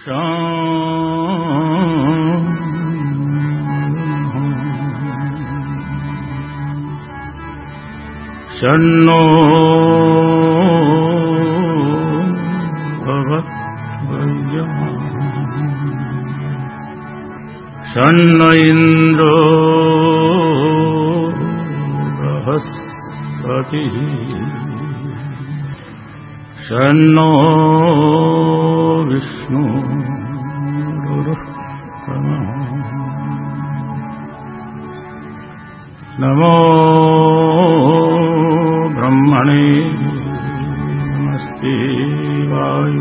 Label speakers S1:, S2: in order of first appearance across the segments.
S1: शन्नो भवद्वर्यः शन्न इन्द्रो बृहस्पतिः शन्नो विष्णुरुक्रमः नमो ब्रह्मणे नमस्ते वायु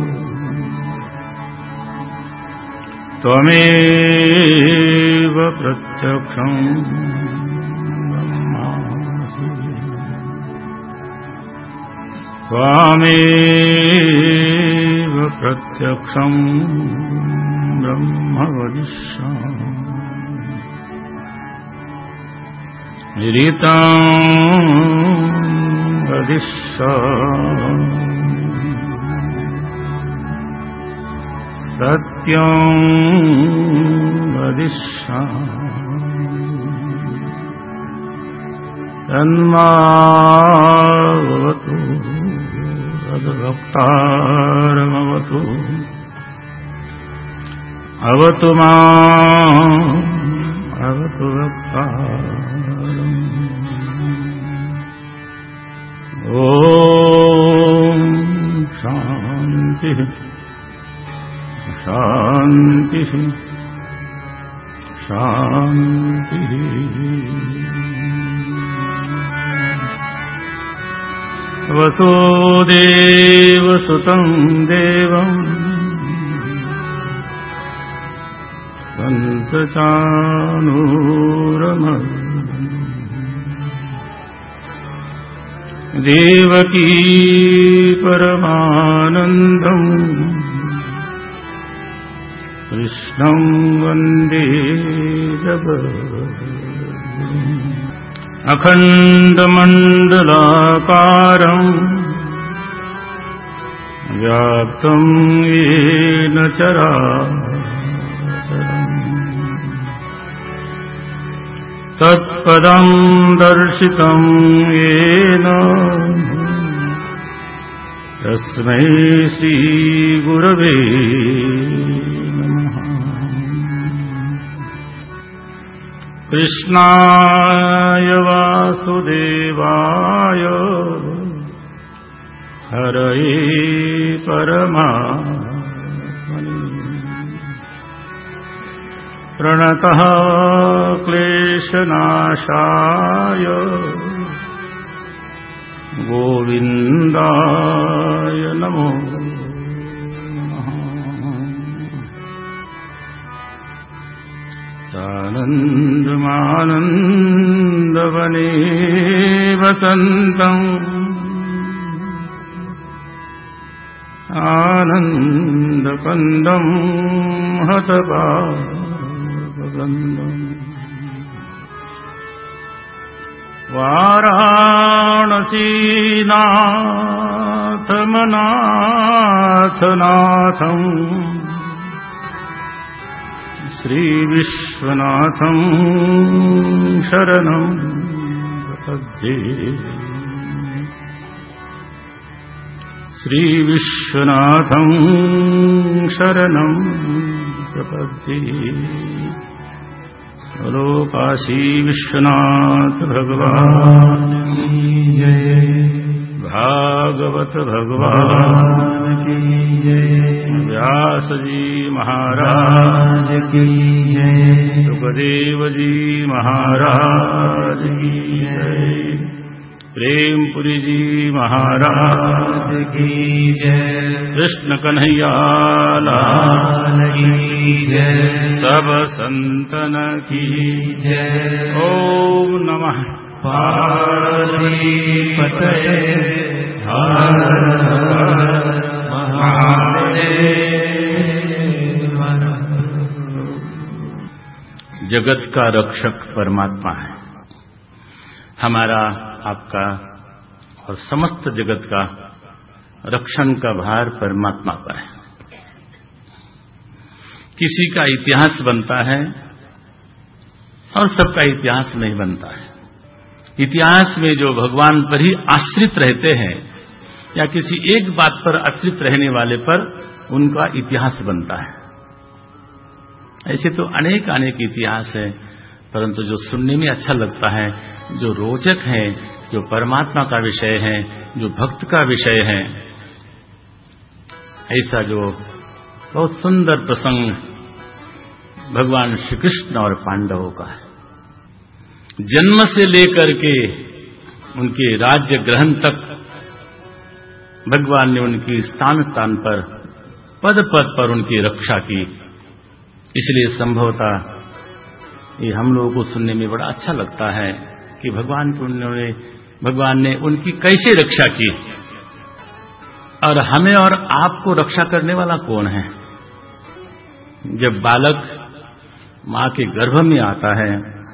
S1: त्वमेव प्रत्यक्षं ब्रह्मासि त्वमेव प्रत्यक्षं ब्रह्म वदिष्यामि ऋतं वदिष्यामि सत्यं वदिष्यामि तन्मावतु तद्भक्तारमवतु अवतु माम् अवतु भक्तारम् ॐ शान्ति शान्ति शान्ति वसुदेवसुतं देवम् सन्तचानूरमम् देवकी परमानन्दम् कृष्णं वन्दे जगद्गुरुम् अखण्डमण्डलाकारम् व्याप्तं येन चराचरम् तत्पदं दर्शितं येन तस्मै श्रीगुरवे नमः। कृष्णाय वासुदेवाय हरये परमात्मने प्रणतः क्लेशनाशाय गोविन्दाय नमो नमः। सानन्दमानन्दवने वसन्तम् आनन्दकन्दं हतभागन्दम् वाराणसीनाथमनाथनाथम् श्रीविश्वनाथं शरणं प्रपद्ये श्रीविश्वनाथं शरणं प्रपद्ये। बोलो काशी विश्वनाथ भगवान की जय। भागवत भगवान की जय। व्यास जी महाराज की जय। सुखदेव जी महाराज की जय। प्रेमपुरी जी महाराज की जय। कृष्ण कन्हैया लाल की जय। सब संतन की जय। ओम नमः पार्वतीपतये हर हर महादेव। जगत का रक्षक परमात्मा है। हमारा आपका और समस्त जगत का रक्षण का भार परमात्मा पर है। किसी का इतिहास बनता है और सबका इतिहास नहीं बनता है। इतिहास में जो भगवान पर ही आश्रित रहते हैं या किसी एक बात पर आश्रित रहने वाले पर उनका इतिहास बनता है। ऐसे तो अनेक अनेक इतिहास है, परंतु जो सुनने में अच्छा लगता है, जो रोचक है, जो परमात्मा का विषय है, जो भक्त का विषय है, ऐसा जो बहुत सुंदर प्रसंग भगवान श्री कृष्ण और पांडवों का है। जन्म से लेकर के उनके राज्य ग्रहण तक भगवान ने उनकी स्थान स्थान पर पद पद पर उनकी रक्षा की। इसलिए संभवतः ये हम लोगों को सुनने में बड़ा अच्छा लगता है कि भगवान ने उनकी कैसे रक्षा की और हमें और आपको रक्षा करने वाला कौन है। जब बालक मां के गर्भ में आता है,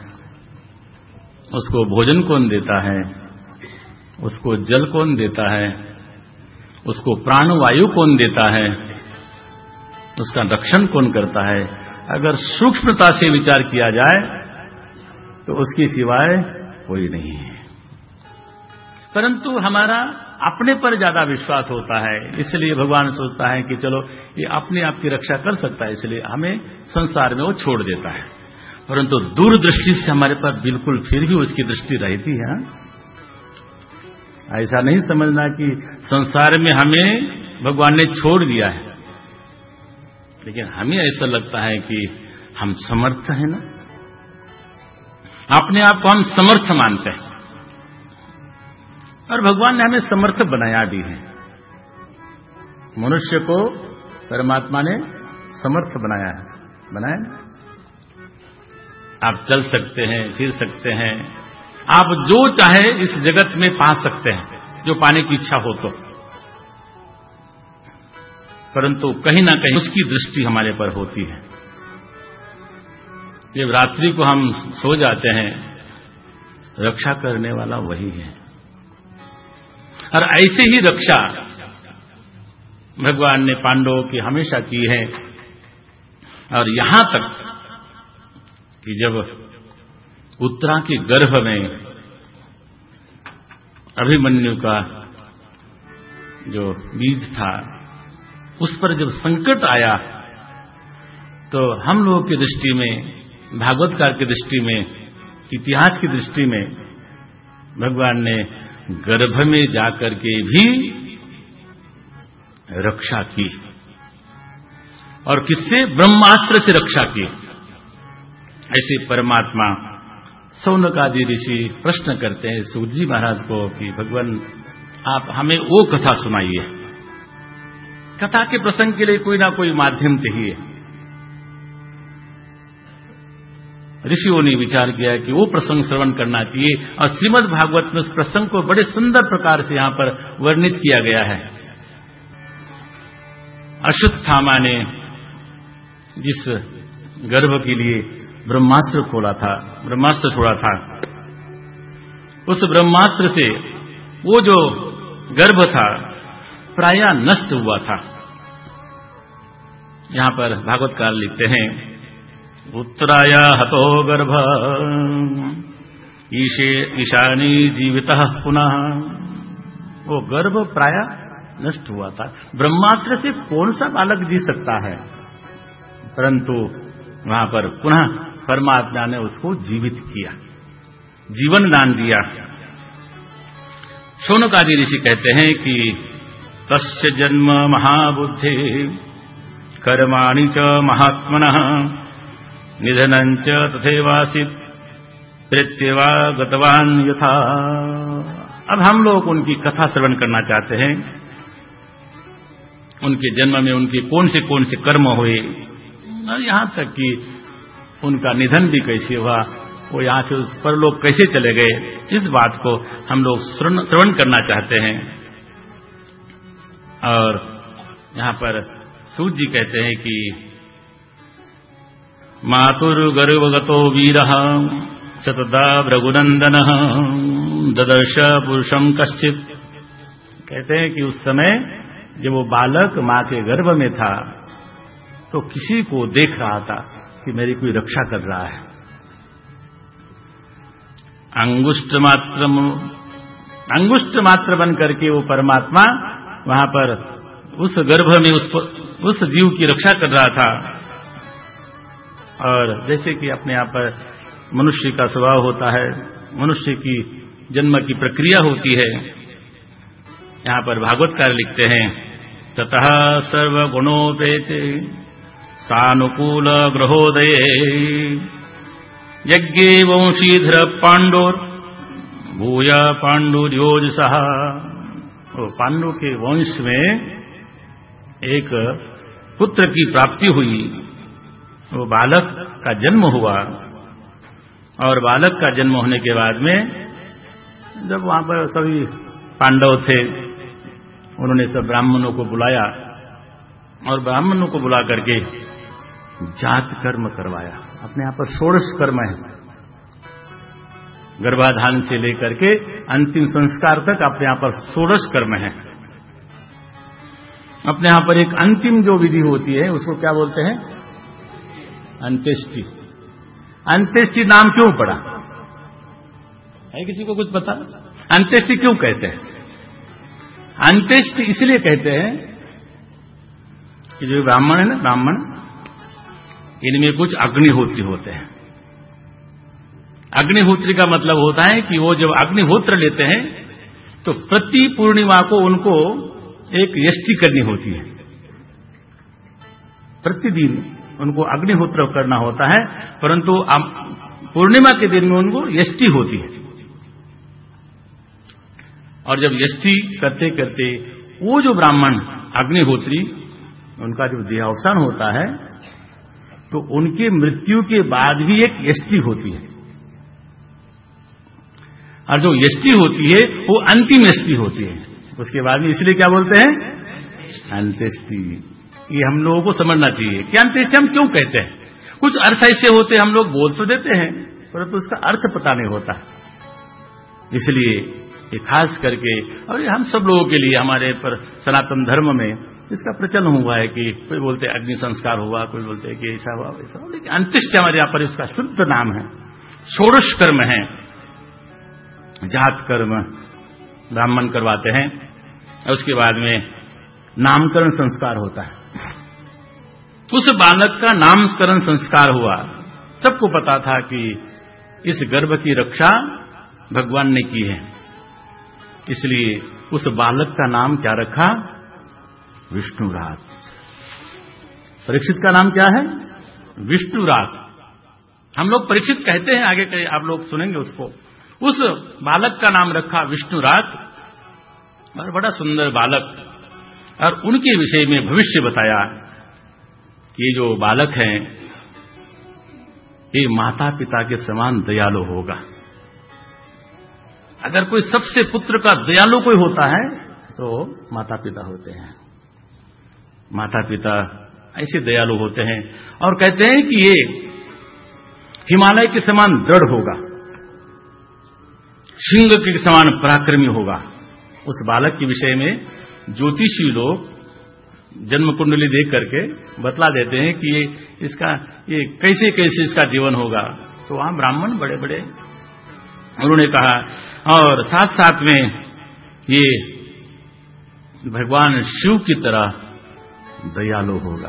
S1: उसको भोजन कौन देता है, उसको जल कौन देता है, उसको प्राणवायु कौन देता है, उसका रक्षण कौन करता है, अगर सूक्ष्मता से विचार किया जाए तो उसके सिवाय कोई नहीं है। परंतु हमारा अपने पर ज्यादा विश्वास होता है, इसलिए भगवान सोचता है कि चलो ये अपने आप की रक्षा कर सकता है, इसलिए हमें संसार में वो छोड़ देता है। परंतु दूरदृष्टि से हमारे पास बिल्कुल फिर भी उसकी दृष्टि रहती है। ऐसा नहीं समझना कि संसार में हमें भगवान ने छोड़ दिया है, लेकिन हमें ऐसा लगता है कि हम समर्थ हैं ना, अपने आप को हम समर्थ मानते हैं और भगवान ने हमें समर्थ बनाया भी है। मनुष्य को परमात्मा ने समर्थ बनाया है। आप चल सकते हैं, फिर सकते हैं, आप जो चाहे इस जगत में पा सकते हैं, जो पाने की इच्छा हो तो, परंतु कहीं ना कहीं उसकी दृष्टि हमारे पर होती है। जब रात्रि को हम सो जाते हैं, रक्षा करने वाला वही है। और ऐसे ही रक्षा भगवान ने पांडवों की हमेशा की है। और यहां तक कि जब उत्तरा के गर्भ में अभिमन्यु का जो बीज था, उस पर जब संकट आया, तो हम लोगों की दृष्टि में, भागवतकार की दृष्टि में, इतिहास की दृष्टि में भगवान ने गर्भ में जाकर के भी रक्षा की। और किससे? ब्रह्मास्त्र से रक्षा की। ऐसे परमात्मा शौनक आदि ऋषि प्रश्न करते हैं सूत जी महाराज को कि भगवान आप हमें वो कथा सुनाइए। कथा के प्रसंग के लिए कोई ना कोई माध्यम चाहिए। ऋषियों ने विचार किया कि वो प्रसंग श्रवण करना चाहिए, और श्रीमद् भागवत में उस प्रसंग को बड़े सुंदर प्रकार से यहां पर वर्णित किया गया है। अश्वत्थामा ने जिस गर्भ के लिए ब्रह्मास्त्र छोड़ा था, उस ब्रह्मास्त्र से वो जो गर्भ था प्राय नष्ट हुआ था। यहां पर भागवतकार लिखते हैं, उत्तराया हतो गर्भ ईशानी जीवितः पुनः। वो गर्भ प्राय नष्ट हुआ था। ब्रह्मास्त्र से कौन सा बालक जी सकता है, परंतु वहां पर पुनः परमात्मा ने उसको जीवित किया, जीवन दान दिया। शौनक आदि ऋषि कहते हैं कि तस्य जन्म महाबुद्धि कर्माणि च महात्मनः निधनं च तथैवासीत् प्रेत्यवा गतवान् यथा। अब हम लोग उनकी कथा श्रवण करना चाहते हैं। उनके जन्म में उनके कौन से कर्म हुए, और यहां तक कि उनका निधन भी कैसे हुआ, वो यहां से उस परलोक कैसे चले गए, इस बात को हम लोग श्रवण करना चाहते हैं। और यहां पर सूत जी कहते हैं कि मातुर्गर्भगतो वीरः सतदा भृगुनंदनः ददर्श पुरुषं कश्चित्। कहते हैं कि उस समय जब वो बालक मां के गर्भ में था, तो किसी को देख रहा था कि मेरी कोई रक्षा कर रहा है। अंगुष्ठ मात्र बन करके वो परमात्मा वहां पर उस गर्भ में उस जीव की रक्षा कर रहा था। और जैसे कि अपने यहाँ पर मनुष्य का स्वभाव होता है, मनुष्य की जन्म की प्रक्रिया होती है। यहाँ पर भागवतकार लिखते हैं, ततः सर्वगुणोपेते सानुकूल ग्रहोदये यज्ञे वंशीधर पांडोर भूया पांडुर्योजसः। पांडु के वंश में एक पुत्र की प्राप्ति हुई, वो बालक का जन्म हुआ। और बालक का जन्म होने के बाद में जब वहां पर सभी पांडव थे, उन्होंने सब ब्राह्मणों को बुलाया और ब्राह्मणों को बुला करके जात कर्म करवाया। अपने यहां पर 16 कर्म है, गर्भाधान से लेकर के अंतिम संस्कार तक अपने यहां पर 16 कर्म है। अपने यहां पर एक अंतिम जो विधि होती है उसको क्या बोलते हैं? अंत्येष्टि। अंत्येष्टि नाम क्यों पड़ा है? किसी को कुछ पता? अंत्येष्टि क्यों कहते हैं? अंत्येष्टि इसलिए कहते हैं कि जो ब्राह्मण है ना, ब्राह्मण, इनमें कुछ अग्निहोत्री होते हैं। अग्निहोत्री का मतलब होता है कि वो जब अग्निहोत्र लेते हैं तो प्रति पूर्णिमा को उनको एक यष्टि करनी होती है। प्रतिदिन उनको अग्निहोत्र करना होता है, परंतु पूर्णिमा के दिन में उनको यष्टि होती है। और जब यष्टि करते करते वो जो ब्राह्मण अग्निहोत्री, उनका जब देहावसान होता है तो उनकी मृत्यु के बाद भी एक यष्टि होती है। और जो यष्टि होती है वो अंतिम यष्टि होती है। उसके बाद में इसलिए क्या बोलते हैं? अंत्येष्टि। ये हम लोगों को समझना चाहिए कि अंत्येष्टि हम क्यों कहते हैं। कुछ अर्थ ऐसे होते हम लोग बोल तो देते हैं, परंतु उसका अर्थ पता नहीं होता। इसलिए ये खास करके, और ये हम सब लोगों के लिए, हमारे पर सनातन धर्म में इसका प्रचलन हुआ है कि कोई बोलते अग्नि संस्कार हुआ, कोई बोलते हैं कि ऐसा हुआ वैसा हुआ, लेकिन अंत्येष्टि हमारे यहाँ पर उसका शुद्ध नाम है। 16 कर्म है। जात कर्म ब्राह्मण करवाते हैं, और उसके बाद में नामकरण संस्कार होता है। उस बालक का नामकरण संस्कार हुआ। सबको पता था कि इस गर्भ की रक्षा भगवान ने की है, इसलिए उस बालक का नाम क्या रखा? विष्णुरात। परीक्षित का नाम क्या है? विष्णुरात। हम लोग परीक्षित कहते हैं, आगे कहीं आप लोग सुनेंगे उसको। उस बालक का नाम रखा विष्णुरात, और बड़ा सुंदर बालक। और उनके विषय में भविष्य बताया कि ये जो बालक हैं ये माता पिता के समान दयालु होगा। अगर कोई सबसे पुत्र का दयालु कोई होता है तो माता पिता होते हैं। माता पिता ऐसे दयालु होते हैं। और कहते हैं कि ये हिमालय के समान दृढ़ होगा, सिंह के समान पराक्रमी होगा। उस बालक के विषय में ज्योतिषी लोग जन्म कुंडली देख करके बतला देते हैं कि ये कैसे कैसे इसका जीवन होगा। तो वहां ब्राह्मण बड़े बड़े उन्होंने कहा, और साथ साथ में ये भगवान शिव की तरह दयालु होगा।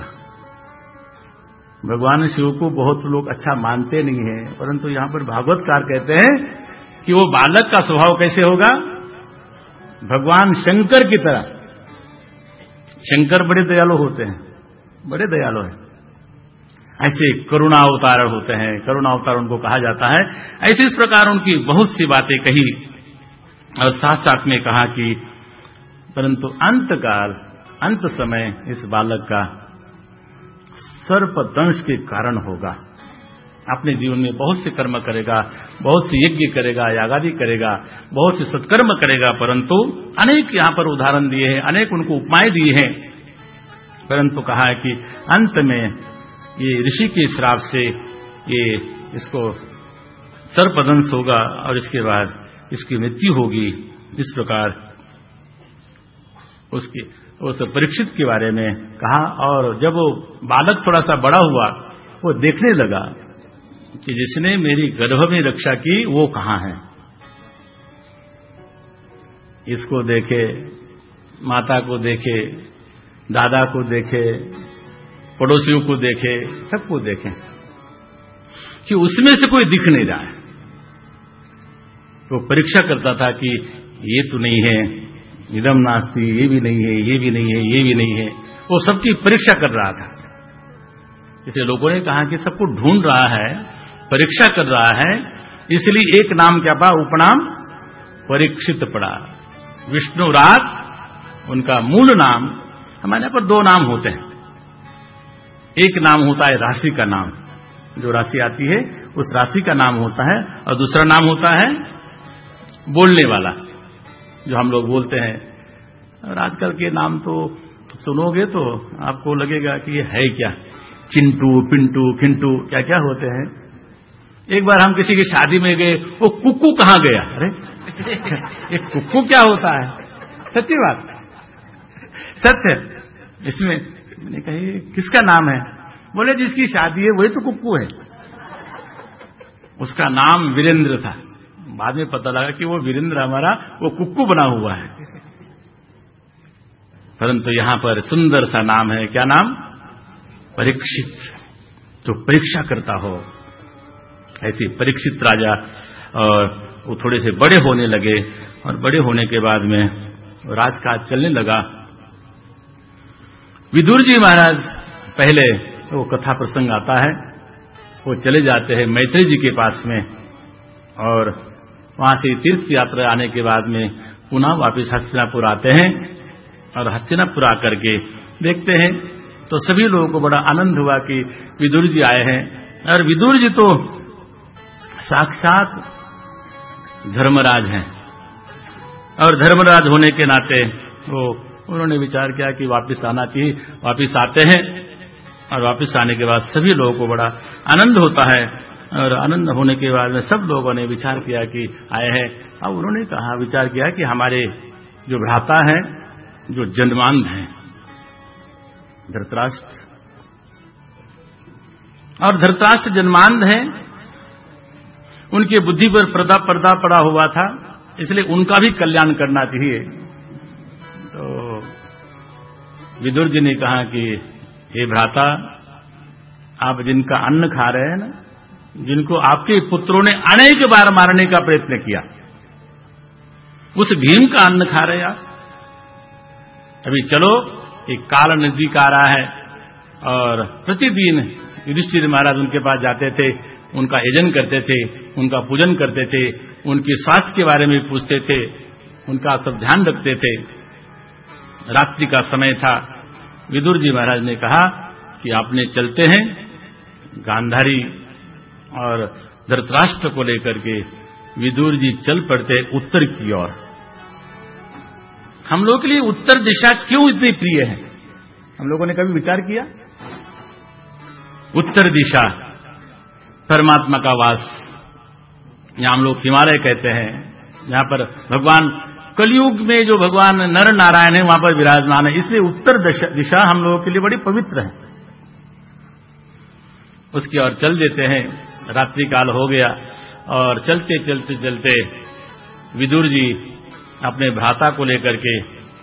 S1: भगवान शिव को बहुत लोग अच्छा मानते नहीं है, परंतु यहां पर भागवतकार कहते हैं कि वो बालक का स्वभाव कैसे होगा? भगवान शंकर की तरह। शंकर बड़े दयालु होते हैं, बड़े दयालु हैं। ऐसे करुणा अवतार होते हैं, करुणा अवतार उनको कहा जाता है। ऐसे इस प्रकार उनकी बहुत सी बातें कही, और साथ साथ में कहा कि परंतु अंतकाल, अंत समय इस बालक का सर्पदंश के कारण होगा। अपने जीवन में बहुत से कर्म करेगा, बहुत से यज्ञ करेगा, यागादि करेगा, बहुत से सत्कर्म करेगा, परंतु अनेक यहां पर उदाहरण दिए हैं, अनेक उनको उपमाएं दी हैं, परंतु कहा है कि अंत में ये ऋषि के श्राप से ये इसको सर्पदंश होगा और इसके बाद इसकी मृत्यु होगी। इस प्रकार उसकी उस परीक्षित के बारे में कहा। और जब वो बालक थोड़ा सा बड़ा हुआ, वो देखने लगा कि जिसने मेरी गर्भ में रक्षा की वो कहां है। इसको देखे, माता को देखे, दादा को देखे, पड़ोसियों को देखे, सबको देखे कि उसमें से कोई दिख नहीं रहा है। तो परीक्षा करता था कि ये तो नहीं है, इदम नास्ति, ये भी नहीं है, ये भी नहीं है, ये भी नहीं है। वो सबकी परीक्षा कर रहा था। इसलिए लोगों ने कहा कि सबको ढूंढ रहा है, परीक्षा कर रहा है, इसलिए एक नाम क्या पड़ा, उपनाम परीक्षित पड़ा। विष्णुराज उनका मूल नाम। हमारे यहां पर दो नाम होते हैं। एक नाम होता है राशि का नाम, जो राशि आती है उस राशि का नाम होता है, और दूसरा नाम होता है बोलने वाला, जो हम लोग बोलते हैं। और आजकल के नाम तो सुनोगे तो आपको लगेगा कि ये है क्या, चिंटू, पिंटू, खिंटू, क्या क्या होते हैं। एक बार हम किसी की शादी में गए, वो कुक्कू कहां गया। अरे ये कुक्कू क्या होता है? सच्ची बात, सत्य। इसमें मैंने कहा ये किसका नाम है? बोले जिसकी शादी है वही तो कुक्कू है। उसका नाम वीरेंद्र था। बाद में पता लगा कि वो वीरेंद्र हमारा वो कुक्कू बना हुआ है। परंतु यहां पर सुंदर सा नाम है। क्या नाम? परीक्षित, जो परीक्षा करता हो। ऐसी परीक्षित राजा। और वो थोड़े से बड़े होने लगे, और बड़े होने के बाद में राजकाज चलने लगा। विदुर जी महाराज, पहले वो कथा प्रसंग आता है, वो चले जाते हैं मैत्री जी के पास में, और वहां से तीर्थ यात्रा आने के बाद में पुनः वापस हस्तिनापुर आते हैं। और हस्तिनापुर आकर के देखते हैं तो सभी लोगों को बड़ा आनंद हुआ कि विदुर जी आए हैं। और विदुर जी तो साक्षात धर्मराज हैं, और धर्मराज होने के नाते वो उन्होंने विचार किया कि वापस आना चाहिए। वापस आते हैं, और वापस आने के बाद सभी लोगों को बड़ा आनंद होता है। और आनंद होने के बाद में सब लोगों ने विचार किया कि आए हैं। अब उन्होंने कहा, विचार किया कि हमारे जो भ्राता हैं, जो जन्मांध हैं, धृतराष्ट्र, और धृतराष्ट्र जन्मांध हैं, उनकी बुद्धि पर पर्दा पड़ा हुआ था, इसलिए उनका भी कल्याण करना चाहिए। तो विदुर जी ने कहा कि हे भ्राता, आप जिनका अन्न खा रहे हैं ना, जिनको आपके पुत्रों ने अनेक बार मारने का प्रयत्न किया, उस भीम का अन्न खा रहे आप। अभी चलो, एक काल नजदीक आ रहा है, और प्रतिदिन युधिष्ठिर महाराज उनके पास जाते थे, उनका यजन करते थे, उनका पूजन करते थे, उनके स्वास्थ्य के बारे में पूछते थे, उनका सब ध्यान रखते थे। रात्रि का समय था। विदुर जी महाराज ने कहा कि आपने चलते हैं गांधारी और धृतराष्ट्र को लेकर के। विदुर जी चल पड़ते उत्तर की ओर। हम लोग के लिए उत्तर दिशा क्यों इतनी प्रिय है? हम लोगों ने कभी विचार किया? उत्तर दिशा परमात्मा का वास, यहां हम लोग हिमालय कहते हैं, जहां पर भगवान कलयुग में जो भगवान नर नारायण है वहां पर विराजमान है, इसलिए उत्तर दिशा हम लोगों के लिए बड़ी पवित्र है। उसकी ओर चल देते हैं। रात्रि काल हो गया, और चलते चलते चलते विदुर जी अपने भ्राता को लेकर के,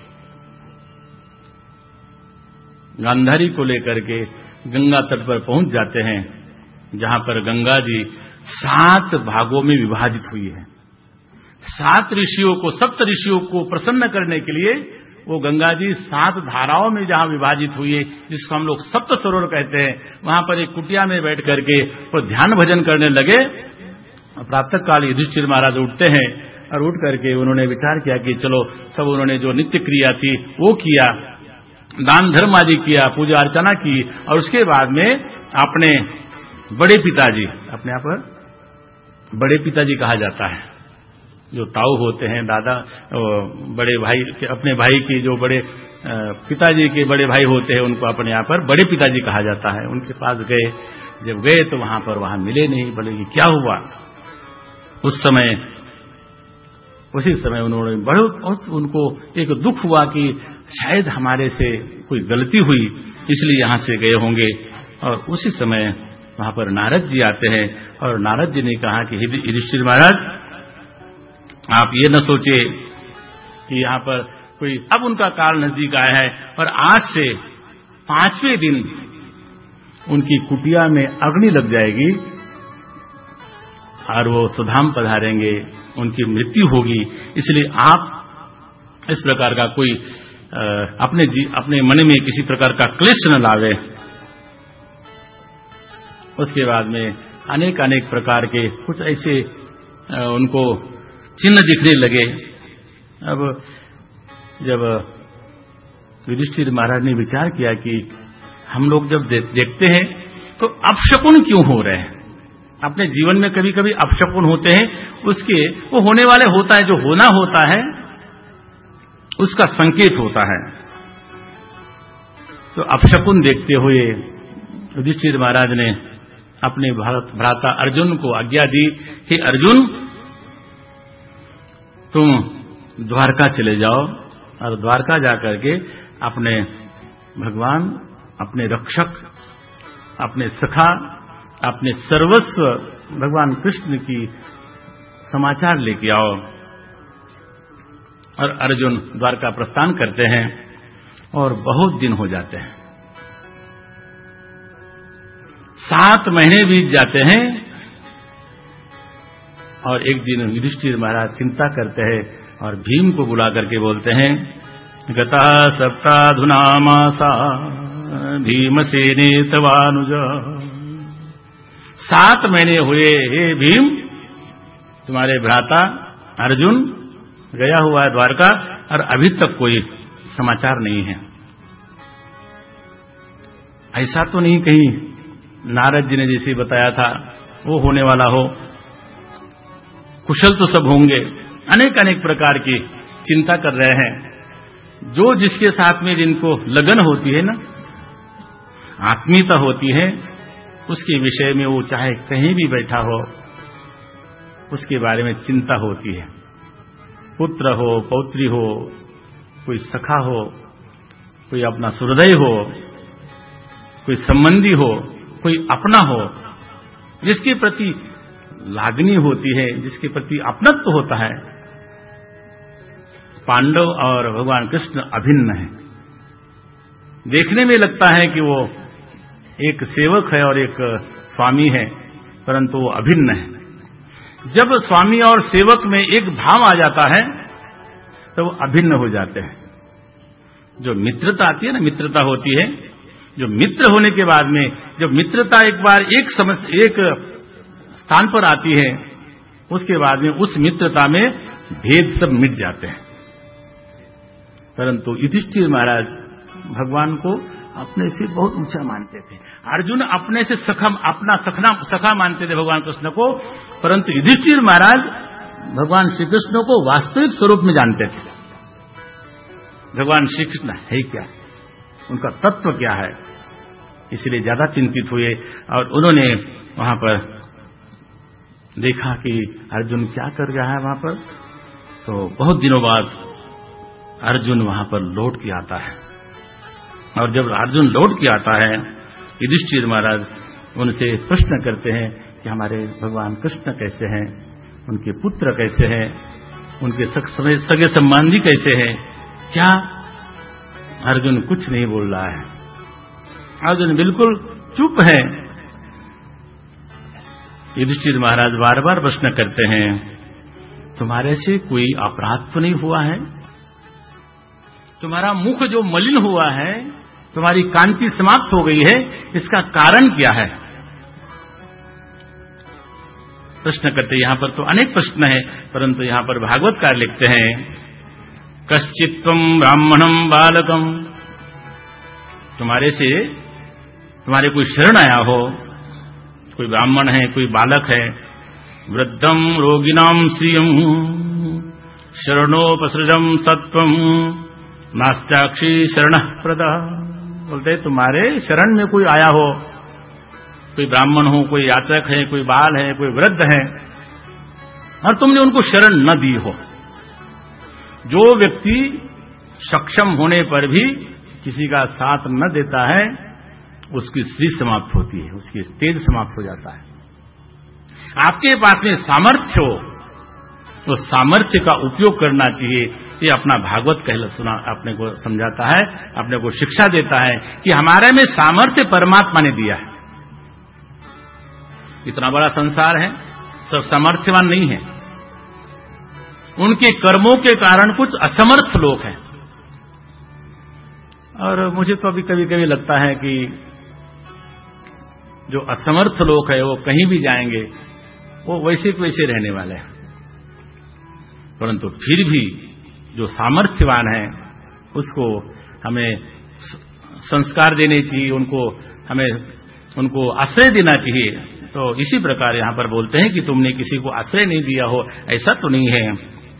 S1: गांधारी को लेकर के गंगा तट पर पहुंच जाते हैं, जहां पर गंगा जी 7 भागों में विभाजित हुई है। 7 ऋषियों को, 7 ऋषियों को प्रसन्न करने के लिए वो गंगा जी 7 धाराओं में जहां विभाजित हुई है, जिसको हम लोग सप्त सरोवर कहते हैं, वहां पर एक कुटिया में बैठ करके वो ध्यान भजन करने लगे। प्रातः काल युधिष्ठिर महाराज उठते हैं, और उठ करके उन्होंने विचार किया कि चलो, सब उन्होंने जो नित्य क्रिया थी वो किया, दान धर्म आदि किया, पूजा अर्चना की, और उसके बाद में अपने बड़े पिताजी, अपने यहाँ पर बड़े पिताजी कहा जाता है, जो ताऊ होते हैं, दादा, बड़े भाई, अपने भाई की जो बड़े पिताजी के बड़े भाई होते हैं, उनको अपने यहाँ पर बड़े पिताजी कहा जाता है। उनके पास गए, जब गए तो वहां मिले नहीं। बोले कि क्या हुआ? उसी समय उन्होंने बहुत उनको एक दुख हुआ कि शायद हमारे से कोई गलती हुई इसलिए यहां से गए होंगे। और उसी समय वहां पर नारद जी आते हैं और नारद जी ने कहा कि युधिष्ठिर महाराज, आप ये न सोचे कि यहां पर कोई, अब उनका काल नजदीक आया है और आज से 5वें दिन उनकी कुटिया में अग्नि लग जाएगी और वो सुधाम पधारेंगे, उनकी मृत्यु होगी। इसलिए आप इस प्रकार का कोई अपने मन में किसी प्रकार का क्लेश न लावे। उसके बाद में अनेक प्रकार के कुछ ऐसे उनको चिन्ह दिखने लगे। अब जब युधिष्ठिर महाराज ने विचार किया कि हम लोग जब देखते हैं तो अपशकुन क्यों हो रहे हैं, अपने जीवन में कभी कभी अपशकुन होते हैं, उसके वो होने वाले होता है, जो होना होता है उसका संकेत होता है। तो अपशकुन देखते हुए युधिष्ठिर महाराज ने अपने भ्राता अर्जुन को आज्ञा दी, हे अर्जुन, तुम द्वारका चले जाओ और द्वारका जाकर के अपने भगवान, अपने रक्षक, अपने सखा, अपने सर्वस्व भगवान कृष्ण की समाचार लेके आओ। और अर्जुन द्वारका प्रस्थान करते हैं और बहुत दिन हो जाते हैं, 7 महीने बीत जाते हैं। और एक दिन युधिष्ठिर महाराज चिंता करते हैं और भीम को बुला करके बोलते हैं, गता सप्ताधुना मासा भीमसेने तवानुज। 7 महीने हुए हे भीम, तुम्हारे भ्राता अर्जुन गया हुआ है द्वारका और अभी तक कोई समाचार नहीं है। ऐसा तो नहीं कहीं नारद जी ने जैसे बताया था वो होने वाला हो, कुशल तो सब होंगे। अनेक प्रकार की चिंता कर रहे हैं। जो जिसके साथ में जिनको लगन होती है ना, आत्मीयता होती है, उसके विषय में वो चाहे कहीं भी बैठा हो उसके बारे में चिंता होती है। पुत्र हो, पौत्री हो, कोई सखा हो, कोई अपना सुहृदय हो, कोई संबंधी हो, कोई अपना हो, जिसके प्रति लागनी होती है, जिसके प्रति अपनत्व होता है। पांडव और भगवान कृष्ण अभिन्न है। देखने में लगता है कि वो एक सेवक है और एक स्वामी है, परंतु वो अभिन्न है। जब स्वामी और सेवक में एक भाव आ जाता है तो वो अभिन्न हो जाते हैं। जो मित्रता आती है ना, मित्रता होती है, जो मित्र होने के बाद में जब मित्रता एक बार एक स्थान पर आती है, उसके बाद में उस मित्रता में भेद सब मिट जाते हैं। परंतु युधिष्ठिर महाराज भगवान को अपने से बहुत ऊंचा मानते थे। अर्जुन अपने से अपना सखा मानते थे भगवान कृष्ण को, परंतु युधिष्ठिर महाराज भगवान श्री कृष्ण को वास्तविक स्वरूप में जानते थे। भगवान श्री कृष्ण है क्या, उनका तत्व क्या है, इसलिए ज्यादा चिंतित हुए। और उन्होंने वहां पर देखा कि अर्जुन क्या कर रहा है वहां पर। तो बहुत दिनों बाद अर्जुन वहां पर लौट के आता है। और जब अर्जुन लौट के आता है, युधिष्ठिर महाराज उनसे प्रश्न करते हैं कि हमारे भगवान कृष्ण कैसे हैं, उनके पुत्र कैसे हैं, उनके सगे संबंधी कैसे हैं। क्या अर्जुन कुछ नहीं बोल रहा है, अर्जुन बिल्कुल चुप है। युधिष्ठिर महाराज बार बार प्रश्न करते हैं, तुम्हारे से कोई अपराध तो नहीं हुआ है, तुम्हारा मुख जो मलिन हुआ है, तुम्हारी कांति समाप्त हो गई है, इसका कारण क्या है। प्रश्न करते, यहां पर तो अनेक प्रश्न है, परंतु यहां पर भागवतकार लिखते हैं, कश्चित्वम ब्राह्मणम बालकम, तुम्हारे कोई शरण आया हो, कोई ब्राह्मण है, कोई बालक है, वृद्धम रोगिणाम श्रियम शरणोपसृजम सत्वम नास्त्याक्षी शरण प्रदा। बोलते तुम्हारे शरण में कोई आया हो, कोई ब्राह्मण हो, कोई याचक है, कोई बाल है, कोई वृद्ध है, और तुमने उनको शरण न दी हो। जो व्यक्ति सक्षम होने पर भी किसी का साथ न देता है, उसकी स्त्री समाप्त होती है, उसकी तेज समाप्त हो जाता है। आपके पास में सामर्थ्य हो तो सामर्थ्य का उपयोग करना चाहिए। ये अपना भागवत सुना अपने को समझाता है, अपने को शिक्षा देता है कि हमारे में सामर्थ्य परमात्मा ने दिया है। इतना बड़ा संसार है, सब सामर्थ्यवान नहीं है, उनके कर्मों के कारण कुछ असमर्थ लोग हैं। और मुझे तो अभी कभी कभी लगता है कि जो असमर्थ लोग हैं वो कहीं भी जाएंगे वो वैसे के वैसे रहने वाले हैं, परंतु फिर भी जो सामर्थ्यवान है उसको हमें संस्कार देने चाहिए, हमें उनको आश्रय देना चाहिए। तो इसी प्रकार यहां पर बोलते हैं कि तुमने किसी को आश्रय नहीं दिया हो, ऐसा तो नहीं है।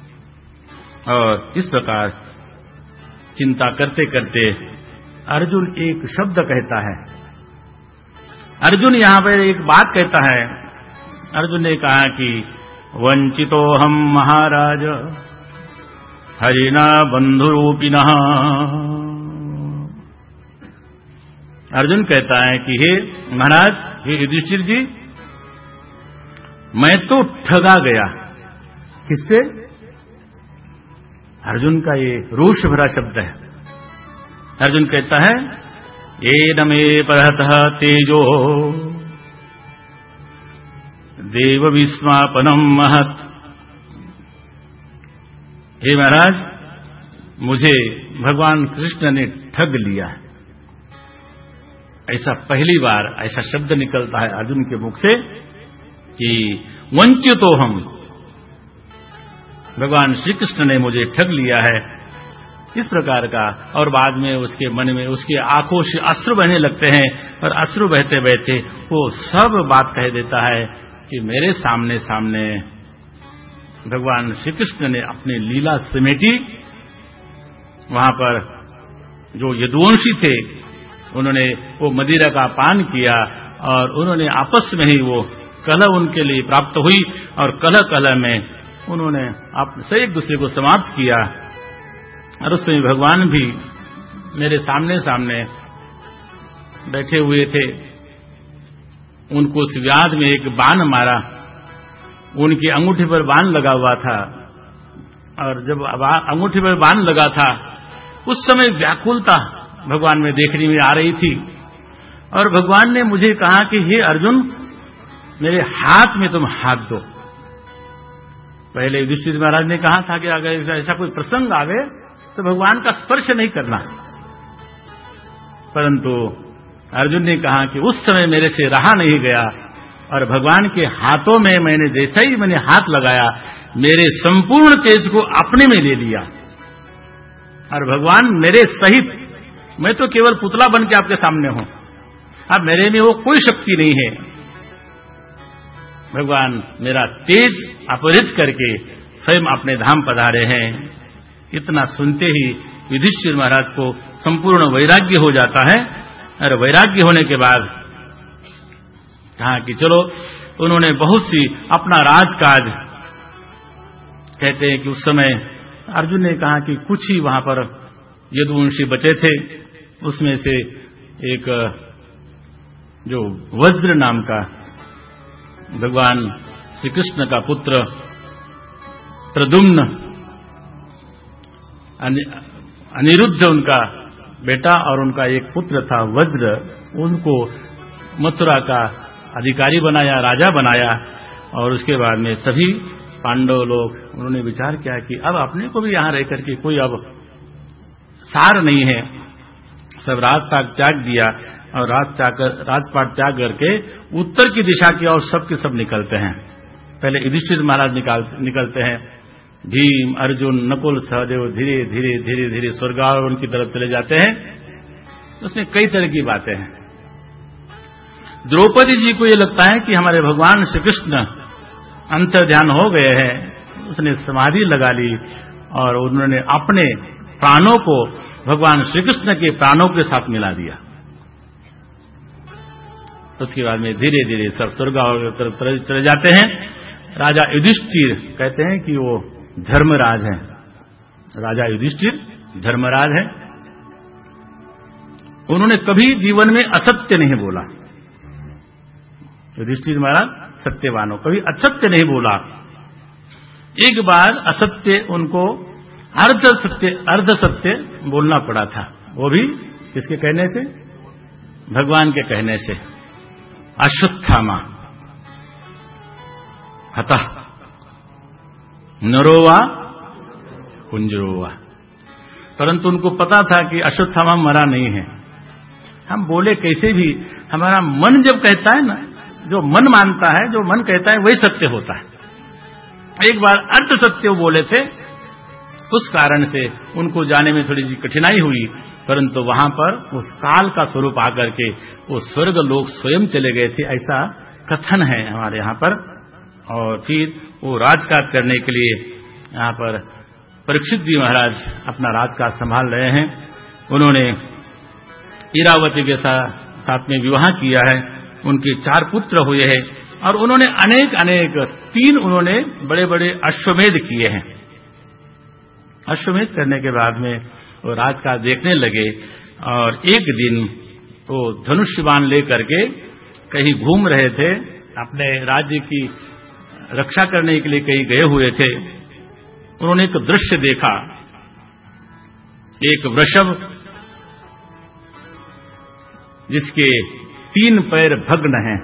S1: और इस प्रकार चिंता करते करते अर्जुन एक शब्द कहता है। अर्जुन यहां पर एक बात कहता है। अर्जुन ने कहा कि वंचितो हम महाराज हरिना बंधुरूपिणः। अर्जुन कहता है कि हे महाराज, हे युधिष्ठिर जी, मैं तो ठगा गया। किससे? अर्जुन का ये रोष भरा शब्द है। अर्जुन कहता है येन मे परहतः तेजो देव विस्मापनम महत्। हे महाराज, मुझे भगवान कृष्ण ने ठग लिया। ऐसा पहली बार ऐसा शब्द निकलता है अर्जुन के मुख से कि वंचितो हम, भगवान श्री कृष्ण ने मुझे ठग लिया है, इस प्रकार का। और बाद में उसके मन में, उसकी आंखों से अश्रु बहने लगते हैं, और अश्रु बहते बहते वो सब बात कह देता है कि मेरे सामने सामने भगवान श्री कृष्ण ने अपनी लीला समेटी। वहां पर जो यदुवंशी थे उन्होंने वो मदिरा का पान किया, और उन्होंने आपस में ही वो कलह उनके लिए प्राप्त हुई, और कलह कलह में उन्होंने आपसे एक दूसरे को समाप्त किया। और उस समय भगवान भी मेरे सामने सामने बैठे हुए थे। उनको उस व्याध में एक बाण मारा, उनकी अंगूठी पर बाण लगा हुआ था, और जब अंगूठी पर बाण लगा था उस समय व्याकुलता भगवान में देखने में आ रही थी। और भगवान ने मुझे कहा कि हे अर्जुन, मेरे हाथ में तुम हाथ दो। पहले युधिष्ठिर महाराज ने कहा था कि अगर ऐसा कोई प्रसंग आवे तो भगवान का स्पर्श नहीं करना, परंतु अर्जुन ने कहा कि उस समय मेरे से रहा नहीं गया, और भगवान के हाथों में मैंने जैसा ही मैंने हाथ लगाया, मेरे संपूर्ण तेज को अपने में ले लिया। और भगवान मेरे सहित, मैं तो केवल पुतला बन के आपके सामने हूं, अब मेरे में वो कोई शक्ति नहीं है। भगवान मेरा तेज अपहरित करके स्वयं अपने धाम पधारे हैं। इतना सुनते ही युधिष्ठिर महाराज को संपूर्ण वैराग्य हो जाता है। और वैराग्य होने के बाद कहा कि चलो, उन्होंने बहुत सी अपना राजकाज, कहते हैं कि उस समय अर्जुन ने कहा कि कुछ ही वहां पर यदुवंशी बचे थे, उसमें से एक जो वज्र नाम का भगवान श्री कृष्ण का पुत्र प्रद्युम्न, अनिरुद्ध उनका बेटा, और उनका एक पुत्र था वज्र, उनको मथुरा का अधिकारी बनाया, राजा बनाया। और उसके बाद में सभी पांडव लोग, उन्होंने विचार किया कि अब अपने को भी यहां रहकर के कोई अब सार नहीं है, सब राजपाट त्याग दिया, और राजपाट त्याग करके उत्तर की दिशा की ओर सब के सब निकलते हैं। पहले युधिष्ठिर महाराज निकलते हैं, भीम, अर्जुन, नकुल, सहदेव धीरे धीरे धीरे धीरे स्वर्गारोहण की तरफ चले जाते हैं। उसमें कई तरह की बातें हैं। द्रौपदी जी को यह लगता है कि हमारे भगवान श्री कृष्ण अंतर्ध्यान हो गए हैं, उसने समाधि लगा ली, और उन्होंने अपने प्राणों को भगवान श्री कृष्ण के प्राणों के साथ मिला दिया। उसके बाद में धीरे धीरे सब स्वर्गारोहण की तरफ चले जाते हैं। राजा युधिष्ठिर कहते हैं कि वो धर्मराज हैं। राजा युधिष्ठिर धर्मराज है, उन्होंने कभी जीवन में असत्य नहीं बोला। युधिष्ठिर महाराज सत्यवान हो, कभी असत्य नहीं बोला। एक बार असत्य उनको अर्ध सत्य बोलना पड़ा था, वो भी किसके कहने से? भगवान के कहने से। अश्वत्थामा हतः नरोवा कुंजरोवा, परंतु उनको पता था कि अश्वत्थामा मरा नहीं है। हम बोले कैसे भी, हमारा मन जब कहता है ना, जो मन मानता है, जो मन कहता है वही सत्य होता है। एक बार अर्ध सत्य बोले थे, उस कारण से उनको जाने में थोड़ी सी कठिनाई हुई, परंतु वहां पर उस काल का स्वरूप आकर के वो स्वर्ग लोग स्वयं चले गए थे, ऐसा कथन है हमारे यहाँ पर। और फिर वो राजकाज करने के लिए यहाँ पर परीक्षित जी महाराज अपना राजकाज संभाल रहे हैं। उन्होंने इरावती के साथ में विवाह किया है, उनके 4 पुत्र हुए हैं, और उन्होंने अनेक 3 उन्होंने बड़े बड़े अश्वमेध किए हैं। अश्वमेध करने के बाद में वो राजकाज देखने लगे, और एक दिन वो धनुष्यबाण लेकर के कहीं घूम रहे थे, अपने राज्य की रक्षा करने के लिए कहीं गए हुए थे। उन्होंने एक दृश्य देखा, एक वृषभ जिसके 3 पैर भग्न हैं,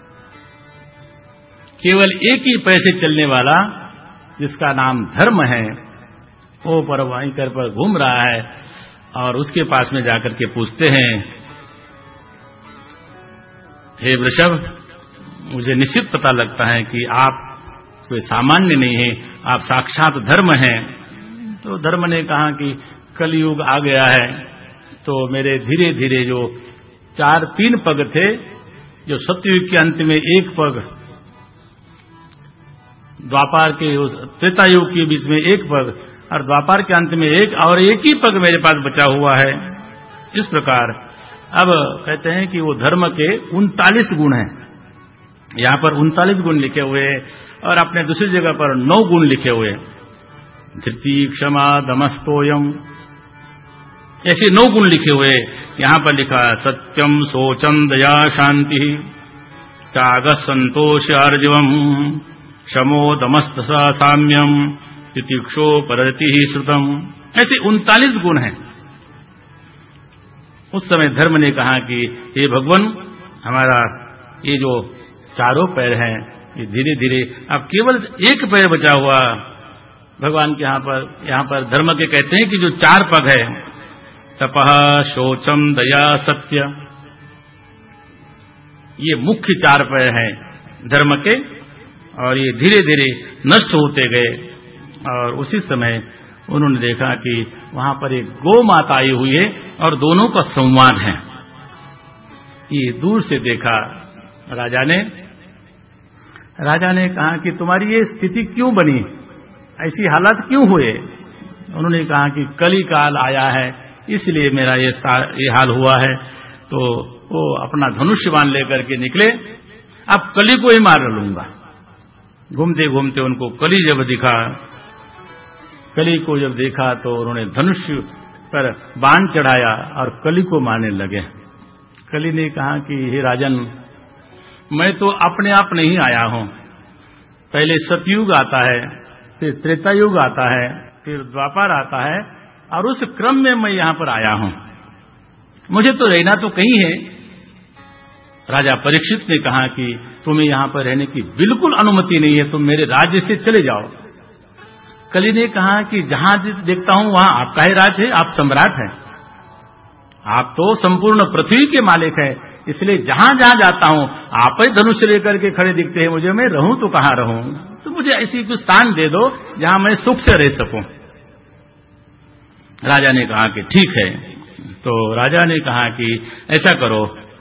S1: केवल एक ही पैर से चलने वाला जिसका नाम धर्म है, वो पर वहीं पर घूम रहा है। और उसके पास में जाकर के पूछते हैं, हे वृषभ, मुझे निश्चित पता लगता है कि आप कोई सामान्य नहीं है, आप साक्षात धर्म हैं। तो धर्म ने कहा कि कलयुग आ गया है, तो मेरे धीरे धीरे जो 3 पग थे, जो सत्ययुग के अंत में 1 पग, द्वापार के त्रेता युग के बीच में 1 पग, और द्वापार के अंत में 1, और 1 ही पग मेरे पास बचा हुआ है। इस प्रकार अब कहते हैं कि वो धर्म के 39 गुण हैं। यहां पर 39 गुण लिखे हुए हैं, और अपने दूसरी जगह पर 9 गुण लिखे हुए हैं। धृति, क्षमा, दमस्तोयम, ऐसे 9 गुण लिखे हुए। यहां पर लिखा सत्यम, शोचम, दया, शांति, त्याग, संतोष, अर्जवम, शमो, दमस्त, साम्यम, तितिक्षो, पररति, श्रुतम, ऐसे 39 गुण हैं। उस समय धर्म ने कहा कि हे भगवान, हमारा ये जो 4 पैर हैं, ये धीरे धीरे अब केवल 1 पैर बचा हुआ। भगवान के यहाँ पर धर्म के कहते हैं कि जो 4 पग है, तपः, शोचम, दया, सत्य, ये मुख्य 4 पैर हैं धर्म के, और ये धीरे धीरे नष्ट होते गए। और उसी समय उन्होंने देखा कि वहां पर एक गौ माता आई हुई है, और दोनों का संवाद है। ये दूर से देखा राजा ने कहा कि तुम्हारी ये स्थिति क्यों बनी, ऐसी हालत क्यों हुए? उन्होंने कहा कि कली काल आया है, इसलिए मेरा ये हाल हुआ है। तो वो अपना धनुष्यबाण लेकर के निकले, अब कली को ही मार लूंगा। घूमते घूमते उनको कली जब दिखा, कली को जब देखा तो उन्होंने धनुष पर बाण चढ़ाया और कली को मारने लगे। कली ने कहा कि हे राजन, मैं तो अपने आप नहीं आया हूं, पहले सतयुग आता है, फिर त्रेतायुग आता है, फिर द्वापर आता है, और उस क्रम में मैं यहां पर आया हूं, मुझे तो रहना तो कहीं है। राजा परीक्षित ने कहा कि तुम्हें यहां पर रहने की बिल्कुल अनुमति नहीं है, तुम मेरे राज्य से चले जाओ। कली ने कहा कि जहां देखता हूं वहां आपका ही राज है, आप सम्राट हैं, आप तो संपूर्ण पृथ्वी के मालिक हैं, इसलिए जहां जहां जाता हूं आप ही धनुष लेकर के खड़े दिखते हैं, मुझे मैं रहूं तो कहां रहूं, तो मुझे ऐसी कुछ स्थान दे दो जहां मैं सुख से रह सकूं। राजा ने कहा कि ठीक है। तो राजा ने कहा कि ऐसा करो,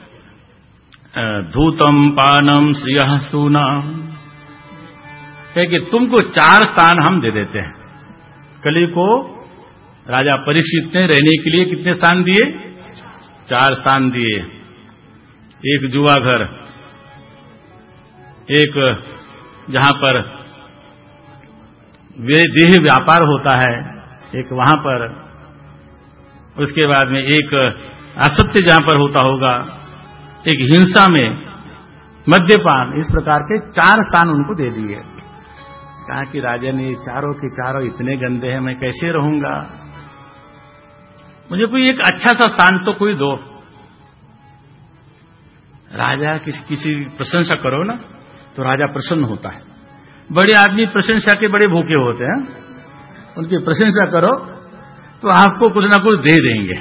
S1: धूतम, पानम, श्रियः, सूनम, कहे कि तुमको 4 स्थान हम दे देते हैं। कली को राजा परीक्षित ने रहने के लिए कितने स्थान दिए? 4 स्थान दिए। एक जुआ घर, एक जहां पर देह व्यापार होता है, एक वहां पर उसके बाद में एक असत्य जहां पर होता होगा, एक हिंसा में, मद्यपान, इस प्रकार के 4 स्थान उनको दे दिए। कहा कि राजन ये चारों के चारों इतने गंदे हैं, मैं कैसे रहूंगा, मुझे कोई एक अच्छा सा स्थान तो कोई दो। राजा किसी प्रशंसा करो ना तो राजा प्रसन्न होता है। बड़े आदमी प्रशंसा के बड़े भूखे होते हैं, उनकी प्रशंसा करो तो आपको कुछ ना कुछ दे देंगे।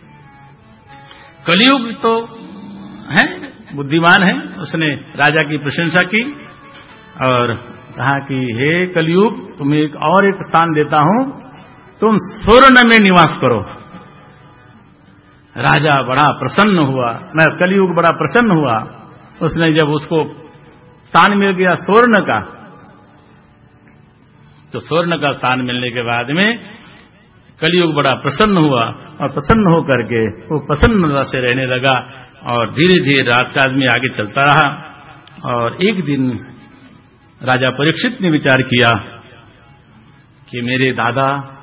S1: कलयुग तो है, बुद्धिमान है, उसने राजा की प्रशंसा की और कहा कि हे कलयुग, तुम्हें एक स्थान देता हूं, तुम स्वर्ण में निवास करो। राजा बड़ा प्रसन्न हुआ, मैं कलयुग बड़ा प्रसन्न हुआ। उसने जब उसको स्थान मिल गया स्वर्ण का, तो स्वर्ण का स्थान मिलने के बाद में कलयुग बड़ा प्रसन्न हुआ और प्रसन्न होकर के वो प्रसन्नता से रहने लगा और धीरे धीरे राजकाज में आगे चलता रहा। और एक दिन राजा परीक्षित ने विचार किया कि मेरे दादा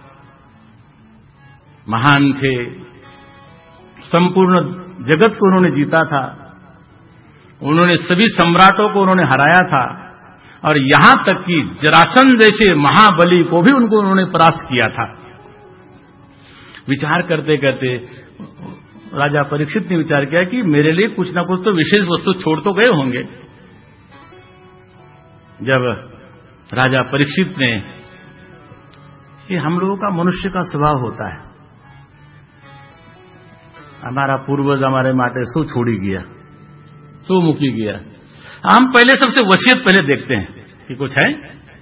S1: महान थे, संपूर्ण जगत को उन्होंने जीता था, उन्होंने सभी सम्राटों को उन्होंने हराया था और यहां तक कि जरासंध जैसे महाबली को भी उन्होंने परास्त किया था। विचार करते करते राजा परीक्षित ने विचार किया कि मेरे लिए कुछ ना कुछ तो विशेष वस्तु छोड़ तो गए होंगे। जब राजा परीक्षित ने, ये हम लोगों का मनुष्य का स्वभाव होता है, हमारा पूर्वज हमारे माटे सो छोड़ी गया, सो मुकी गया, हम पहले सबसे वसीयत पहले देखते हैं कि कुछ है।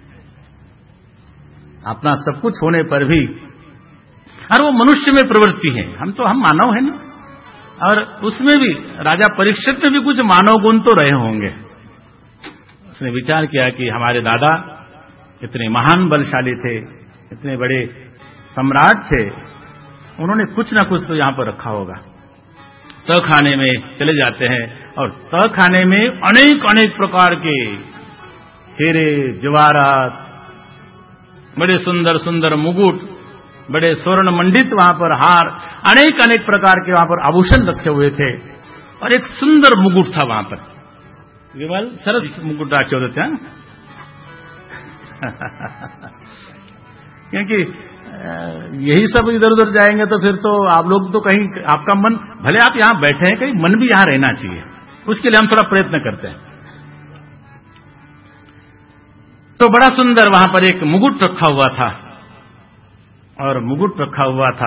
S1: अपना सब कुछ होने पर भी, और वो मनुष्य में प्रवृत्ति है, हम मानव है ना, और उसमें भी राजा परीक्षित में भी कुछ मानव गुण तो रहे होंगे। उसने विचार किया कि हमारे दादा इतने महान बलशाली थे, इतने बड़े सम्राट थे, उन्होंने कुछ ना कुछ तो यहां पर रखा होगा। तहखाने में चले जाते हैं और तहखाने में अनेक अनेक प्रकार के हीरे जवाहरात, बड़े सुंदर सुंदर मुकुट, बड़े स्वर्ण मंडित वहां पर हार, अनेक अनेक प्रकार के वहां पर आभूषण रखे हुए थे और एक सुंदर मुकुट था वहां पर, केवल सरस मुकुट रखे होते थे। क्योंकि यही सब इधर उधर जाएंगे तो फिर तो आप लोग तो कहीं, आपका मन, भले आप यहां बैठे हैं, कहीं मन भी यहां रहना चाहिए, उसके लिए हम थोड़ा प्रयत्न करते हैं। तो बड़ा सुंदर वहां पर एक मुकुट रखा हुआ था, और मुकुट रखा हुआ था,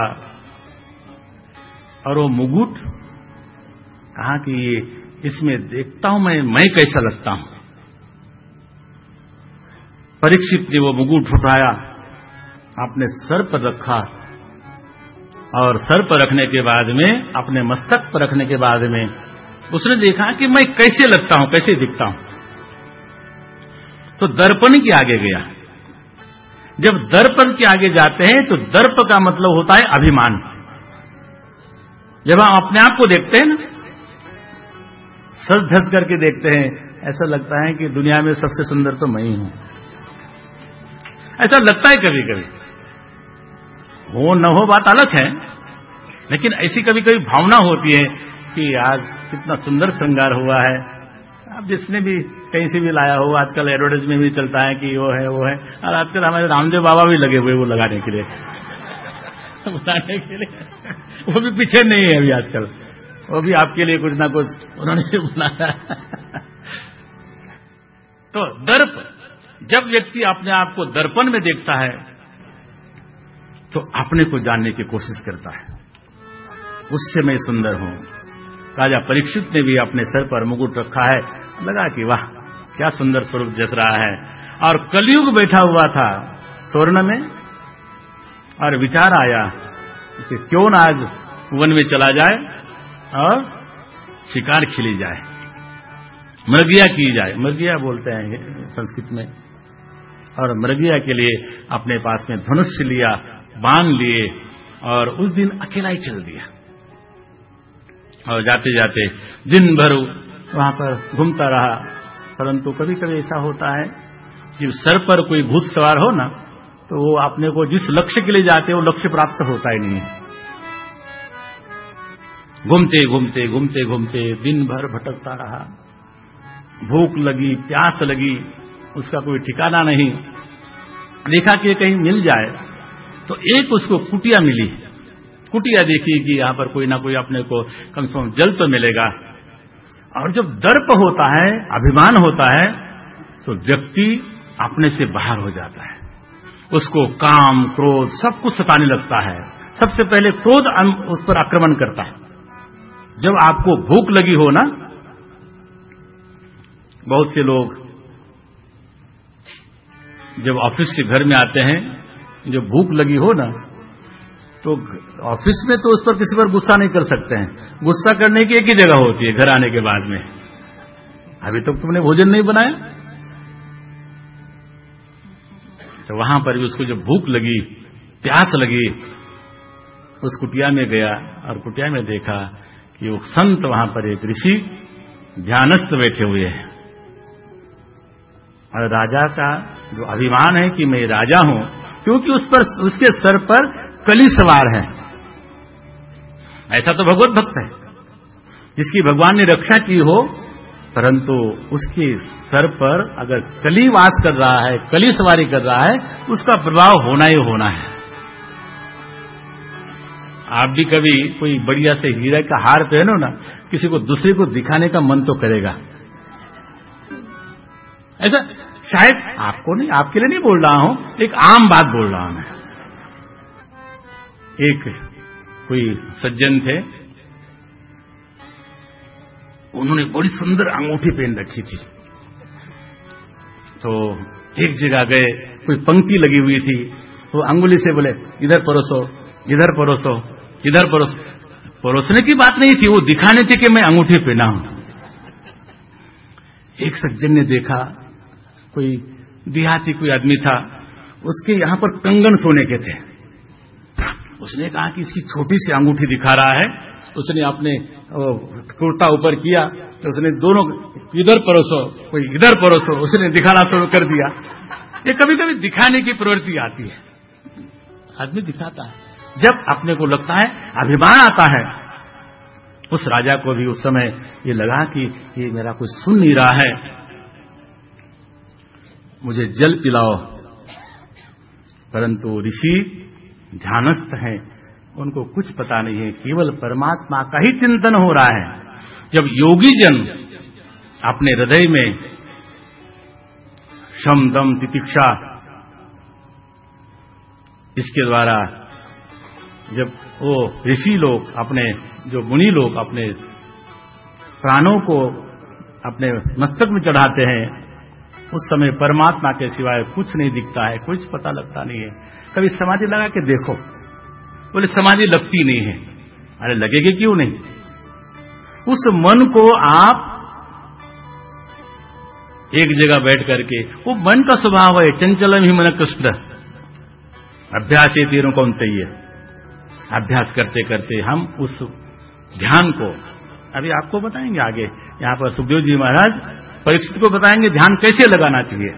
S1: और वो मुकुट कहा कि ये इसमें देखता हूं मैं कैसा लगता हूं। परीक्षित ने वो मुकुट उठाया, अपने सर पर रखा, और सर पर रखने के बाद में, अपने मस्तक पर रखने के बाद में उसने देखा कि मैं कैसे लगता हूं, कैसे दिखता हूं। तो दर्पण के आगे गया। जब दर्पण के आगे जाते हैं तो दर्प का मतलब होता है अभिमान। जब हम अपने आप को देखते हैं ना, सज धज करके देखते हैं, ऐसा लगता है कि दुनिया में सबसे सुंदर तो मैं ही हूं, ऐसा लगता है कभी कभी। हो न हो बात अलग है, लेकिन ऐसी कभी कभी भावना होती है कि आज कितना सुंदर श्रृंगार हुआ है। अब जिसने भी कहीं से भी लाया हो, आजकल एडवर्टाइज में भी चलता है कि वो है वो है, और आजकल हमारे रामदेव बाबा भी लगे हुए वो लगाने के लिए बताने के लिए, वो भी पीछे नहीं है अभी आजकल, वो भी आपके लिए कुछ ना कुछ उन्होंने बनाया। तो दर्प, जब व्यक्ति अपने आप को दर्पण में देखता है तो अपने को जानने की कोशिश करता है, उससे मैं सुंदर हूं। राजा परीक्षित ने भी अपने सर पर मुकुट रखा है, लगा कि वाह क्या सुंदर स्वरूप जस रहा है। और कलयुग बैठा हुआ था स्वर्ण में, और विचार आया कि क्यों ना आज वन में चला जाए और शिकार खिली जाए, मृगिया की जाए, मृगिया बोलते हैं संस्कृत में। और मृगिया के लिए अपने पास में धनुष लिया, बाण लिए, और उस दिन अकेला ही चल दिया। और जाते जाते दिन भर वहां पर घूमता रहा, परंतु कभी कभी ऐसा होता है कि सर पर कोई भूत सवार हो ना, तो वो अपने को जिस लक्ष्य के लिए जाते हैं वो लक्ष्य प्राप्त होता ही नहीं है। घूमते घूमते घूमते घूमते दिन भर भटकता रहा। भूख लगी, प्यास लगी, उसका कोई ठिकाना नहीं। देखा कि कहीं मिल जाए, तो एक उसको कुटिया मिली। कुटिया देखी कि यहां पर कोई ना कोई अपने को कम से कम जल तो मिलेगा। और जब दर्प होता है, अभिमान होता है, तो व्यक्ति अपने से बाहर हो जाता है। उसको काम, क्रोध सब कुछ सताने लगता है। सबसे पहले क्रोध उस पर आक्रमण करता है। जब आपको भूख लगी हो ना, बहुत से लोग जब ऑफिस से घर में आते हैं, जब भूख लगी हो ना, तो ऑफिस में तो उस पर किसी पर गुस्सा नहीं कर सकते हैं। गुस्सा करने की एक ही जगह होती है, घर आने के बाद में। अभी तक तुमने भोजन नहीं बनाया, तो वहां पर भी उसको जब भूख लगी, प्यास लगी, उस कुटिया में गया और कुटिया में देखा कि वो संत वहां पर एक ऋषि ध्यानस्थ बैठे हुए हैं। और राजा का जो अभिमान है कि मैं राजा हूं, क्योंकि उस पर, उसके सर पर कली सवार है। ऐसा तो भगवत भक्त है जिसकी भगवान ने रक्षा की हो, परंतु उसके सर पर अगर कली वास कर रहा है, कली सवारी कर रहा है, उसका प्रभाव होना ही होना है। आप भी कभी कोई बढ़िया से हीरे का हार पहनो ना, किसी को दूसरे को दिखाने का मन तो करेगा। ऐसा शायद आपको नहीं, आपके लिए नहीं बोल रहा हूं, एक आम बात बोल रहा हूं मैं। एक कोई सज्जन थे, उन्होंने बड़ी सुंदर अंगूठी पहन रखी थी। तो एक जगह गए, कोई पंक्ति लगी हुई थी, वो अंगुली से बोले इधर परोसो, इधर परोसो, इधर परोसो। परोसने की बात नहीं थी, वो दिखाने थी कि मैं अंगूठी पहना हूं। एक सज्जन ने देखा, कोई देहाती कोई आदमी था, उसके यहां पर कंगन सोने के थे। उसने कहा कि इसकी छोटी सी अंगूठी दिखा रहा है। उसने अपने कुर्ता ऊपर किया, तो उसने दोनों इधर परोसो, कोई इधर परोसो, उसने दिखाना शुरू कर दिया। ये कभी कभी दिखाने की प्रवृत्ति आती है, आदमी दिखाता है। जब अपने को लगता है, अभिमान आता है। उस राजा को भी उस समय ये लगा कि ये मेरा कोई सुन नहीं रहा है, मुझे जल पिलाओ। परंतु ऋषि ध्यानस्थ हैं, उनको कुछ पता नहीं है, केवल परमात्मा का ही चिंतन हो रहा है। जब योगी जन अपने हृदय में शम दम तितिक्षा इसके द्वारा, जब वो ऋषि लोग अपने, जो मुनि लोग अपने प्राणों को अपने मस्तक में चढ़ाते हैं, उस समय परमात्मा के सिवाय कुछ नहीं दिखता है, कुछ पता लगता नहीं है। कभी समाधि लगा के देखो, बोले समाधि लगती नहीं है। अरे लगेगी क्यों नहीं? उस मन को आप एक जगह बैठ करके, वो मन का स्वभाव है, चंचलम ही मन कृष्ण अभ्यास ये तीरों कौन चाहिए। अभ्यास करते करते हम उस ध्यान को, अभी आपको बताएंगे आगे, यहां पर सुखदेव जी महाराज परीक्षित को बताएंगे ध्यान कैसे लगाना चाहिए।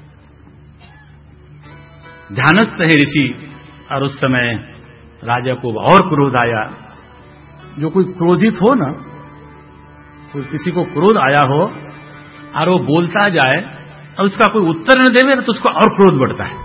S1: ध्यानस्थ है ऋषि, और उस समय राजा को और क्रोध आया। जो कोई क्रोधित हो ना, कोई किसी को क्रोध आया हो और वो बोलता जाए और उसका कोई उत्तर न देवे, तो उसको और क्रोध बढ़ता है।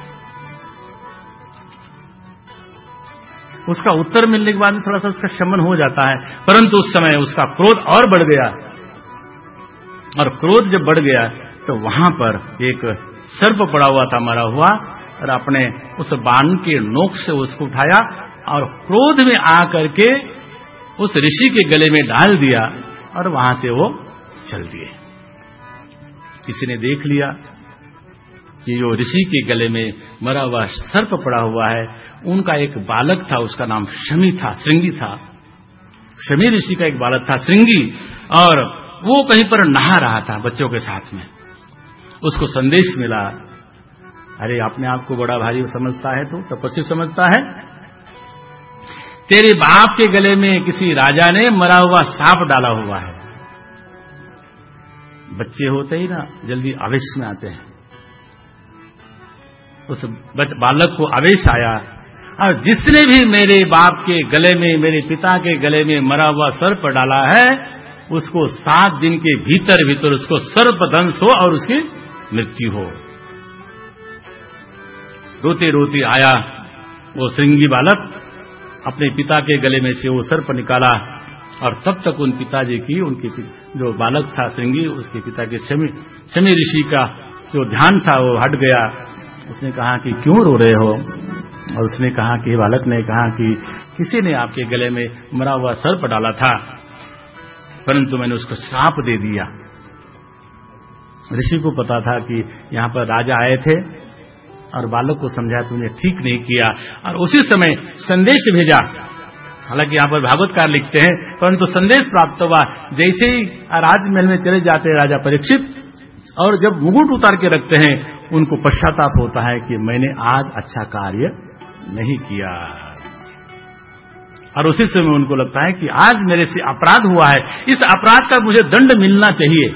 S1: उसका उत्तर मिलने के बाद में थोड़ा सा उसका शमन हो जाता है, परंतु उस समय उसका क्रोध और बढ़ गया। और क्रोध जब बढ़ गया तो वहां पर एक सर्प पड़ा हुआ था, मरा हुआ, और अपने उस बाण के नोक से उसको उठाया और क्रोध में आकर के उस ऋषि के गले में डाल दिया, और वहां से वो चल दिए। किसी ने देख लिया कि जो ऋषि के गले में मरा हुआ सर्प पड़ा हुआ है, उनका एक बालक था, उसका नाम शमी था, श्रृंगी था। शमी ऋषि का एक बालक था श्रृंगी, और वो कहीं पर नहा रहा था बच्चों के साथ में। उसको संदेश मिला, अरे अपने आप को बड़ा भारी समझता है, तो तपस्वी समझता है, तेरे बाप के गले में किसी राजा ने मरा हुआ सांप डाला हुआ है। बच्चे होते ही ना जल्दी आवेश में आते हैं। उस बालक को आवेश आया, और जिसने भी मेरे बाप के गले में, मेरे पिता के गले में मरा हुआ सर्प डाला है, उसको 7 दिन के भीतर भीतर उसको सर्प दंश हो और उसकी मृत्यु हो। रोते रोते आया वो श्रृंगी बालक, अपने पिता के गले में से वो सर्प निकाला, और तब तक उन पिताजी की, उनके जो बालक था श्रृंगी, उसके पिता के शमी ऋषि का जो ध्यान था वो हट गया। उसने कहा कि क्यों रो रहे हो? और उसने कहा कि बालक ने कहा कि किसी ने आपके गले में मरा हुआ सर्प डाला था, परंतु मैंने उसको श्राप दे दिया। ऋषि को पता था कि यहाँ पर राजा आए थे, और बालक को समझाया तुमने ठीक नहीं किया, और उसी समय संदेश भेजा। हालांकि यहाँ पर भागवतकार लिखते हैं, परंतु संदेश प्राप्त हुआ। जैसे ही राजमहल में चले जाते हैं राजा परीक्षित, और जब मुकुट उतार के रखते हैं, उनको पश्चाताप होता है कि मैंने आज अच्छा कार्य नहीं किया। और उसी समय उनको लगता है कि आज मेरे से अपराध हुआ है, इस अपराध का मुझे दंड मिलना चाहिए।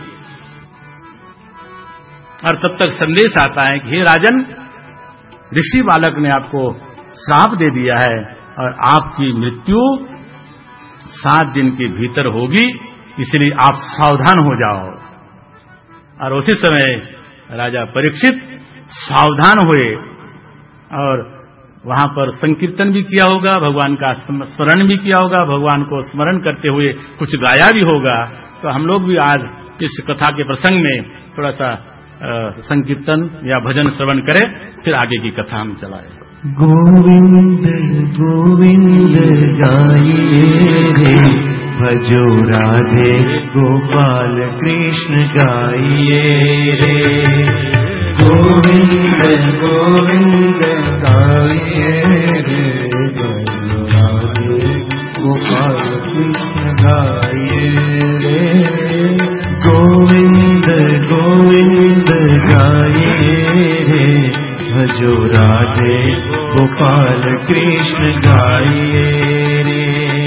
S1: और तब तक संदेश आता है कि हे राजन, ऋषि बालक ने आपको श्राप दे दिया है और आपकी मृत्यु 7 दिन के भीतर होगी, इसलिए आप सावधान हो जाओ। और उसी समय राजा परीक्षित सावधान हुए, और वहां पर संकीर्तन भी किया होगा, भगवान का स्मरण भी किया होगा, भगवान को स्मरण करते हुए कुछ गाया भी होगा। तो हम लोग भी आज इस कथा के प्रसंग में थोड़ा सा संकीर्तन या भजन श्रवण करें, फिर आगे की कथा हम चलाएं।
S2: गोविंद गोविंद गाइए रे, भजो राधे गोपाल कृष्ण गाइए रे। गोविंद गोविंद गाइए रे, भजो राधे गोपाल कृष्ण गाइए रे। गोविंद गोविंद गाइए रे, भजो राधे गोपाल कृष्ण गाइए रे।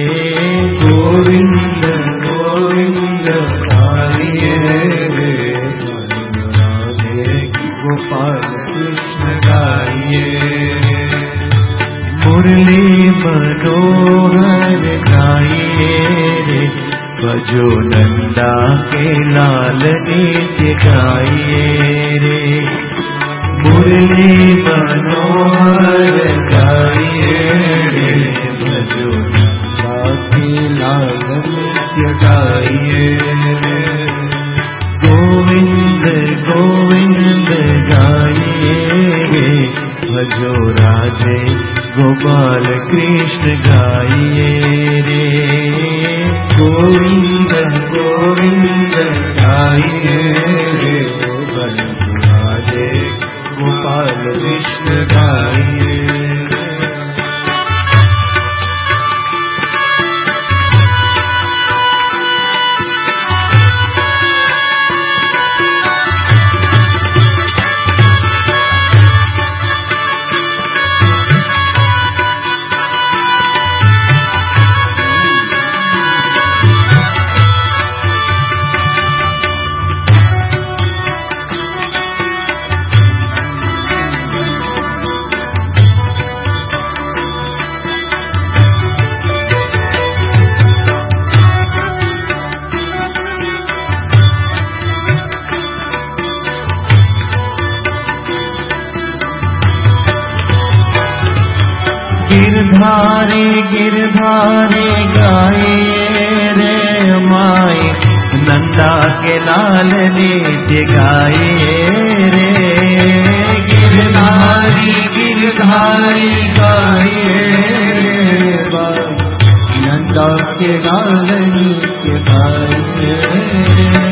S2: गोविंद गोविंद गाइए रे, भजो राधे गोपाल कृष्ण गाइए रे। मुरली मनोहर गाइए रे, भजो नंदा के लाल नित्य गाइए रे। मुरली मनोहर गाइए रे, भजो नंदा के लाल नित्य गाइए रे। गोविंद गोविंद गाइए रे, भजो राधे गोपाल कृष्ण गाइए रे। गोविंद गोविंद गाइए रे, भजो राधे गोपाल कृष्ण गाइए रे। गिरधारी गिरधारी गाइए रे माई, नंदा के लाल नित्य गाइए रे। गिरधारी गिरधारी गाइए रे माई, नंदा के लाल नित्य गाइए रे।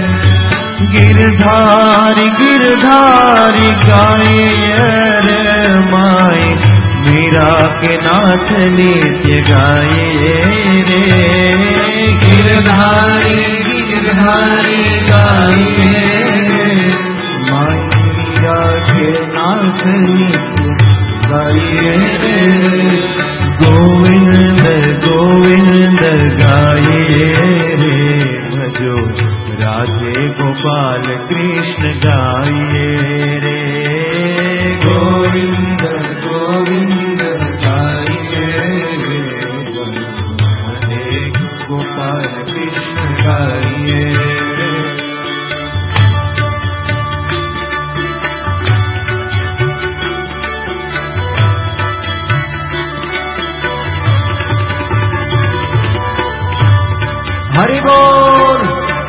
S2: गिरधारी गिरधारी गाइए रे माई, मीरा के नाथ नित्य गाइए रे। गिरधारी गिरधारी गाइए माई, मीरा के नाथ नित्य गाइए रे। गोविंद गोविंद गाइए रे, भजो राधे गोपाल कृष्ण गाइए रे। गोविंद गोविंद गाइए हरि बोल।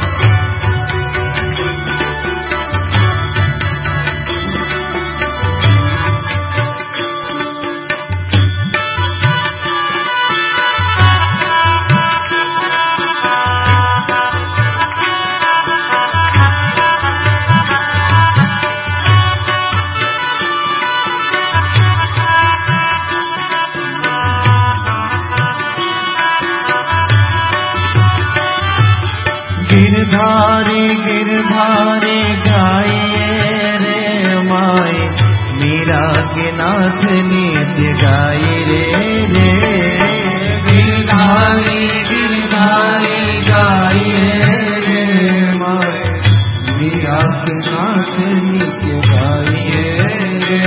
S2: गिरधारी गिरधारी गाइए रे माए, मीरा के नाथ नित्य गाए रे रे। गिरधारी गिरधारी गाइए रे माए, मीरा के नाथ नित्य गाइए रे।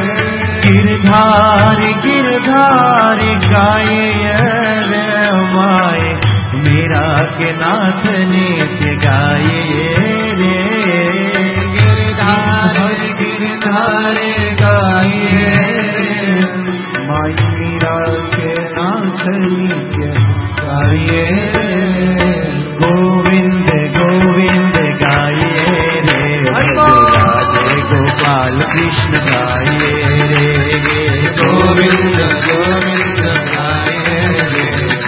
S2: गिरधारी गिरधारी गाइए रे माए, मीरा के नाथ नित्य गाइए रे। गिरधारी गिरधारी गाइए माई, मीरा के नाथ नित्य गाइए रे। गोविंद गोविंद गाइए रे, राधे गोपाल कृष्ण गाइए रे। गोविंद गोविंद गाइए रे,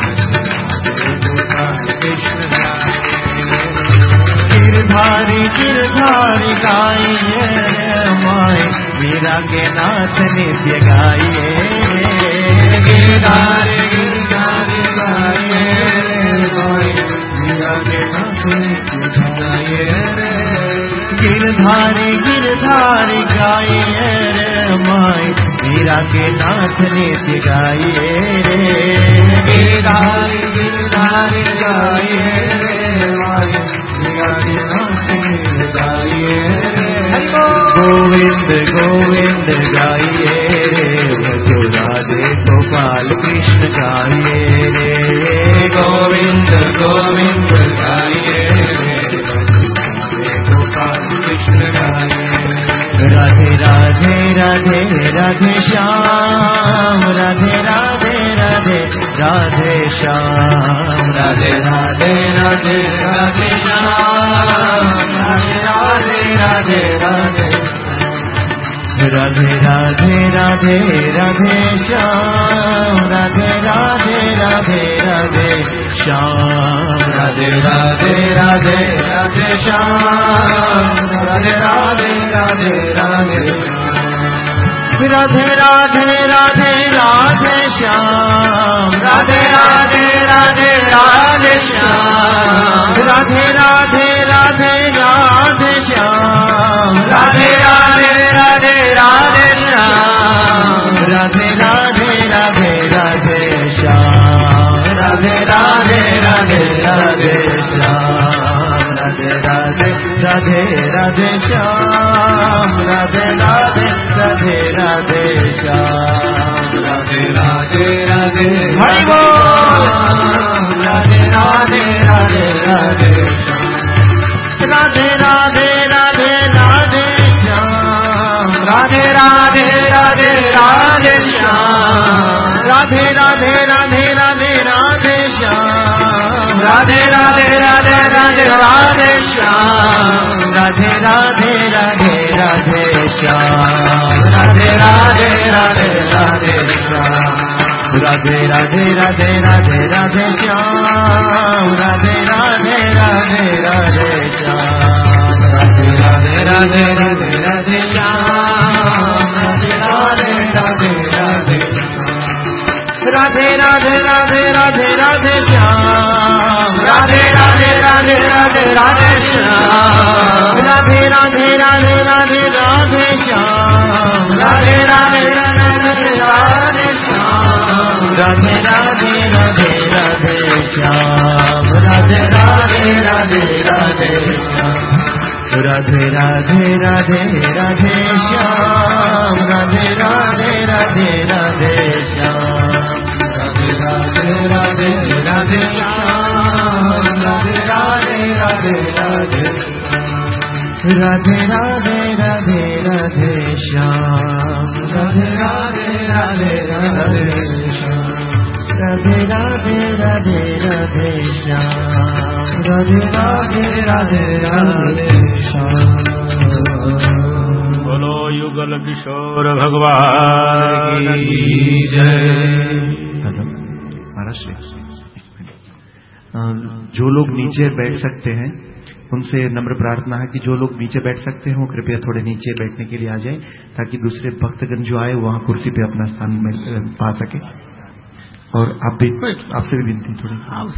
S2: गिरधारी गिरधारी गाइए माए, मीरा के नाथ नित्य गाइए। गिरधारी गिरधारी गाइए माए, मीरा के नाथ नित्य गाइए। गिरधारी गिरधारी गाइए माए, मीरा के नाथ नित्य गाइए। गिरधारी गिरधारी गाइए माए, मीरा के नाथ नित्य गाइए। गोविंद गोविंद गाइए रे, भजो राधे गोपाल कृष्ण गाइए रे। गोविंद गोविंद गाइए रे, गोपाल कृष्ण गाइए। राधे राधे राधे राधे श्याम, राधे राधे राधे राधे श्याम। राधे राधे राधे राधे श्याम, राधे राधे राधे राधे। राधे राधे राधे राधे श्याम, राधे राधे राधे राधे श्याम। राधे राधे राधे राधे श्याम, राधे राधे राधे राधे। राधे राधे राधे राधे श्याम, राधे राधे राधे राधे श्याम। राधे राधे राधे राधे श्याम, राधे राधे राधे राधे श्याम। राधे राधे राधे राधे श्याम, राधे राधे राधे राधे श्याम। राधे राधे राधे राधे श्याम, राधे राधे राधे राधे श्याम। राधे राधे राधे हरि बोल। राधे राधे राधे राधे श्याम, राधे राधे राधे राधे श्याम। राधे राधे राधे राधे श्याम, राधे राधे राधे राधे राधे श्याम। राधे राधे राधे राधे राधे श्याम, राधे राधे राधे राधे श्याम। राधे राधे राधे राधे श्याम, राधे राधे राधे राधे राधे श्याम। राधे राधे राधे राधे श्याम, राधे राधे राधे राधे राधे श्याम। राधे राधे राधे राधे, राधे राधे राधे राधे राधे श्याम। राधे राधे राधे राधे राधे श्याम, राधे राधे राधे राधे राधे श्याम। राधे राधे राधे राधे राधे श्याम, राधे राधे राधे राधे श्याम। राधे राधे राधे राधे श्याम, राधे राधे राधे राधे श्याम। राधे राधे राधे राधे श्याम, राधे राधे राधे राधे श्याम। राधे राधे राधे राधे, राधे राधे राधे राधे श्याम। राधे राधे राधे राधे श्याम, राधे राधे राधे राधे श्याम। राधे राधे राधे राधे श्याम।
S1: बोलो युगल किशोर भगवान की जय।
S2: महाराज जो लोग नीचे बैठ सकते हैं उनसे नम्र प्रार्थना है कि जो लोग नीचे बैठ सकते हैं वो कृपया थोड़े नीचे बैठने के लिए आ जाएं, ताकि दूसरे भक्तगण जो आए वहां कुर्सी पे अपना स्थान पा सके। और आप भी, आपसे भी विनती थोड़ी।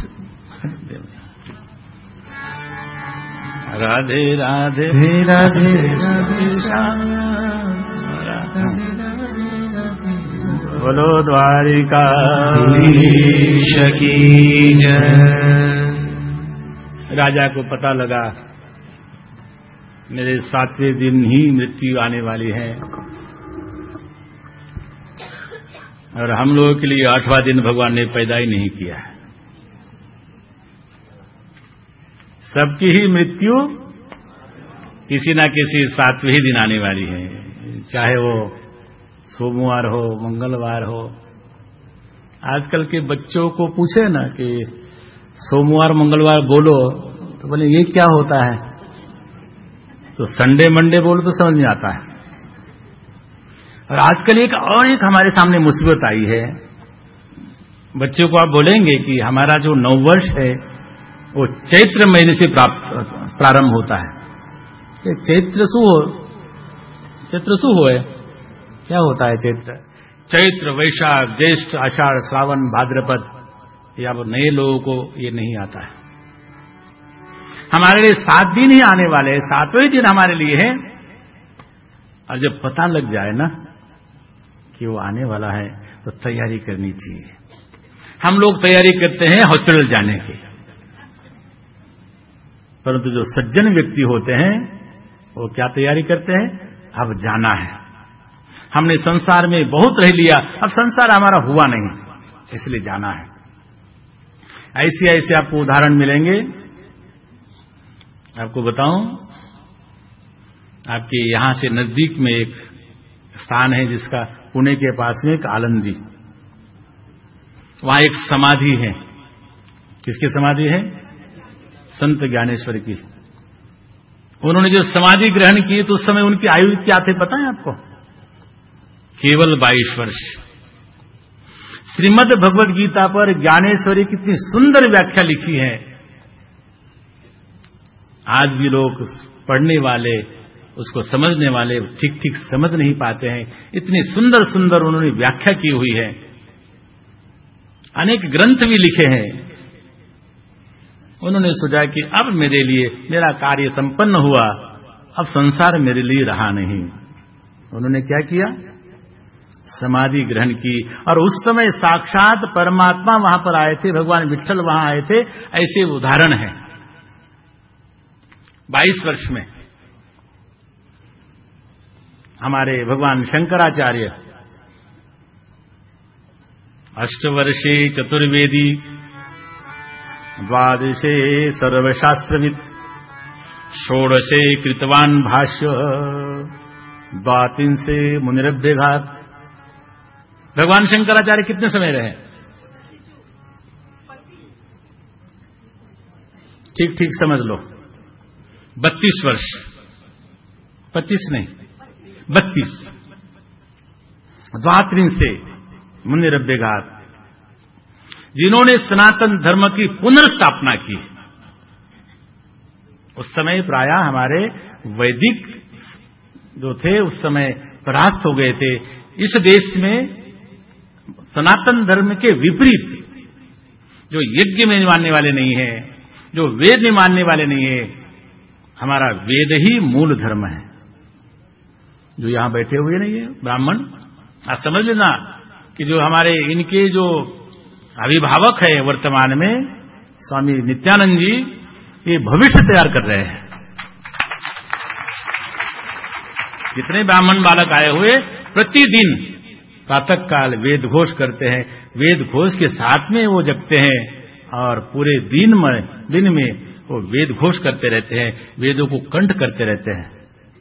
S1: राधे राधे
S2: राधे राधे श्याम।
S1: बोलो द्वारिका
S2: की जय।
S1: राजा को पता लगा मेरे 7वें दिन ही मृत्यु आने वाली है, और हम लोगों के लिए 8वां दिन भगवान ने पैदा ही नहीं किया है। सबकी ही मृत्यु किसी न किसी 7वें दिन आने वाली है, चाहे वो सोमवार हो, मंगलवार हो। आजकल के बच्चों को पूछे ना कि सोमवार मंगलवार बोलो, तो बोले ये क्या होता है, तो संडे मंडे बोलो तो समझ में आता है। और आजकल एक हमारे सामने मुसीबत आई है। बच्चों को आप बोलेंगे कि हमारा जो नववर्ष है वो चैत्र महीने से प्रारंभ होता है। चैत्र सु है, क्या होता है चैत्र? चैत्र, वैशाख, ज्येष्ठ, आषाढ़, श्रावण, भाद्रपद, या वो नए लोगों को ये नहीं आता है। हमारे लिए 7 दिन ही आने वाले हैं, 7वें दिन हमारे लिए है। और जब पता लग जाए ना कि वो आने वाला है तो तैयारी करनी चाहिए। हम लोग तैयारी करते हैं हॉस्पिटल जाने की, परंतु जो सज्जन व्यक्ति होते हैं वो क्या तैयारी करते हैं? अब जाना है। हमने संसार में बहुत रह लिया, अब संसार हमारा हुआ नहीं, इसलिए जाना है। ऐसे ऐसे आपको उदाहरण मिलेंगे। आपको बताऊं, आपके यहां से नजदीक में एक स्थान है जिसका पुणे के पास में एक आलंदी, वहां एक समाधि है। किसकी समाधि है? संत ज्ञानेश्वर की। उन्होंने जो समाधि ग्रहण की तो उस समय उनकी आयु क्या थे पता है आपको? केवल 22 वर्ष। श्रीमद् भगवद गीता पर ज्ञानेश्वरी कितनी सुंदर व्याख्या लिखी है। आज भी लोग पढ़ने वाले, उसको समझने वाले ठीक ठीक समझ नहीं पाते हैं। इतनी सुंदर सुंदर उन्होंने व्याख्या की हुई है। अनेक ग्रंथ भी लिखे हैं। उन्होंने सोचा कि अब मेरे लिए मेरा कार्य संपन्न हुआ, अब संसार मेरे लिए रहा नहीं। उन्होंने क्या किया? समाधि ग्रहण की। और उस समय साक्षात परमात्मा वहां पर आए थे, भगवान विट्ठल वहां आए थे। ऐसे उदाहरण है। 22 वर्ष में हमारे भगवान शंकराचार्य, अष्टवर्षे चतुर्वेदी, द्वादशे सर्वशास्त्रविद, षोडशे कृतवान भाष्य, द्वात्रिंशे मुनिरभ्यघात। भगवान शंकराचार्य कितने समय रहे? ठीक ठीक समझ लो, 32 वर्ष। 25 नहीं, 32। द्वात्रिंशे मुनिरभ्यघात, जिन्होंने सनातन धर्म की पुनर्स्थापना की। उस समय प्रायः हमारे वैदिक जो थे उस समय परास्त हो गए थे। इस देश में सनातन धर्म के विपरीत, जो यज्ञ में मानने वाले नहीं है, जो वेद में मानने वाले नहीं है, हमारा वेद ही मूल धर्म है। जो यहां बैठे हुए नहीं है ब्राह्मण, आप समझ लेना कि जो हमारे इनके जो अभिभावक है वर्तमान में, स्वामी नित्यानंद जी, ये भविष्य तैयार कर रहे हैं। जितने ब्राह्मण बालक आए हुए प्रतिदिन प्रातः काल वेद घोष करते हैं। वेद घोष के साथ में वो जगते हैं और पूरे दिन में वो वेद घोष करते रहते हैं, वेदों को कंठ करते रहते हैं।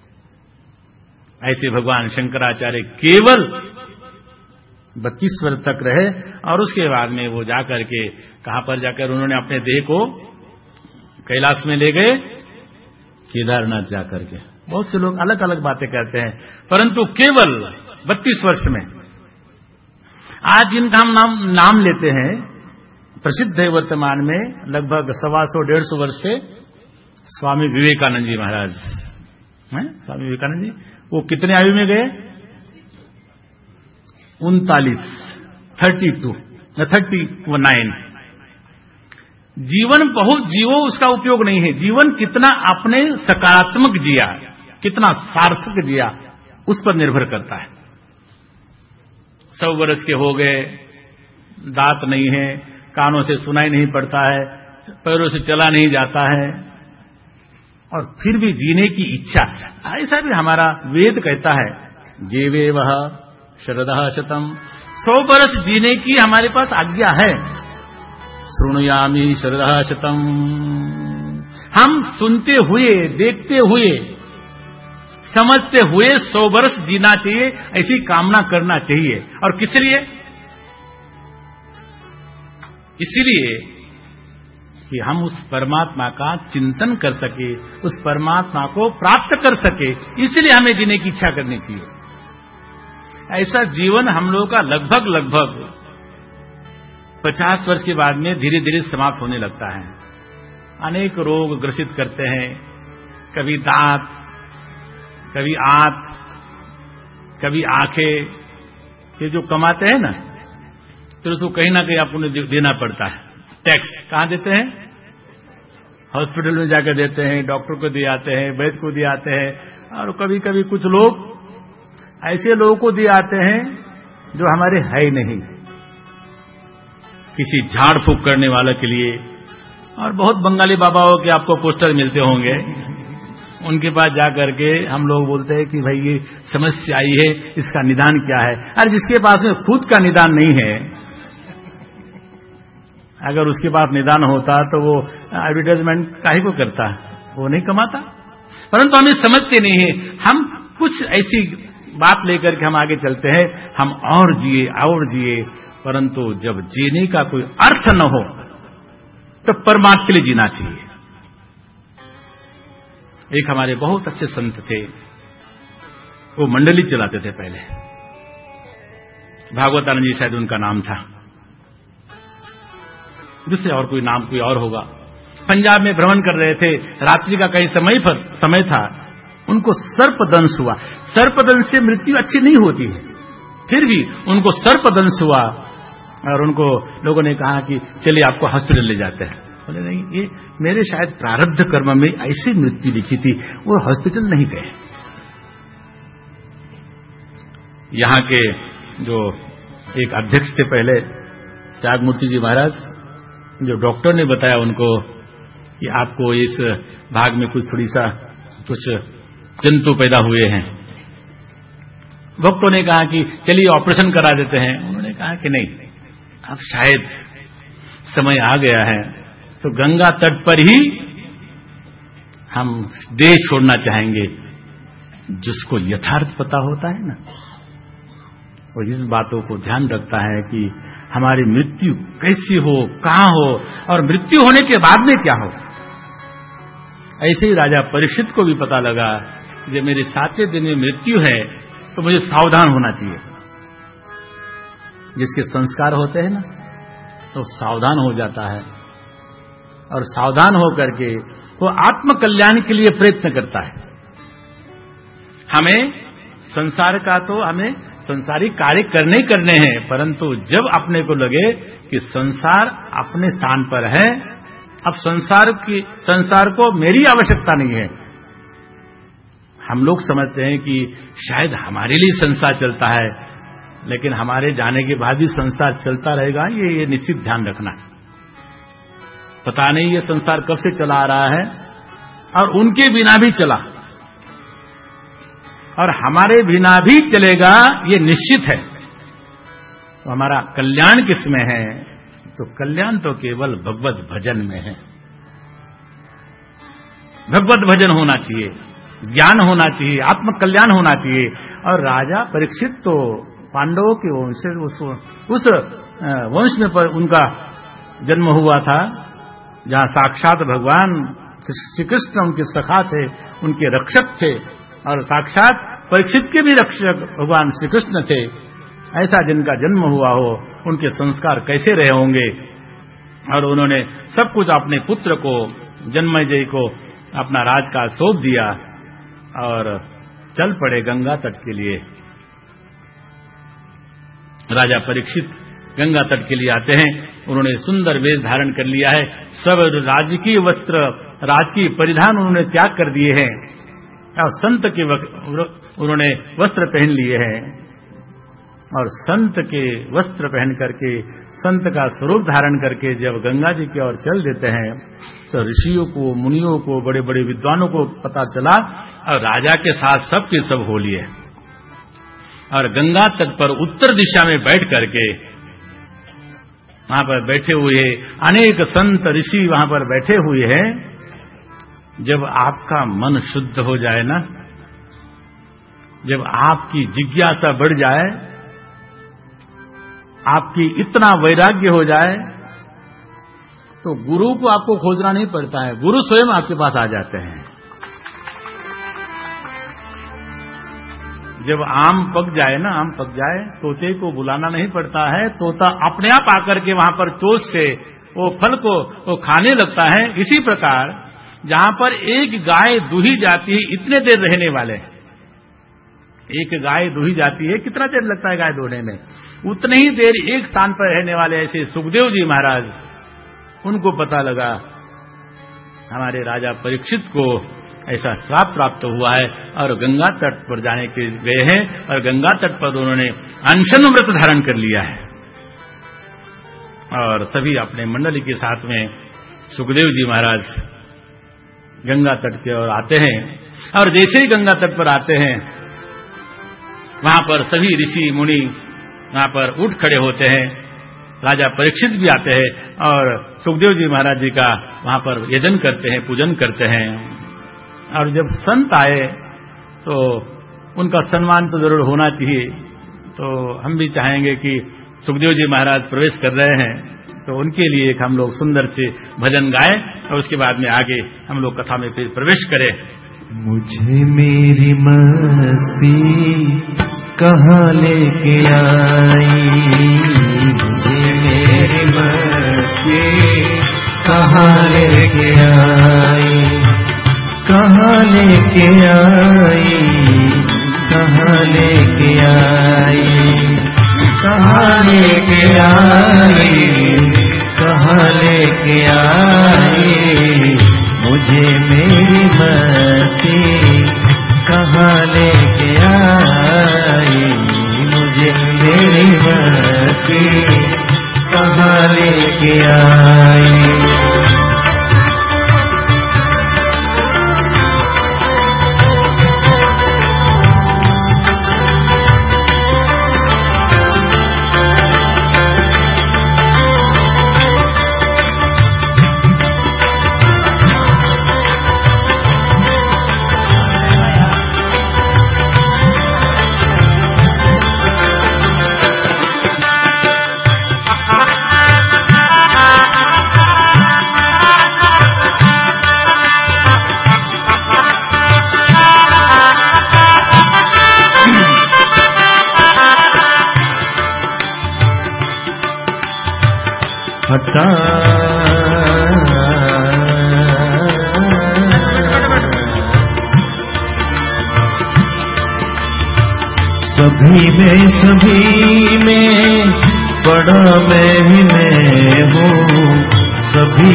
S1: ऐसे भगवान शंकराचार्य केवल 32 वर्ष तक रहे और उसके बाद में वो जाकर के कहां पर जाकर उन्होंने अपने देह को कैलाश में ले गए केदारनाथ जाकर के। बहुत से लोग अलग अलग बातें कहते हैं, परंतु केवल 32 वर्ष में आज जिनका हम नाम लेते हैं, प्रसिद्ध है वर्तमान में, लगभग 125-150 वर्ष से स्वामी विवेकानंद जी महाराज हैं। स्वामी विवेकानंद जी वो कितने आयु में गए? 39 जीवन बहुत जियो उसका उपयोग नहीं है। जीवन कितना आपने सकारात्मक जिया, कितना सार्थक जिया, उस पर निर्भर करता है। 100 वर्ष के हो गए, दांत नहीं है, कानों से सुनाई नहीं पड़ता है, पैरों से चला नहीं जाता है, और फिर भी जीने की इच्छा। ऐसा भी हमारा वेद कहता है, जीवे वह शरदः शतम, 100 वर्ष जीने की हमारे पास आज्ञा है। शृणुयामि शरदः शतम, हम सुनते हुए, देखते हुए, समझते हुए 100 वर्ष जीना चाहिए, ऐसी कामना करना चाहिए। और किस लिए? इसलिए कि हम उस परमात्मा का चिंतन कर सके, उस परमात्मा को प्राप्त कर सके, इसलिए हमें जीने की इच्छा करनी चाहिए। ऐसा जीवन हम लोगों का लगभग 50 वर्ष के बाद में धीरे धीरे समाप्त होने लगता है। अनेक रोग ग्रसित करते हैं, कभी दांत, कभी आंत, कभी आंखें। ये जो कमाते हैं ना, फिर उसको कहीं ना कहीं आपको देना पड़ता है। टैक्स कहां देते हैं? हॉस्पिटल में जाकर देते हैं, डॉक्टर को दिए आते हैं, वैद्य को दिए आते हैं, और कभी कभी कुछ लोग ऐसे लोगों को दिए आते हैं जो हमारे है ही नहीं, किसी झाड़ फूक करने वाले के लिए। और बहुत बंगाली बाबाओं के आपको पोस्टर मिलते होंगे, उनके पास जाकर के हम लोग बोलते हैं कि भाई ये समस्या आई है, इसका निदान क्या है। अरे जिसके पास में खुद का निदान नहीं है, अगर उसके पास निदान होता तो वो एडवर्टाइजमेंट काहे को करता, वो नहीं कमाता। परंतु हम ये समझते नहीं है, हम कुछ ऐसी बात लेकर के हम आगे चलते हैं, हम और जिए, परंतु जब जीने का कोई अर्थ न हो तो परमात्मा के लिए जीना चाहिए। एक हमारे बहुत अच्छे संत थे, वो मंडली चलाते थे पहले, भागवतानंद जी शायद उनका नाम था, दूसरे और कोई नाम कोई और होगा। पंजाब में भ्रमण कर रहे थे, रात्रि का कहीं समय था, उनको सर्पदंश हुआ। सर्पदंश से मृत्यु अच्छी नहीं होती है, फिर भी उनको सर्पदंश हुआ, और उनको लोगों ने कहा कि चलिए आपको हॉस्पिटल ले जाते हैं। बोले नहीं, ये मेरे शायद प्रारब्ध कर्म में ऐसी मृत्यु लिखी थी, वो हॉस्पिटल नहीं गए। यहां के जो एक अध्यक्ष थे पहले, त्यागमूर्ति जी महाराज, जो डॉक्टर ने बताया उनको कि आपको इस भाग में कुछ जंतु पैदा हुए हैं। भक्तों ने कहा कि चलिए ऑपरेशन करा देते हैं। उन्होंने कहा कि नहीं, अब शायद समय आ गया है, तो गंगा तट पर ही हम देह छोड़ना चाहेंगे। जिसको यथार्थ पता होता है ना, वो इस बातों को ध्यान रखता है कि हमारी मृत्यु कैसी हो, कहां हो, और मृत्यु होने के बाद में क्या हो। ऐसे ही राजा परीक्षित को भी पता लगा जब मेरे 7वें दिन में मृत्यु है तो मुझे सावधान होना चाहिए। जिसके संस्कार होते हैं ना, तो सावधान हो जाता है, और सावधान होकर के वो आत्म कल्याण के लिए प्रयत्न करता है। हमें संसार का तो हमें संसारी कार्य करने हैं, परंतु जब अपने को लगे कि संसार अपने स्थान पर है, अब संसार को मेरी आवश्यकता नहीं है। हम लोग समझते हैं कि शायद हमारे लिए संसार चलता है, लेकिन हमारे जाने के बाद भी संसार चलता रहेगा, ये निश्चित ध्यान रखना। पता नहीं ये संसार कब से चला आ रहा है, और उनके बिना भी चला, और हमारे बिना भी चलेगा, ये निश्चित है। तो हमारा कल्याण किसमें है? तो कल्याण तो केवल भगवत भजन में है। भगवत भजन होना चाहिए, ज्ञान होना चाहिए, आत्म कल्याण होना चाहिए। और राजा परीक्षित तो पांडवों के वंश, उस वंश में पर उनका जन्म हुआ था, जहां साक्षात भगवान श्री कृष्ण उनके सखा थे, उनके रक्षक थे, और साक्षात परीक्षित के भी रक्षक भगवान श्री कृष्ण थे। ऐसा जिनका जन्म हुआ हो, उनके संस्कार कैसे रहे होंगे। और उन्होंने सब कुछ अपने पुत्र को, जन्मेजय को, अपना राजकाज सौंप दिया और चल पड़े गंगा तट के लिए। राजा परीक्षित गंगा तट के लिए आते हैं। उन्होंने सुंदर वेश धारण कर लिया है, सब राजकीय वस्त्र, राजकीय परिधान उन्होंने त्याग कर दिए हैं और संत के उन्होंने वस्त्र पहन लिए हैं। और संत के वस्त्र पहन करके, संत का स्वरूप धारण करके जब गंगा जी की ओर चल देते हैं तो ऋषियों को, मुनियों को, बड़े बड़े विद्वानों को पता चला और राजा के साथ सबके सब हो लिए। और गंगा तट पर उत्तर दिशा में बैठ करके वहां पर बैठे हुए अनेक संत ऋषि वहां पर बैठे हुए हैं। जब आपका मन शुद्ध हो जाए ना, जब आपकी जिज्ञासा बढ़ जाए, आपकी इतना वैराग्य हो जाए, तो गुरु को आपको खोजना नहीं पड़ता है, गुरु स्वयं आपके पास आ जाते हैं। जब आम पक जाए ना, आम पक जाए, तोते को बुलाना नहीं पड़ता है, तोता अपने आप आकर के वहां पर चोंच से वो फल को वो खाने लगता है। इसी प्रकार जहां पर एक गाय दूही जाती है, इतने देर रहने वाले, एक गाय दूही जाती है, कितना देर लगता है गाय दूहने में, उतनी ही देर एक स्थान पर रहने वाले ऐसे सुखदेव जी महाराज, उनको पता लगा हमारे राजा परीक्षित को ऐसा श्राप प्राप्त हुआ है और गंगा तट पर जाने के गए हैं। और गंगा तट पर उन्होंने अनशन व्रत धारण कर लिया है और सभी अपने मंडली के साथ में सुखदेव जी महाराज गंगा तट की ओर आते हैं। और जैसे ही गंगा तट पर आते हैं, वहां पर सभी ऋषि मुनि वहां पर उठ खड़े होते हैं। राजा परीक्षित भी आते हैं और सुखदेव जी महाराज जी का वहां पर यजन करते हैं, पूजन करते हैं। और जब संत आए तो उनका सम्मान तो जरूर होना चाहिए। तो हम भी चाहेंगे कि सुखदेव जी महाराज प्रवेश कर रहे हैं, तो उनके लिए एक हम लोग सुंदर से भजन गाएं और उसके बाद में आगे हम लोग कथा में फिर प्रवेश करें।
S2: मुझे मेरी मस्ती कहाँ लेके आई, मुझे मेरी मस्ती कहाँ लेके आई, कहाँ लेके आई, कहाँ लेके आई, कहाँ लेके आई, कहाँ लेके आई, मुझे मेरी मस्ती कहाँ लेके आई, मुझे मेरी मस्ती कहाँ लेके आई। सभी में बड़ा मैं ही मैं हूँ, सभी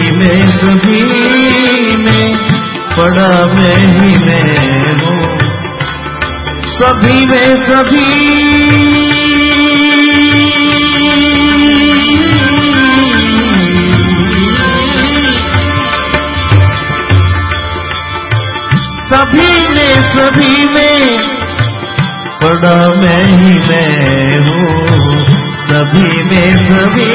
S2: में बड़ा मैं ही मैं हूँ, सभी में बड़ा मैं ही मैं हूँ, सभी में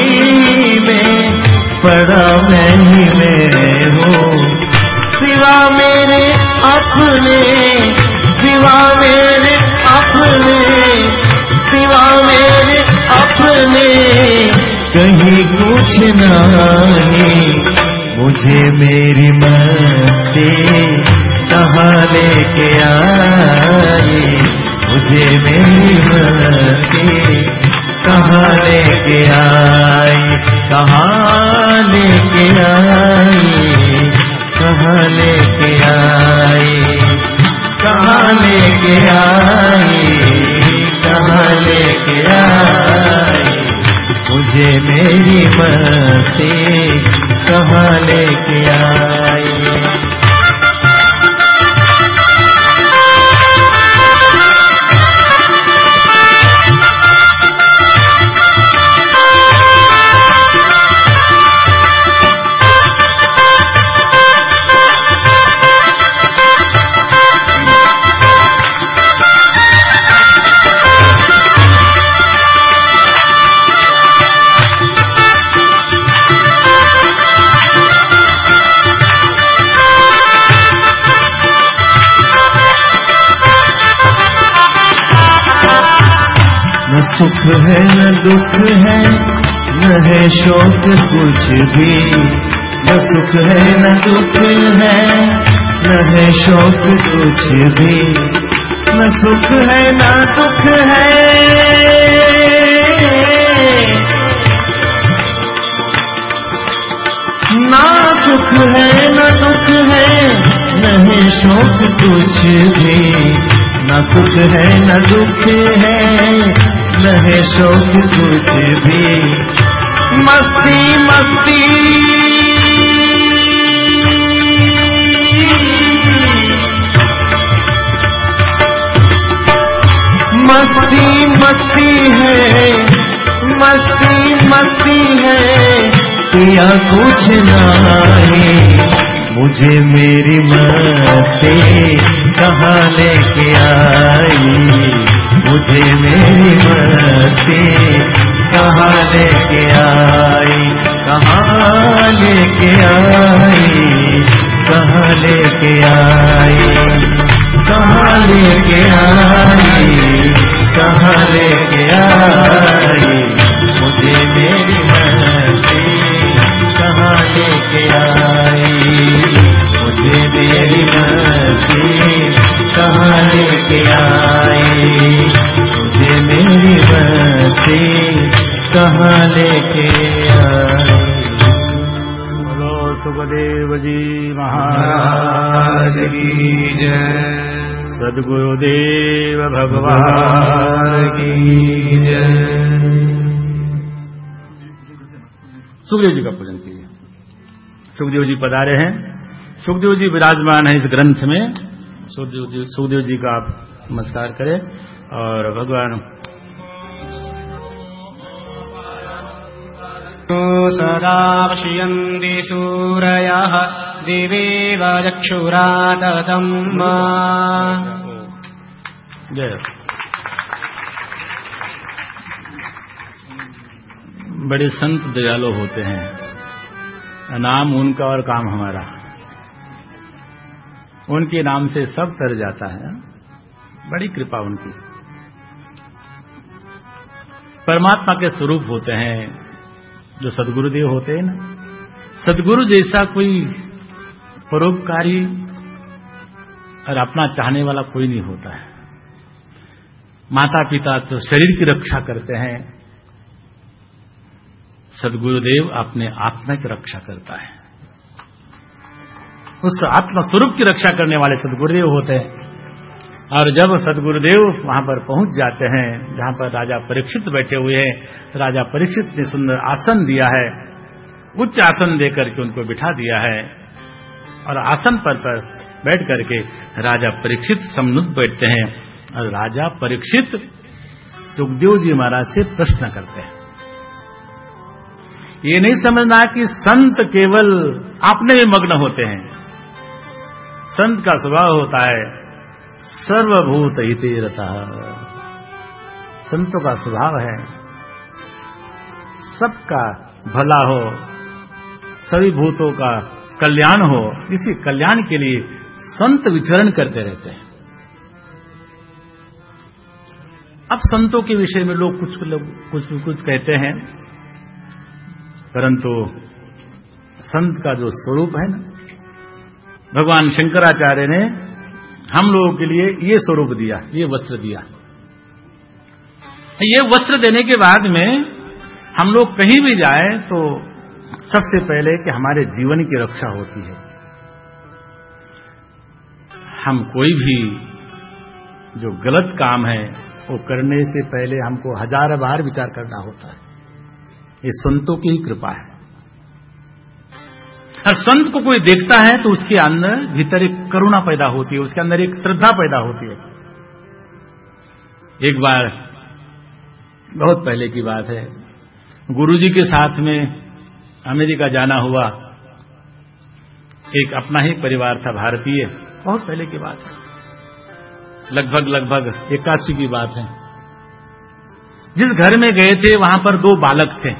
S2: बड़ा मैं ही मैं हूँ। सिवा मेरे अपने, सिवा मेरे अपने, सिवा मेरे अपने कहीं कुछ नहीं, मुझे मेरी मस्ती कहाँ लेके आई, मुझे मेरी मस्ती कहाँ लेके आई, कहाँ लेके आई, कहाँ लेके आई, कहाँ लेके आई, कहाँ लेके आई, मुझे मेरी मस्ती कहाँ लेके आई। न सुख है न दुख है न है शोक कुछ भी, न सुख है न दुख है न है शोक कुछ भी, न सुख है न दुख है, ना सुख है न दुख है न है शोक कुछ भी, न सुख है न दुख है न है शोक कुछ भी, मस्ती मस्ती मस्ती मस्ती है, मस्ती मस्ती है, किया कुछ नहीं, मुझे मेरी मस्ती कहाँ लेके आई, मुझे मेरी मस्ती कहाँ लेके आई, कहाँ लेके आई, कहाँ लेके आई, कहाँ लेके आई, कहाँ लेके आई, मुझे मेरी मस्ती कहाँ लेके आई, मुझे मेरी मस्ती कहाँ लेके आई, मुझे मेरी मस्ती कहाँ लेके आई।
S1: बोलो सुखदेव जी महाराज
S2: की जय,
S1: सद्गुरुदेव भगवान
S2: की जय।
S1: सुखदेव जी का पूजन कीजिए। सुखदेव जी पधारे हैं, सुखदेव जी विराजमान है इस ग्रंथ में। सुखदेव जी का आप नमस्कार करें और भगवान
S3: सदा पश्यन्ति सूरयः दिवेव चक्षुराततं
S1: जय। बड़े संत दयालु होते हैं, नाम उनका और काम हमारा, उनके नाम से सब तर जाता है। बड़ी कृपा उनकी। परमात्मा के स्वरूप होते हैं जो सद्गुरुदेव होते हैं ना। सद्गुरु जैसा कोई परोपकारी और अपना चाहने वाला कोई नहीं होता है। माता पिता तो शरीर की रक्षा करते हैं, सद्गुरुदेव अपने आत्मा की रक्षा करता है। उस आत्मा स्वरूप की रक्षा करने वाले सद्गुरुदेव होते हैं। और जब सद्गुरुदेव वहां पर पहुंच जाते हैं जहां पर राजा परीक्षित बैठे हुए हैं, राजा परीक्षित ने सुंदर आसन दिया है, उच्च आसन देकर के उनको बिठा दिया है और आसन पर बैठ करके राजा परीक्षित सम्मुख बैठते हैं और राजा परीक्षित सुखदेव जी महाराज से प्रश्न करते हैं। ये नहीं समझना कि संत केवल अपने में मग्न होते हैं। संत का स्वभाव होता है सर्वभूत हिते रतः। संतों का स्वभाव है सबका भला हो, सभी भूतों का कल्याण हो, इसी कल्याण के लिए संत विचरण करते रहते हैं। अब संतों के विषय में लोग कुछ कहते हैं, परंतु संत का जो स्वरूप है ना, भगवान शंकराचार्य ने हम लोगों के लिए ये स्वरूप दिया, ये वस्त्र दिया। ये वस्त्र देने के बाद में हम लोग कहीं भी जाए तो सबसे पहले कि हमारे जीवन की रक्षा होती है। हम कोई भी जो गलत काम है वो करने से पहले हमको 1000 बार विचार करना होता है। ये संतों की ही कृपा है। हर संत को कोई देखता है तो उसके अंदर भीतर एक करुणा पैदा होती है, उसके अंदर एक श्रद्धा पैदा होती है। एक बार, बहुत पहले की बात है, गुरुजी के साथ में अमेरिका जाना हुआ। एक अपना ही परिवार था, भारतीय, बहुत पहले की बात है, लगभग 81 की बात है। जिस घर में गए थे वहां पर 2 बालक थे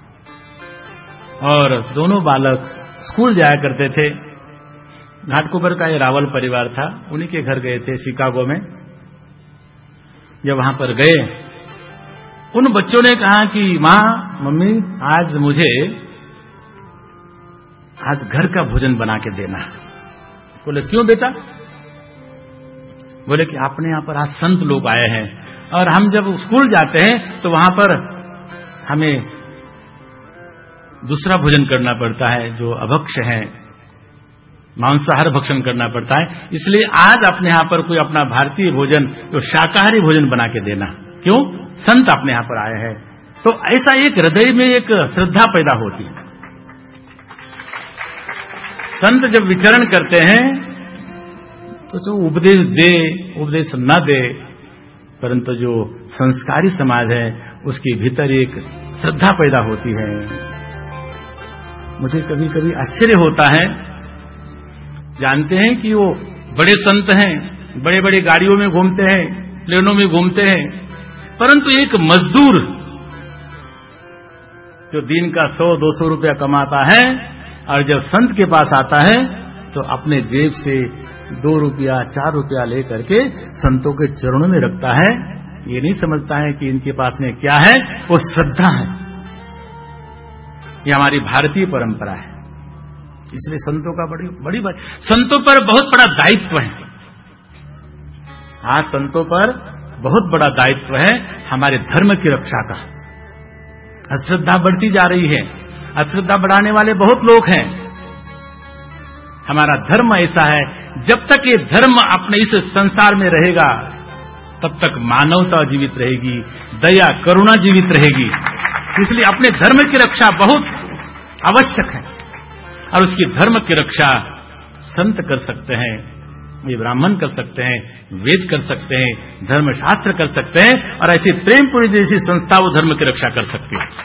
S1: और दोनों बालक स्कूल जाया करते थे। घाटकोपर का ये रावल परिवार था, उन्हीं के घर गए थे शिकागो में। जब वहां पर गए, उन बच्चों ने कहा कि मां, मम्मी, आज मुझे घर का भोजन बना के देना। बोले क्यों बेटा? बोले कि अपने यहां पर आज संत लोग आए हैं और हम जब स्कूल जाते हैं तो वहां पर हमें दूसरा भोजन करना पड़ता है, जो अभक्ष है, मांसाहार भक्षण करना पड़ता है। इसलिए आज अपने यहां पर कोई अपना भारतीय भोजन, जो शाकाहारी भोजन बना के देना। क्यों? संत अपने यहां पर आए हैं। तो ऐसा एक हृदय में एक श्रद्धा पैदा होती है। संत जब विचरण करते हैं तो जो उपदेश दे, उपदेश न दे, परंतु जो संस्कारी समाज है उसके भीतर एक श्रद्धा पैदा होती है। मुझे कभी कभी आश्चर्य होता है, जानते हैं कि वो बड़े संत हैं, बड़े बड़े गाड़ियों में घूमते हैं, प्लेनों में घूमते हैं, परंतु एक मजदूर जो दिन का 100-200 रुपया कमाता है और जब संत के पास आता है तो अपने जेब से 2 रुपया 4 रुपया लेकर के संतों के चरणों में रखता है। ये नहीं समझता है कि इनके पास में क्या है, वो श्रद्धा है। ये हमारी भारतीय परंपरा है। इसलिए संतों का बड़ी संतों पर बहुत बड़ा दायित्व है। आज संतों पर बहुत बड़ा दायित्व है हमारे धर्म की रक्षा का। अश्रद्धा बढ़ती जा रही है, अश्रद्धा बढ़ाने वाले बहुत लोग हैं। हमारा धर्म ऐसा है, जब तक ये धर्म अपने इस संसार में रहेगा तब तक मानवता जीवित रहेगी, दया करुणा जीवित रहेगी। इसलिए अपने धर्म की रक्षा बहुत आवश्यक है और उसकी धर्म की रक्षा संत कर सकते हैं, ये ब्राह्मण कर सकते हैं, वेद कर सकते हैं, धर्मशास्त्र कर सकते हैं और ऐसी प्रेमपुरी जैसी संस्था वो धर्म की रक्षा कर सकती है।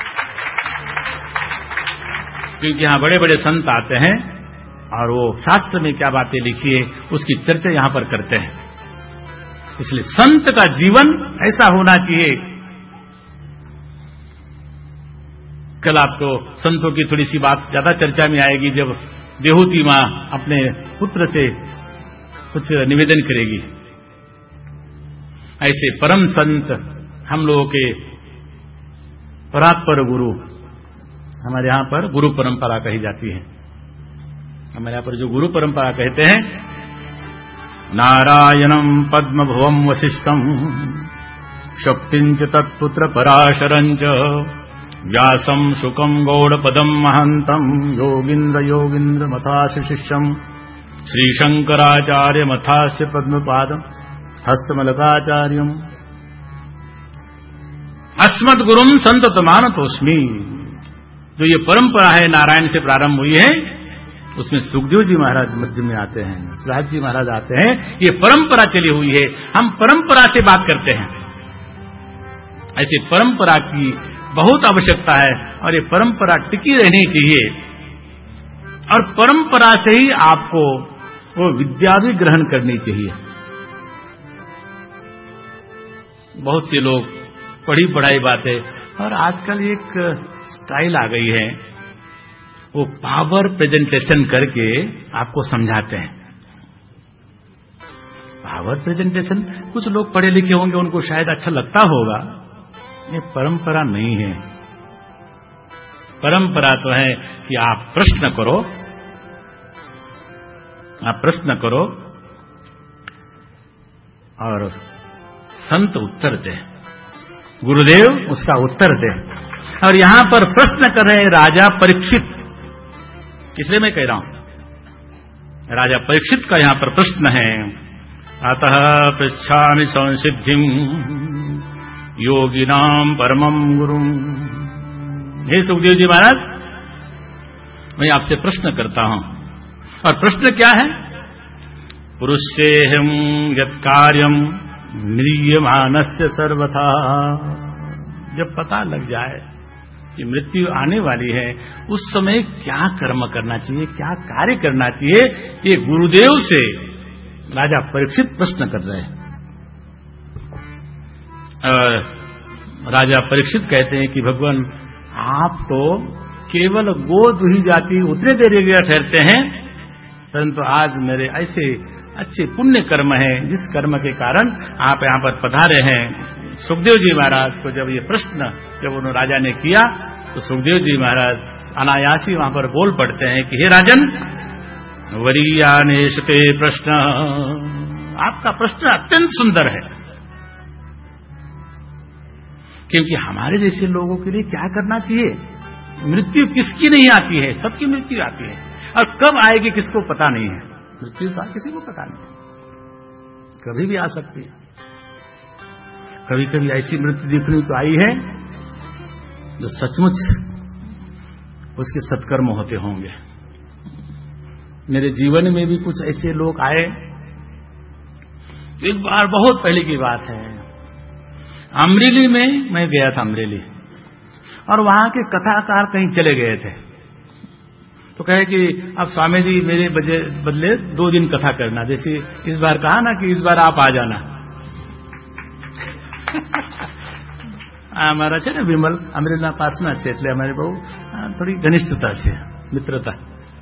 S1: क्योंकि यहां बड़े बड़े संत आते हैं और वो शास्त्र में क्या बातें लिखी है उसकी चर्चा यहां पर करते हैं। इसलिए संत का जीवन ऐसा होना चाहिए। कल आपको संतों की थोड़ी सी बात ज्यादा चर्चा में आएगी जब देहूती मां अपने पुत्र से कुछ निवेदन करेगी। ऐसे परम संत हम लोगों के परात्पर गुरु, हमारे यहां पर गुरु परंपरा कही जाती है। हमारे यहां पर जो गुरु परंपरा कहते हैं, नारायणं पद्मभुवं वसिष्ठं शक्तिंच तत्पुत्र पराशरंच व्यासं शुकं गौड़पदं महन्तं योगीन्द्र मथास्य शिष्यं श्रीशंकराचार्य मथास्य पद्मपादं हस्तमलकाचार्यम् अस्मद्गुरुं संततमानतोस्मि। जो ये परंपरा है नारायण से प्रारंभ हुई है, उसमें सुखदेव जी महाराज मध्य में आते हैं, सुराज जी महाराज आते हैं। ये परंपरा चली हुई है, हम परंपरा से बात करते हैं। ऐसी परंपरा की बहुत आवश्यकता है और ये परंपरा टिकी रहनी चाहिए और परंपरा से ही आपको वो विद्या भी ग्रहण करनी चाहिए। बहुत से लोग पढ़ी पढ़ाई बातें, और आजकल एक स्टाइल आ गई है, वो पावर प्रेजेंटेशन करके आपको समझाते हैं। पावर प्रेजेंटेशन, कुछ लोग पढ़े लिखे होंगे, उनको शायद अच्छा लगता होगा, ये परंपरा नहीं है। परंपरा तो है कि आप प्रश्न करो, आप प्रश्न करो और संत उत्तर दे, गुरुदेव उसका उत्तर दे। और यहां पर प्रश्न कर रहे हैं राजा परीक्षित, इसलिए मैं कह रहा हूं राजा परीक्षित का यहां पर प्रश्न है। अतः पृच्छामि संसिद्धिम योगिनाम परमं गुरुम। हे सुखदेव जी महाराज, मैं आपसे प्रश्न करता हूं, और प्रश्न क्या है? पुरुषेहम यत्कार्यम म्रियमानस्य सर्वथा। जब पता लग जाए कि मृत्यु आने वाली है, उस समय क्या कर्म करना चाहिए, क्या कार्य करना चाहिए, ये गुरुदेव से राजा परीक्षित प्रश्न कर रहे हैं। राजा परीक्षित कहते हैं कि भगवान, आप तो केवल गोदुही जाति उतने देर के ठहरते हैं, परंतु आज मेरे ऐसे अच्छे पुण्य कर्म है जिस कर्म के कारण आप यहां पर पधारे हैं। सुखदेव जी महाराज को जब ये प्रश्न जब उन्होंने राजा ने किया, तो सुखदेव जी महाराज अनायासी वहां पर बोल पड़ते हैं कि हे राजन, वरीयानेशते प्रश्न, आपका प्रश्न अत्यंत सुंदर है, क्योंकि हमारे जैसे लोगों के लिए क्या करना चाहिए? मृत्यु किसकी नहीं आती है? सबकी मृत्यु आती है, और कब आएगी किसको पता नहीं है। मृत्यु का किसी को पता नहीं, कभी भी आ सकती है। कभी कभी ऐसी मृत्यु देखने को आई है जो सचमुच उसके सत्कर्म होते होंगे। मेरे जीवन में भी कुछ ऐसे लोग आए। एक बार बहुत पहले की बात है, अमरेली में मैं गया था, अमरेली, और वहां के कथाकार कहीं चले गए थे, तो कहे कि अब स्वामी जी मेरे बदले 2 दिन कथा करना। जैसे इस बार कहा ना कि इस बार आप आ जाना। हमारा છે ને વિમલ અમરેલીના પાસના છે, એટલે અમારી બહુ થોડી ઘનિષ્ઠતા છે, મિત્રતા।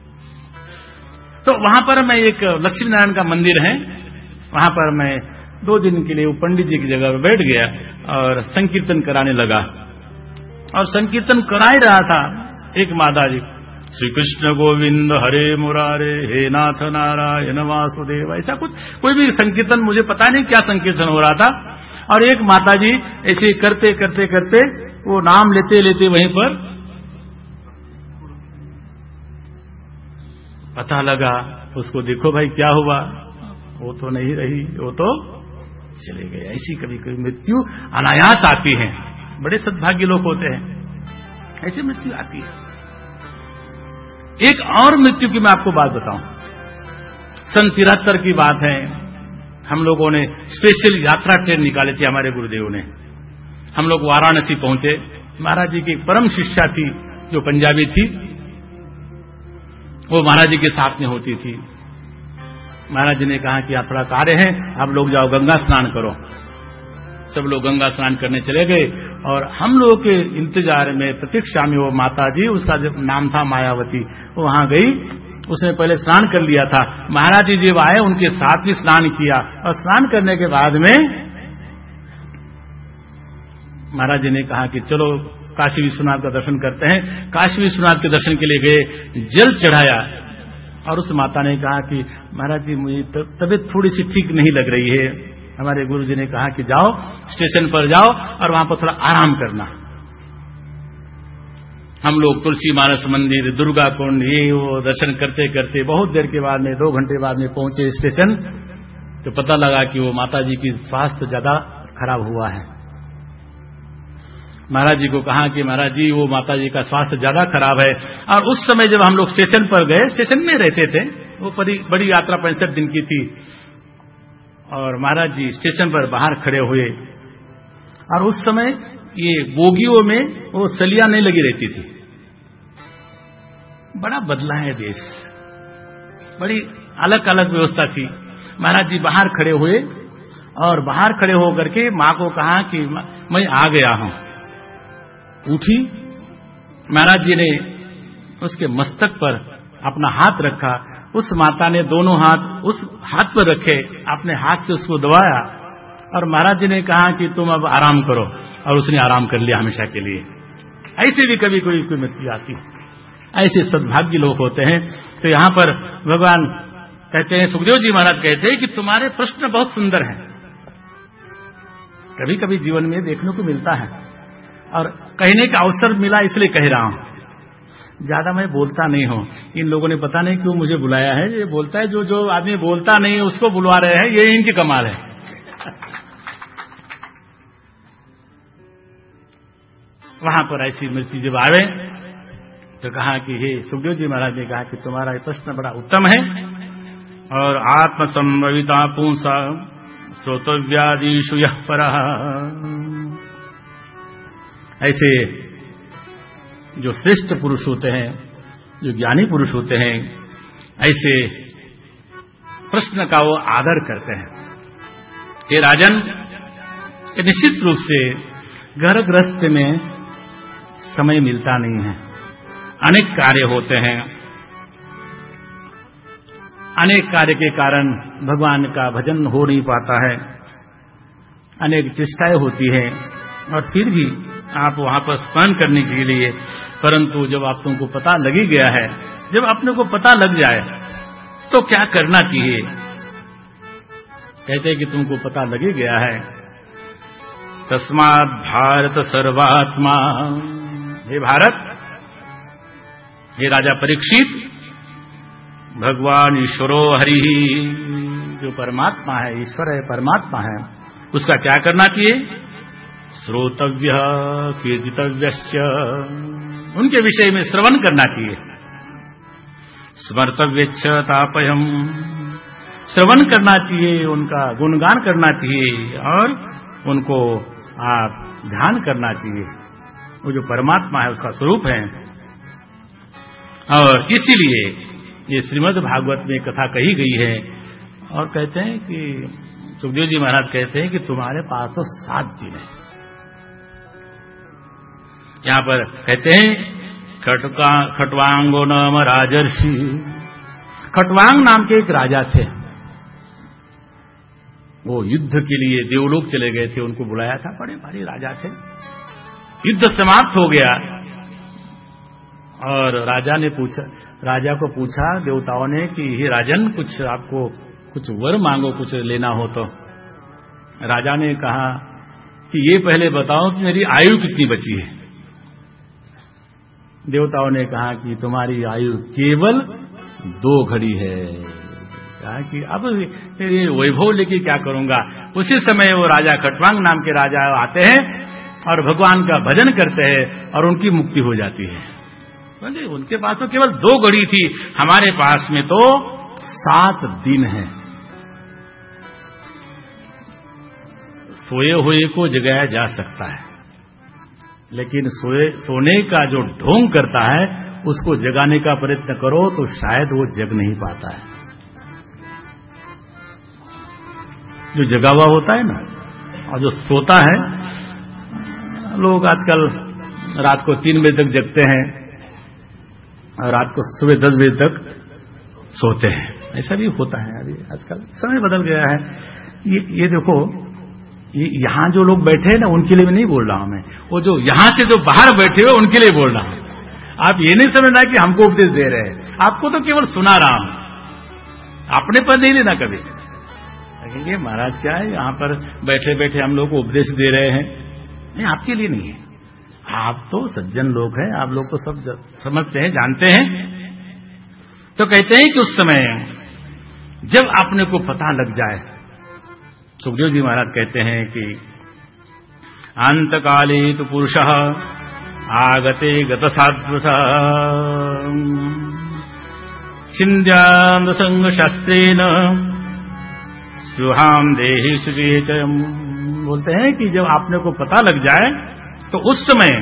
S1: तो वहां पर मैं एक लक्ष्मी नारायण का मंदिर है, वहां पर मैं 2 दिन के लिए वो पंडित जी की जगह पर बैठ गया और संकीर्तन कराने लगा। और संकीर्तन करा ही रहा था एक माता जी, श्री कृष्ण गोविंद हरे मुरारे हे नाथ नारायण वासुदेव, ऐसा कुछ कोई भी संकीर्तन, मुझे पता नहीं क्या संकीर्तन हो रहा था। और एक माता जी ऐसे करते करते करते वो नाम लेते लेते वहीं पर पता लगा उसको, देखो भाई क्या हुआ, वो तो नहीं रही, वो तो चले गए। ऐसी कभी कभी मृत्यु अनायास आती है, बड़े सद्भाग्य लोग होते हैं, ऐसी मृत्यु आती है। एक और मृत्यु की मैं आपको बात बताऊं, सन 73 की बात है। हम लोगों ने स्पेशल यात्रा ट्रेन निकाली थी, हमारे गुरुदेव ने। हम लोग वाराणसी पहुंचे। महाराज जी की एक परम शिष्या थी जो पंजाबी थी, वो महाराज जी के साथ में होती थी। महाराज जी ने कहा कि आप थोड़ा कार्य है, आप लोग जाओ गंगा स्नान करो। सब लोग गंगा स्नान करने चले गए, और हम लोगों के इंतजार में प्रतीक्षा में वो माता जी, उसका जो नाम था मायावती, वो वहां गई। उसने पहले स्नान कर लिया था। महाराज जी जब आए उनके साथ भी स्नान किया, और स्नान करने के बाद में महाराज जी ने कहा कि चलो काशी विश्वनाथ का दर्शन करते हैं। काशी विश्वनाथ के दर्शन के लिए गए, जल चढ़ाया, और उस माता ने कहा कि महाराज जी मुझे तबीयत थोड़ी सी ठीक नहीं लग रही है। हमारे गुरु जी ने कहा कि जाओ स्टेशन पर जाओ और वहां पर थोड़ा आराम करना। हम लोग तुलसी मानस मंदिर, दुर्गा कुंड, ये वो दर्शन करते करते बहुत देर के बाद में 2 घंटे बाद में पहुंचे स्टेशन, तो पता लगा कि वो माता जी की स्वास्थ्य ज्यादा खराब हुआ है। महाराज जी को कहा कि महाराज जी वो माता जी का स्वास्थ्य ज्यादा खराब है। और उस समय जब हम लोग स्टेशन पर गए, स्टेशन में रहते थे, वो बड़ी यात्रा 65 दिन की थी, और महाराज जी स्टेशन पर बाहर खड़े हुए, और उस समय ये बोगियों में वो सलियां नहीं लगी रहती थी। बड़ा बदला है देश, बड़ी अलग अलग व्यवस्था थी। महाराज जी बाहर खड़े हुए, और बाहर खड़े होकर के मां को कहा कि मैं आ गया हूं। उठी, महाराज जी ने उसके मस्तक पर अपना हाथ रखा। उस माता ने दोनों हाथ उस हाथ पर रखे, अपने हाथ से उसको दबाया, और महाराज जी ने कहा कि तुम अब आराम करो, और उसने आराम कर लिया हमेशा के लिए। ऐसे भी कभी कोई मृत्यु आती है, ऐसे सद्भाग्य लोग होते हैं। तो यहां पर भगवान कहते हैं, सुखदेव जी महाराज कहते हैं कि तुम्हारे प्रश्न बहुत सुंदर हैं, कभी कभी जीवन में देखने को मिलता है और कहने का अवसर मिला इसलिए कह रहा हूं। ज्यादा मैं बोलता नहीं हूं, इन लोगों ने पता नहीं क्यों मुझे बुलाया है। ये बोलता है जो आदमी बोलता नहीं है उसको बुलवा रहे हैं, ये इनकी कमाल है। वहां पर ऐसी मृत्यु जब आवे तो कहा कि हे सुखदेव जी महाराज ने कहा कि तुम्हारा प्रश्न बड़ा उत्तम है और आत्मसंभविता पुंसा श्रोतव्यादिषु यः परः, ऐसे जो श्रेष्ठ पुरुष होते हैं, जो ज्ञानी पुरुष होते हैं, ऐसे प्रश्न का वो आदर करते हैं। हे राजन, निश्चित रूप से घर गृहस्थ में समय मिलता नहीं है, अनेक कार्य होते हैं, अनेक कार्य के कारण भगवान का भजन हो नहीं पाता है, अनेक चेष्टाएं होती हैं और फिर भी आप वहां पर स्मरण करने के लिए, परंतु जब आप तुमको पता लग ही गया है, जब अपने को पता लग जाए तो क्या करना चाहिए? कहते हैं कि तुमको पता लग ही गया है, तस्मात् भारत सर्वात्मा, हे भारत, हे राजा परीक्षित, भगवान ईश्वरो हरि, जो परमात्मा है, ईश्वर है, परमात्मा है, उसका क्या करना चाहिए? श्रोतव्य कीर्तितव्यश्च, उनके विषय में श्रवण करना चाहिए। स्मर्तव्यच्च तापयम्, श्रवण करना चाहिए, उनका गुणगान करना चाहिए और उनको आप ध्यान करना चाहिए। वो जो परमात्मा है उसका स्वरूप है। और इसीलिए ये श्रीमद् भागवत में कथा कही गई है। और कहते हैं कि सुखदेव जी महाराज कहते हैं कि तुम्हारे पास तो 7 दिन है। यहां पर कहते हैं खट्वांगो नाम राजर्षि, खट्वांग नाम के एक राजा थे, वो युद्ध के लिए देवलोक चले गए थे, उनको बुलाया था, बड़े भारी राजा थे। युद्ध समाप्त हो गया और राजा को पूछा देवताओं ने कि हे राजन, कुछ आपको कुछ वर मांगो, कुछ लेना हो तो। राजा ने कहा कि ये पहले बताओ कि मेरी आयु कितनी बची है। देवताओं ने कहा कि तुम्हारी आयु केवल 2 घड़ी है। कहा कि अब ये वैभव लेके क्या करूंगा। उसी समय वो राजा खट्वांग नाम के राजा आते हैं और भगवान का भजन करते हैं और उनकी मुक्ति हो जाती है। उनके पास तो केवल 2 घड़ी थी, हमारे पास में तो 7 दिन है। सोए हुए को जगाया जा सकता है, लेकिन सोने का जो ढोंग करता है उसको जगाने का प्रयत्न करो तो शायद वो जग नहीं पाता है। जो जगा हुआ होता है ना, और जो सोता है, लोग आजकल रात को 3 बजे तक जगते हैं और रात को सुबह 10 बजे तक सोते हैं। ऐसा भी होता है। अभी आजकल समय बदल गया है। ये देखो, यहां जो लोग बैठे हैं ना, उनके लिए भी नहीं बोल रहा हूं मैं, वो जो यहां से जो बाहर बैठे हो उनके लिए बोल रहा हूं। आप ये नहीं समझना कि हमको उपदेश दे रहे हैं, आपको तो केवल सुना रहा हूं, अपने पर नहीं लेना कभी। कहेंगे महाराज क्या है, यहां पर बैठे बैठे हम लोग को उपदेश दे रहे हैं। नहीं, आपके लिए नहीं है। आप तो सज्जन लोग हैं, आप लोग तो सब समझते हैं, जानते हैं। तो कहते हैं कि उस समय जब आपने को पता लग जाए, सुखदेव जी महाराज कहते हैं कि अंतकाले तो पुरुषः आगते गतसात्वसा छिन्द्यान्त संग शास्त्रेण स्युहाम देहि सुचेचयम्। बोलते हैं कि जब आपने को पता लग जाए तो उस समय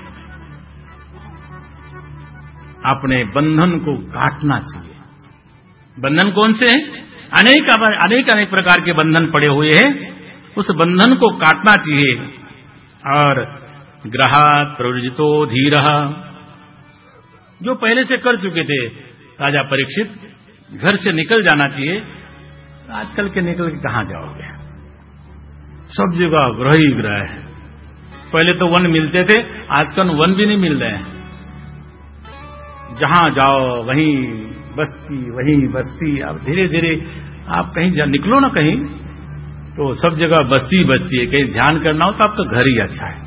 S1: अपने बंधन को काटना चाहिए। बंधन कौन से हैं? अनेक प्रकार के बंधन पड़े हुए हैं, उस बंधन को काटना चाहिए। और ग्रहात् प्रवृजितो धीरः, जो पहले से कर चुके थे राजा परीक्षित, घर से निकल जाना चाहिए। आजकल के निकल के कहां जाओगे, सब जगह ग्रह ही ग्रह है। पहले तो वन मिलते थे, आजकल वन भी नहीं मिल रहे हैं। जहां जाओ वहीं बस्ती। अब धीरे धीरे आप कहीं निकलो ना कहीं तो सब जगह बस्ती है। कहीं ध्यान करना हो तो आपका घर ही अच्छा है।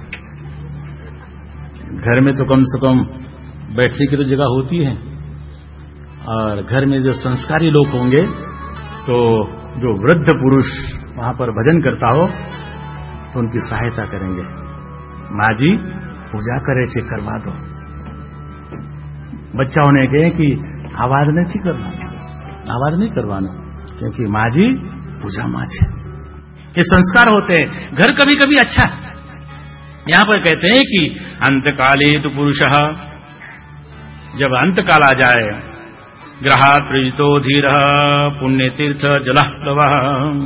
S1: घर में तो कम से कम बैठने की तो जगह होती है, और घर में जो संस्कारी लोग होंगे तो जो वृद्ध पुरुष वहां पर भजन करता हो तो उनकी सहायता करेंगे। माँ जी पूजा करे चे करवा दो। बच्चाओं ने कहे कि आवाज नहीं करवाना, क्योंकि माँ जी पूजा माँ है। ये संस्कार होते हैं। घर कभी कभी अच्छा। यहां पर कहते हैं कि अंतकाले तो पुरुषः, जब अंतकाल आ जाए, ग्रहात् प्रयुतो धीरः पुण्य तीर्थ जलप्लवः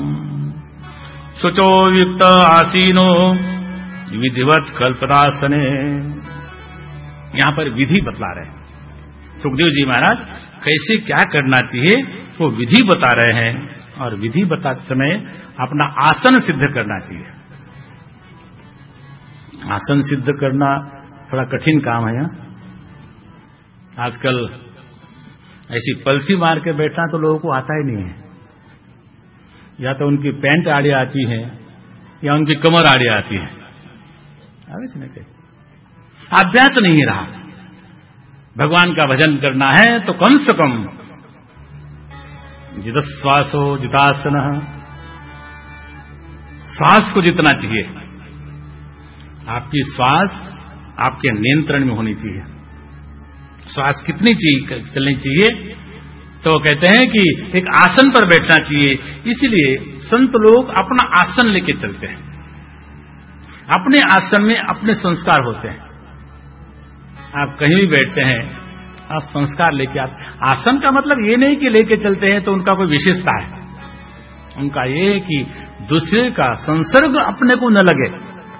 S1: शुचो युक्त आसीनो विधिवत कल्पदासने। यहां पर विधि बतला रहे हैं सुखदेव जी महाराज, कैसे क्या करना चाहिए वो विधि बता रहे हैं। और विधि बताते समय अपना आसन सिद्ध करना चाहिए। आसन सिद्ध करना थोड़ा कठिन काम है। आजकल ऐसी पलथी मार के बैठना तो लोगों को आता ही नहीं है। या तो उनकी पैंट आड़ी आती है या उनकी कमर आड़ी आती है। अभ्यास नहीं रहा। भगवान का भजन करना है तो कम से कम जितश्वासो जितासन, श्वास को जितना चाहिए। आपकी श्वास आपके नियंत्रण में होनी चाहिए। श्वास कितनी चलनी चाहिए, तो कहते हैं कि एक आसन पर बैठना चाहिए। इसलिए संत लोग अपना आसन लेके चलते हैं। अपने आसन में अपने संस्कार होते हैं। आप कहीं भी बैठते हैं, आप संस्कार लेके आते। आसन का मतलब ये नहीं कि लेके चलते हैं तो उनका कोई विशेषता है। उनका ये है कि दूसरे का संसर्ग अपने को न लगे।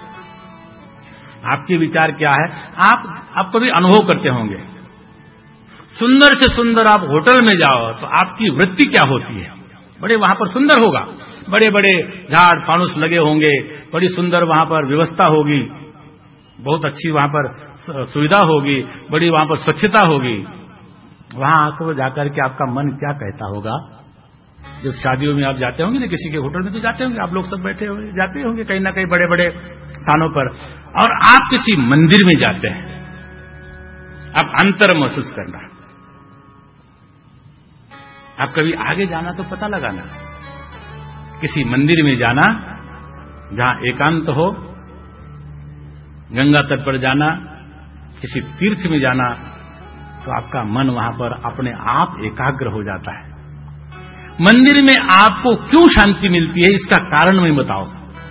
S1: आपके विचार क्या है, आप कभी अनुभव करते होंगे। सुंदर से सुंदर आप होटल में जाओ तो आपकी वृत्ति क्या होती है। बड़े वहां पर सुंदर होगा, बड़े बड़े झाड़ फानुस लगे होंगे, बड़ी सुंदर वहां पर व्यवस्था होगी, बहुत अच्छी वहां पर सुविधा होगी, बड़ी वहां पर स्वच्छता होगी। वहां आकर जाकर के आपका मन क्या कहता होगा। जब शादियों में आप जाते होंगे ना, किसी के होटल में तो जाते होंगे, आप लोग सब बैठे होंगे, जाते होंगे कहीं ना कहीं बड़े बड़े स्थानों पर, और आप किसी मंदिर में जाते हैं। आप अंतर महसूस करना। आप कभी आगे जाना तो पता लगाना। किसी मंदिर में जाना जहां एकांत हो, गंगा तट पर जाना, किसी तीर्थ में जाना, तो आपका मन वहां पर अपने आप एकाग्र हो जाता है। मंदिर में आपको क्यों शांति मिलती है, इसका कारण मैं बताओ।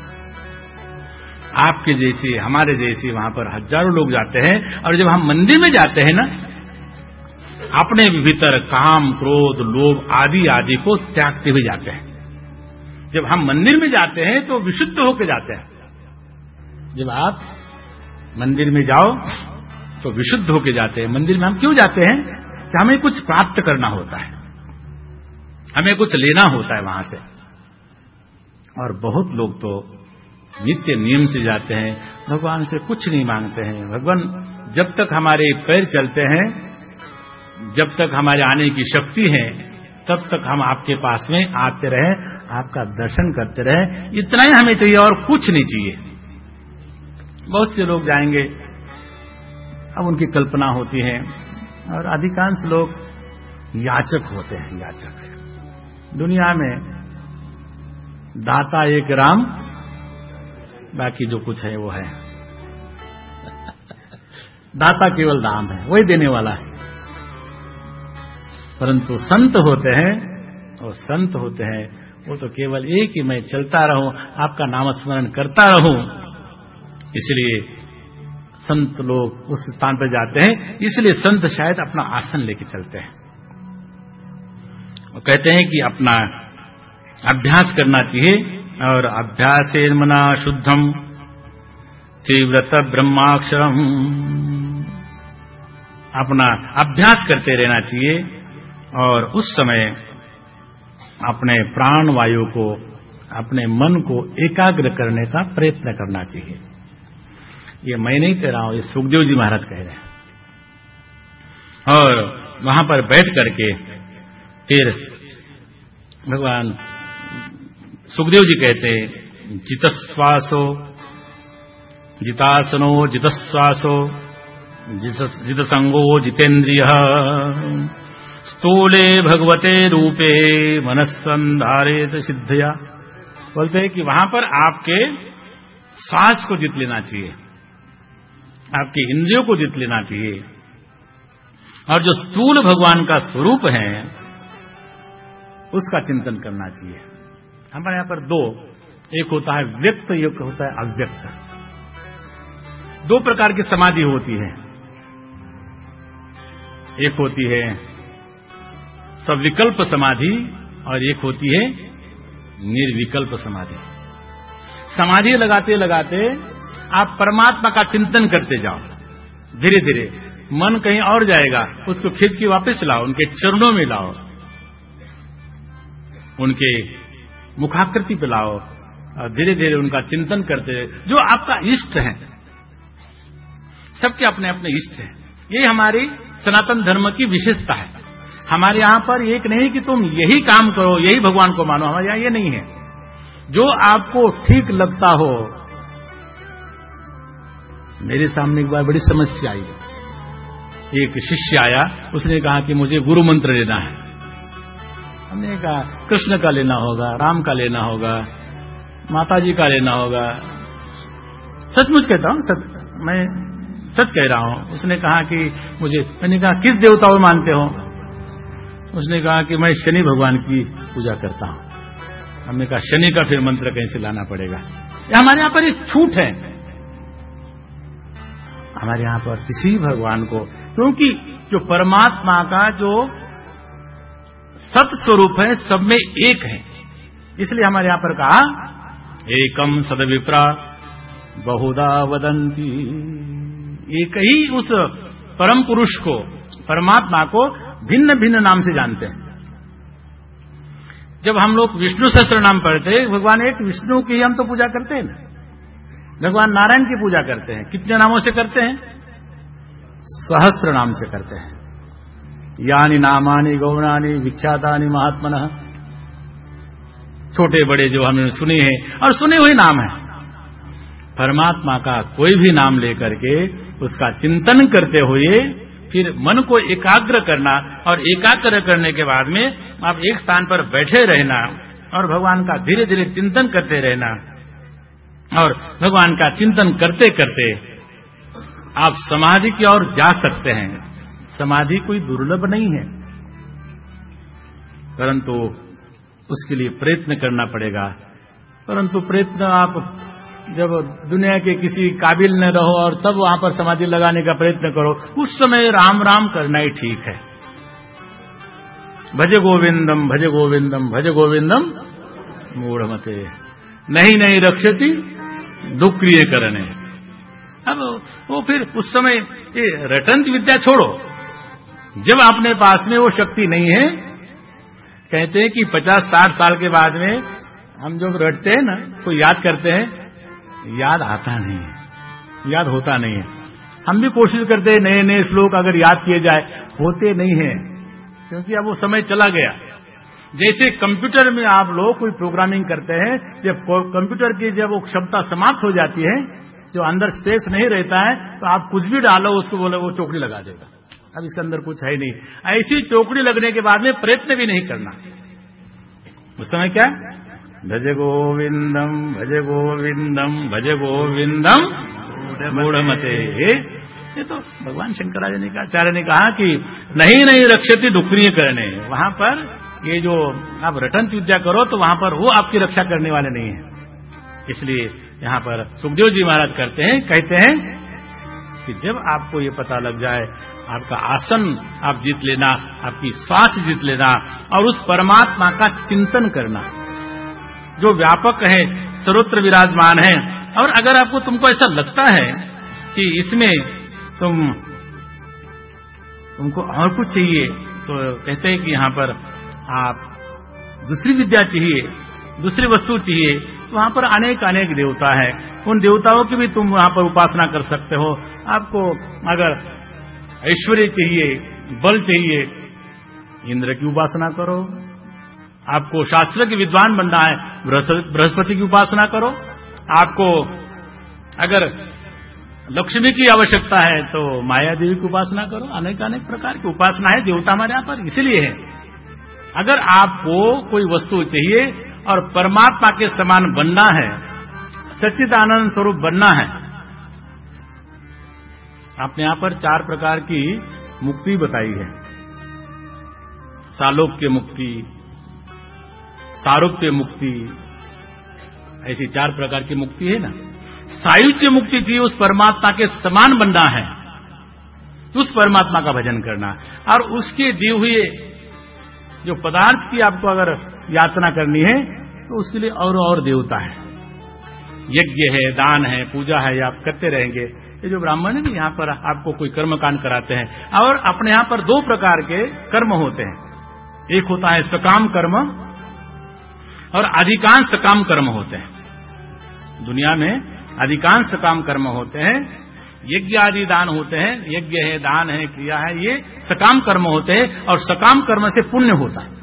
S1: आपके जैसे हमारे जैसे वहां पर हजारों लोग जाते हैं, और जब हम मंदिर में जाते हैं ना, अपने भीतर काम क्रोध लोभ आदि आदि को त्यागते हुए जाते हैं। जब हम मंदिर में जाते हैं तो विशुद्ध होकर जाते हैं। जब आप मंदिर में जाओ तो विशुद्ध होकर जाते हैं। मंदिर में हम क्यों जाते हैं कि हमें कुछ प्राप्त करना होता है, हमें कुछ लेना होता है वहां से। और बहुत लोग तो नित्य नियम से जाते हैं, भगवान से कुछ नहीं मांगते हैं। भगवान जब तक हमारे पैर चलते हैं, जब तक हमारे आने की शक्ति है, तब तक हम आपके पास में आते रहे, आपका दर्शन करते रहे। इतना ही हमें चाहिए और कुछ नहीं चाहिए। बहुत से लोग जाएंगे, अब उनकी कल्पना होती है, और अधिकांश लोग याचक होते हैं। याचक दुनिया में दाता एक राम, बाकी जो कुछ है वो है। दाता केवल राम है, वही देने वाला है। परंतु संत होते हैं, और संत होते हैं वो तो केवल एक ही, मैं चलता रहूं, आपका नाम स्मरण करता रहूं। इसलिए संत लोग उस स्थान पर जाते हैं। इसलिए संत शायद अपना आसन लेके चलते हैं। वो कहते हैं कि अपना अभ्यास करना चाहिए, और अभ्यासेन मना शुद्धम तीव्रत ब्रह्माक्षरम। अपना अभ्यास करते रहना चाहिए, और उस समय अपने प्राण वायु को, अपने मन को एकाग्र करने का प्रयत्न करना चाहिए। ये मैं नहीं कह रहा हूं, ये सुखदेव जी महाराज कह रहे हैं। और वहां पर बैठ करके फिर भगवान सुखदेव जी कहते हैं, जितश्वासो जितासनो जितश्वासो जितसंगो जितेन्द्रिय स्थूले भगवते रूपे मनस्संधारेत सिद्धया। बोलते हैं कि वहां पर आपके श्वास को जीत लेना चाहिए, आपके इंद्रियों को जीत लेना चाहिए, और जो स्थूल भगवान का स्वरूप है उसका चिंतन करना चाहिए। हमारे यहां पर दो, एक होता है व्यक्त, एक होता है अव्यक्त। दो प्रकार की समाधि होती है, एक होती है सविकल्प समाधि और एक होती है निर्विकल्प समाधि। समाधि लगाते लगाते आप परमात्मा का चिंतन करते जाओ, धीरे धीरे मन कहीं और जाएगा, उसको खींच के वापस लाओ, उनके चरणों में लाओ, उनके मुखाकृति पे लाओ, और धीरे धीरे उनका चिंतन करते, जो आपका इष्ट है। सबके अपने अपने इष्ट है। ये हमारी सनातन धर्म की विशेषता है। हमारे यहां पर एक नहीं कि तुम यही काम करो, यही भगवान को मानो, हमारे यहां ये नहीं है। जो आपको ठीक लगता हो। मेरे सामने एक बार बड़ी समस्या आई, एक शिष्य आया, उसने कहा कि मुझे गुरु मंत्र लेना है। हमने कहा कृष्ण का लेना होगा, राम का लेना होगा, माता जी का लेना होगा। सचमुच कहता हूं, मैं सच कह रहा हूं। उसने कहा कि मुझे, मैंने कहा किस देवता को मानते हो? उसने कहा कि मैं शनि भगवान की पूजा करता हूं। हमने कहा शनि का फिर मंत्र कहीं से लाना पड़ेगा। हमारे यहां पर एक छूट है, हमारे यहां पर किसी भगवान को, क्योंकि जो परमात्मा का जो सत स्वरूप है सब में एक है, इसलिए हमारे यहां पर कहा एकम सदविप्रा बहुधा वदंती। एक ही उस परम पुरुष को, परमात्मा को भिन्न भिन्न नाम से जानते हैं। जब हम लोग विष्णु सहस्त्र नाम पढ़ते हैं, भगवान एक विष्णु की हम तो पूजा करते हैं ना, भगवान नारायण की पूजा करते हैं। कितने नामों से करते हैं? सहस्त्र नाम से करते हैं। यानी नामानि गौणानि विख्यातानि महात्मनः, छोटे बड़े जो हमने सुने हैं और सुने हुए नाम है। परमात्मा का कोई भी नाम लेकर के उसका चिंतन करते हुए फिर मन को एकाग्र करना, और एकाग्र करने के बाद में आप एक स्थान पर बैठे रहना और भगवान का धीरे धीरे चिंतन करते रहना, और भगवान का चिंतन करते करते आप समाधि की ओर जा सकते हैं। समाधि कोई दुर्लभ नहीं है, परंतु उसके लिए प्रयत्न करना पड़ेगा। परंतु प्रयत्न आप जब दुनिया के किसी काबिल न रहो और तब वहां पर समाधि लगाने का प्रयत्न करो, उस समय राम राम करना ही ठीक है। भज गोविंदम भज गोविंदम भज गोविंदम मूढ़मते नहीं रक्षति दुक्रिय करने। अब वो फिर उस समय ये रटंत विद्या छोड़ो। जब अपने पास में वो शक्ति नहीं है, कहते हैं कि 50-60 साल के बाद में हम जब रटते हैं ना, तो याद करते हैं, याद आता नहीं है, याद होता नहीं है। हम भी कोशिश करते हैं नए नए श्लोक अगर याद किए जाए, होते नहीं है, क्योंकि अब वो समय चला गया। जैसे कंप्यूटर में आप लोग कोई प्रोग्रामिंग करते हैं, जब कंप्यूटर की जब वो क्षमता समाप्त हो जाती है, जो अंदर स्पेस नहीं रहता है, तो आप कुछ भी डालो उसको, बोले वो चौकड़ी लगा देगा। अब इसके अंदर कुछ है ही नहीं। ऐसी चौकड़ी लगने के बाद में प्रयत्न भी नहीं करना। उस समय क्या, भज गोविंदम भज गोविंदम भज गोविंदम मूढ़मते। ये तो भगवान शंकराचार्य ने कहा कि नहीं रक्षति दुक्रिय करने। वहां पर ये जो आप रटंत विद्या करो तो वहां पर वो आपकी रक्षा करने वाले नहीं है। इसलिए यहां पर सुखदेव जी महाराज कहते हैं कि जब आपको ये पता लग जाए, आपका आसन आप जीत लेना, आपकी श्वास जीत लेना, और उस परमात्मा का चिंतन करना जो व्यापक है, सर्वत्र विराजमान है। और अगर तुमको ऐसा लगता है कि इसमें तुमको और कुछ चाहिए, तो कहते हैं कि यहां पर आप दूसरी विद्या चाहिए, दूसरी वस्तु चाहिए, वहां पर अनेक अनेक देवता है, उन देवताओं की भी तुम वहां पर उपासना कर सकते हो। आपको अगर ऐश्वर्य चाहिए, बल चाहिए, इंद्र की उपासना करो। आपको शास्त्र के विद्वान बनना है, बृहस्पति की उपासना करो। आपको अगर लक्ष्मी की आवश्यकता है तो माया देवी की उपासना करो। अनेक अनेक प्रकार की उपासना है, देवता हमारे यहां पर इसलिए है। अगर आपको कोई वस्तु चाहिए और परमात्मा के समान बनना है, सच्चिदानंद स्वरूप बनना है, आपने यहां पर 4 प्रकार की मुक्ति बताई है। सालोक्य मुक्ति, सारूप्य मुक्ति, ऐसी 4 प्रकार की मुक्ति है ना। सायुज्य मुक्ति चाहिए, उस परमात्मा के समान बनना है, उस परमात्मा का भजन करना, और उसके दिए हुए जो पदार्थ की आपको अगर याचना करनी है तो उसके लिए और देवता है, यज्ञ है, दान है, पूजा है, आप करते रहेंगे। ये जो ब्राह्मण है यहाँ पर आपको कोई कर्मकांड कराते हैं, और अपने यहाँ पर 2 प्रकार के कर्म होते हैं। एक होता है सकाम कर्म और अधिकांश सकाम कर्म होते हैं। दुनिया में अधिकांश सकाम कर्म होते हैं, यज्ञ आदि दान होते हैं, यज्ञ है, दान है, क्रिया है, ये सकाम कर्म होते हैं, और सकाम कर्म से पुण्य होता है।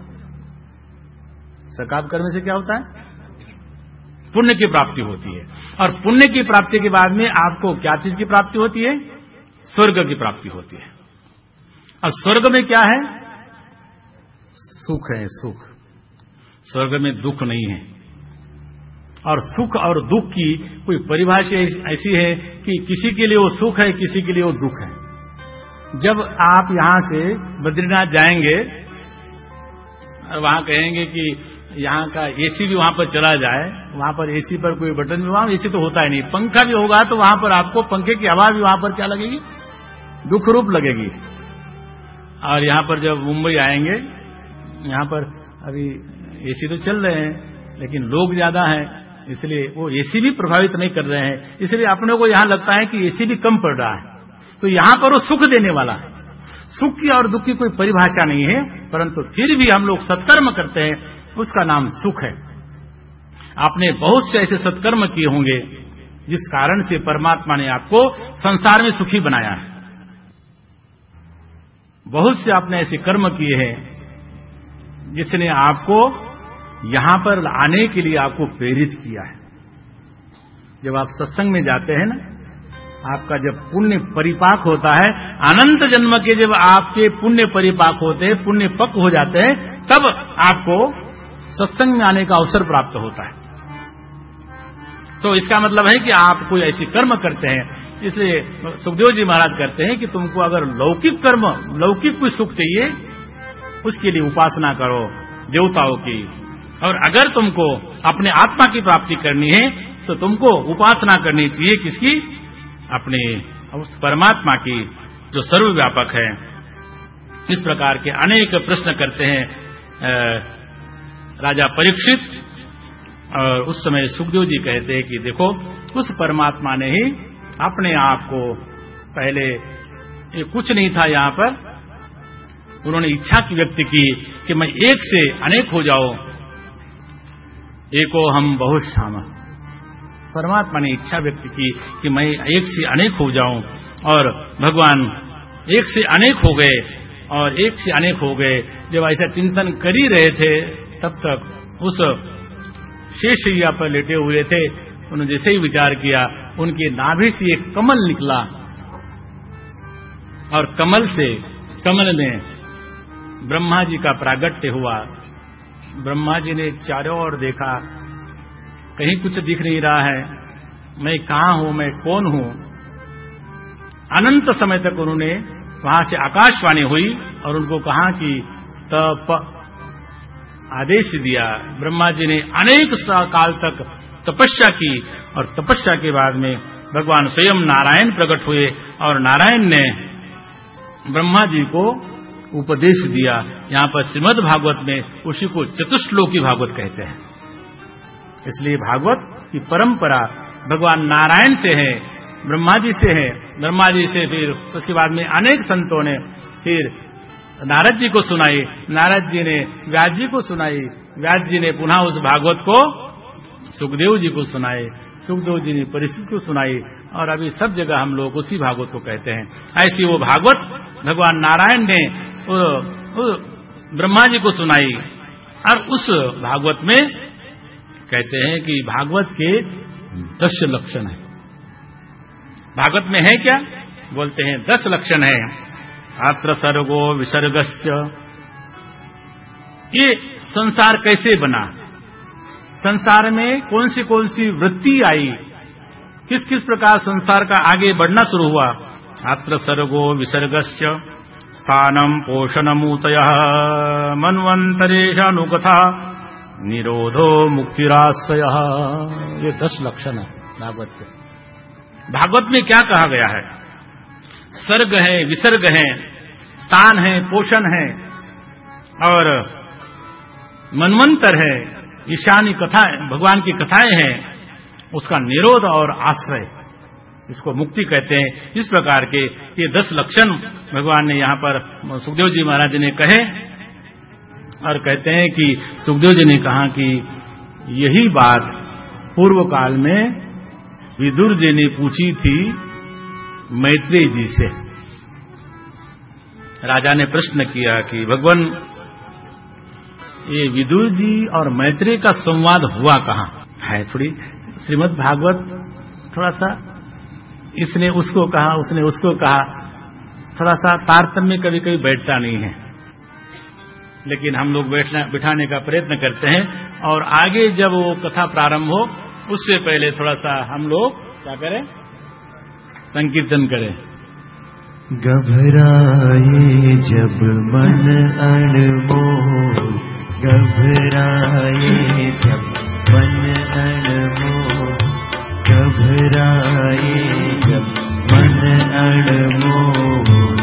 S1: सकाम कर्म से क्या होता है? पुण्य की प्राप्ति होती है, और पुण्य की प्राप्ति के बाद में आपको क्या चीज की प्राप्ति होती है? स्वर्ग की प्राप्ति होती है। और स्वर्ग में क्या है? सुख है, सुख। स्वर्ग में दुख नहीं है। और सुख और दुख की कोई परिभाषा ऐसी है कि किसी के लिए वो सुख है, किसी के लिए वो दुख है। जब आप यहां से बद्रीनाथ जाएंगे और वहां कहेंगे कि यहाँ का एसी भी वहां पर चला जाए, वहां पर एसी पर कोई बटन भी, वहां एसी तो होता ही नहीं, पंखा भी होगा तो वहां पर आपको पंखे की हवा भी वहां पर क्या लगेगी? दुख रूप लगेगी। और यहाँ पर जब मुंबई आएंगे, यहाँ पर अभी एसी तो चल रहे हैं लेकिन लोग ज्यादा हैं, इसलिए वो एसी भी प्रभावित नहीं कर रहे हैं, इसलिए अपने को यहां लगता है कि एसी भी कम पड़ रहा है। तो यहां पर वो सुख देने वाला है। सुख की और दुख की कोई परिभाषा नहीं है, परंतु फिर भी हम लोग सत्कर्म करते हैं, उसका नाम सुख है। आपने बहुत से ऐसे सत्कर्म किए होंगे जिस कारण से परमात्मा ने आपको संसार में सुखी बनाया है। बहुत से आपने ऐसे कर्म किए हैं जिसने आपको यहां पर आने के लिए आपको प्रेरित किया है। जब आप सत्संग में जाते हैं ना, आपका जब पुण्य परिपाक होता है, अनंत जन्म के जब आपके पुण्य परिपाक होते हैं, पुण्य पक्व हो जाते हैं, तब आपको सत्संग में आने का अवसर प्राप्त होता है। तो इसका मतलब है कि आप कोई ऐसी कर्म करते हैं, इसलिए सुखदेव जी महाराज कहते हैं कि तुमको अगर लौकिक कर्म, लौकिक कोई सुख चाहिए, उसके लिए उपासना करो देवताओं की, और अगर तुमको अपने आत्मा की प्राप्ति करनी है तो तुमको उपासना करनी चाहिए किसकी? अपने उस परमात्मा की जो सर्वव्यापक है। इस प्रकार के अनेक प्रश्न करते हैं राजा परीक्षित, और उस समय सुखदेव जी कहते हैं कि देखो, उस परमात्मा ने ही अपने आप को, पहले ये कुछ नहीं था यहाँ पर, उन्होंने इच्छा की व्यक्त की कि मैं एक से अनेक हो जाऊं, एको हम बहुत श्याम। परमात्मा ने इच्छा व्यक्त की कि मैं एक से अनेक हो जाऊं, और भगवान एक से अनेक हो गए, और एक से अनेक हो गए। जब ऐसा चिंतन कर ही रहे थे, तब तक उस शेषैया पर लेटे हुए थे, उन्होंने जैसे ही विचार किया, उनके नाभि से एक कमल निकला, और कमल में ब्रह्मा जी का प्रागट्य हुआ। ब्रह्मा जी ने चारों ओर देखा, कहीं कुछ दिख नहीं रहा है, मैं कहां हूं, मैं कौन हूं। अनंत समय तक उन्होंने, वहां से आकाशवाणी हुई और उनको कहा कि तप आदेश दिया। ब्रह्मा जी ने अनेक काल तक तपस्या की, और तपस्या के बाद में भगवान स्वयं नारायण प्रकट हुए, और नारायण ने ब्रह्मा जी को उपदेश दिया। यहां पर श्रीमद् भागवत में उसी को चतुश्लोकी भागवत कहते हैं। इसलिए भागवत की परंपरा भगवान नारायण से है, ब्रह्मा जी से है, ब्रह्मा जी से फिर उसके बाद में अनेक संतों ने फिर नारद जी को सुनाई, नारद जी ने व्यास जी को सुनाई, व्यास जी ने पुनः उस भागवत को सुखदेव जी को सुनाए, सुखदेव जी ने परीक्षित को सुनाई, और अभी सब जगह हम लोग उसी भागवत को कहते हैं। ऐसी वो भागवत भगवान नारायण ने ब्रह्मा जी को सुनाई, और उस भागवत में कहते हैं कि भागवत के 10 लक्षण है। भागवत में है क्या? बोलते हैं 10 लक्षण है। अत्र सर्गो विसर्गस्य, ये संसार कैसे बना, संसार में कौन सी वृत्ति आई, किस किस प्रकार संसार का आगे बढ़ना शुरू हुआ। अत्र सर्गो विसर्गस्य स्थानम पोषणमूतयः मन्वन्तरेषानुकथा निरोधो मुक्तिराश्रयः। ये 10 लक्षण है भागवत के। भागवत में क्या कहा गया है? सर्ग है, विसर्ग है, स्थान है, पोषण है, और मनवंतर है, ईशानी कथा, भगवान की कथाएं हैं, उसका निरोध और आश्रय, इसको मुक्ति कहते हैं। इस प्रकार के ये 10 लक्षण भगवान ने यहाँ पर सुखदेव जी महाराज ने कहे, और कहते हैं कि सुखदेव जी ने कहा कि यही बात पूर्व काल में विदुर जी ने पूछी थी मैत्रेय जी से। राजा ने प्रश्न किया कि भगवान, ये विदुर जी और मैत्रेय का संवाद हुआ कहाँ है? थोड़ी श्रीमद् भागवत थोड़ा सा इसने उसको कहा, उसने उसको कहा, थोड़ा सा तारतम्य कभी कभी बैठता नहीं है, लेकिन हम लोग बिठाने का प्रयत्न करते हैं। और आगे जब वो कथा प्रारंभ हो उससे पहले थोड़ा सा हम लोग क्या करें, संकीर्तन करें।
S2: घबराए जब मन अनमोल, घबराए जब मन अनमोल, घबराए जब मन अनमोल।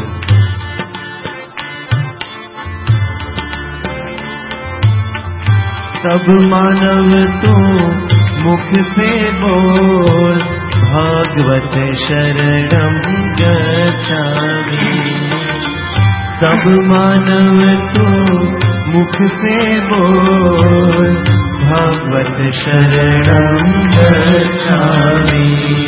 S2: तब मानव तो मुख से बोल, भागवत शरणं गच्छामि। तब मानव तो मुख से बोल, भागवत शरणं गच्छामि।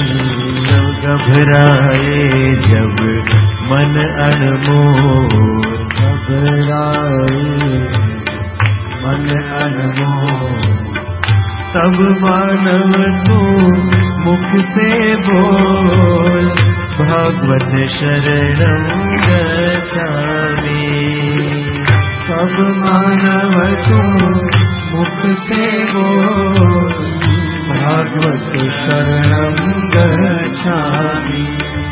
S2: घबराए जब मन अनमोल, घबराए मन अनमोल। तब मानव तो मुख से बोल, भागवत शरणं गच्छामि। तब मानव तो मुख से बोल, भागवत शरणं गच्छामि।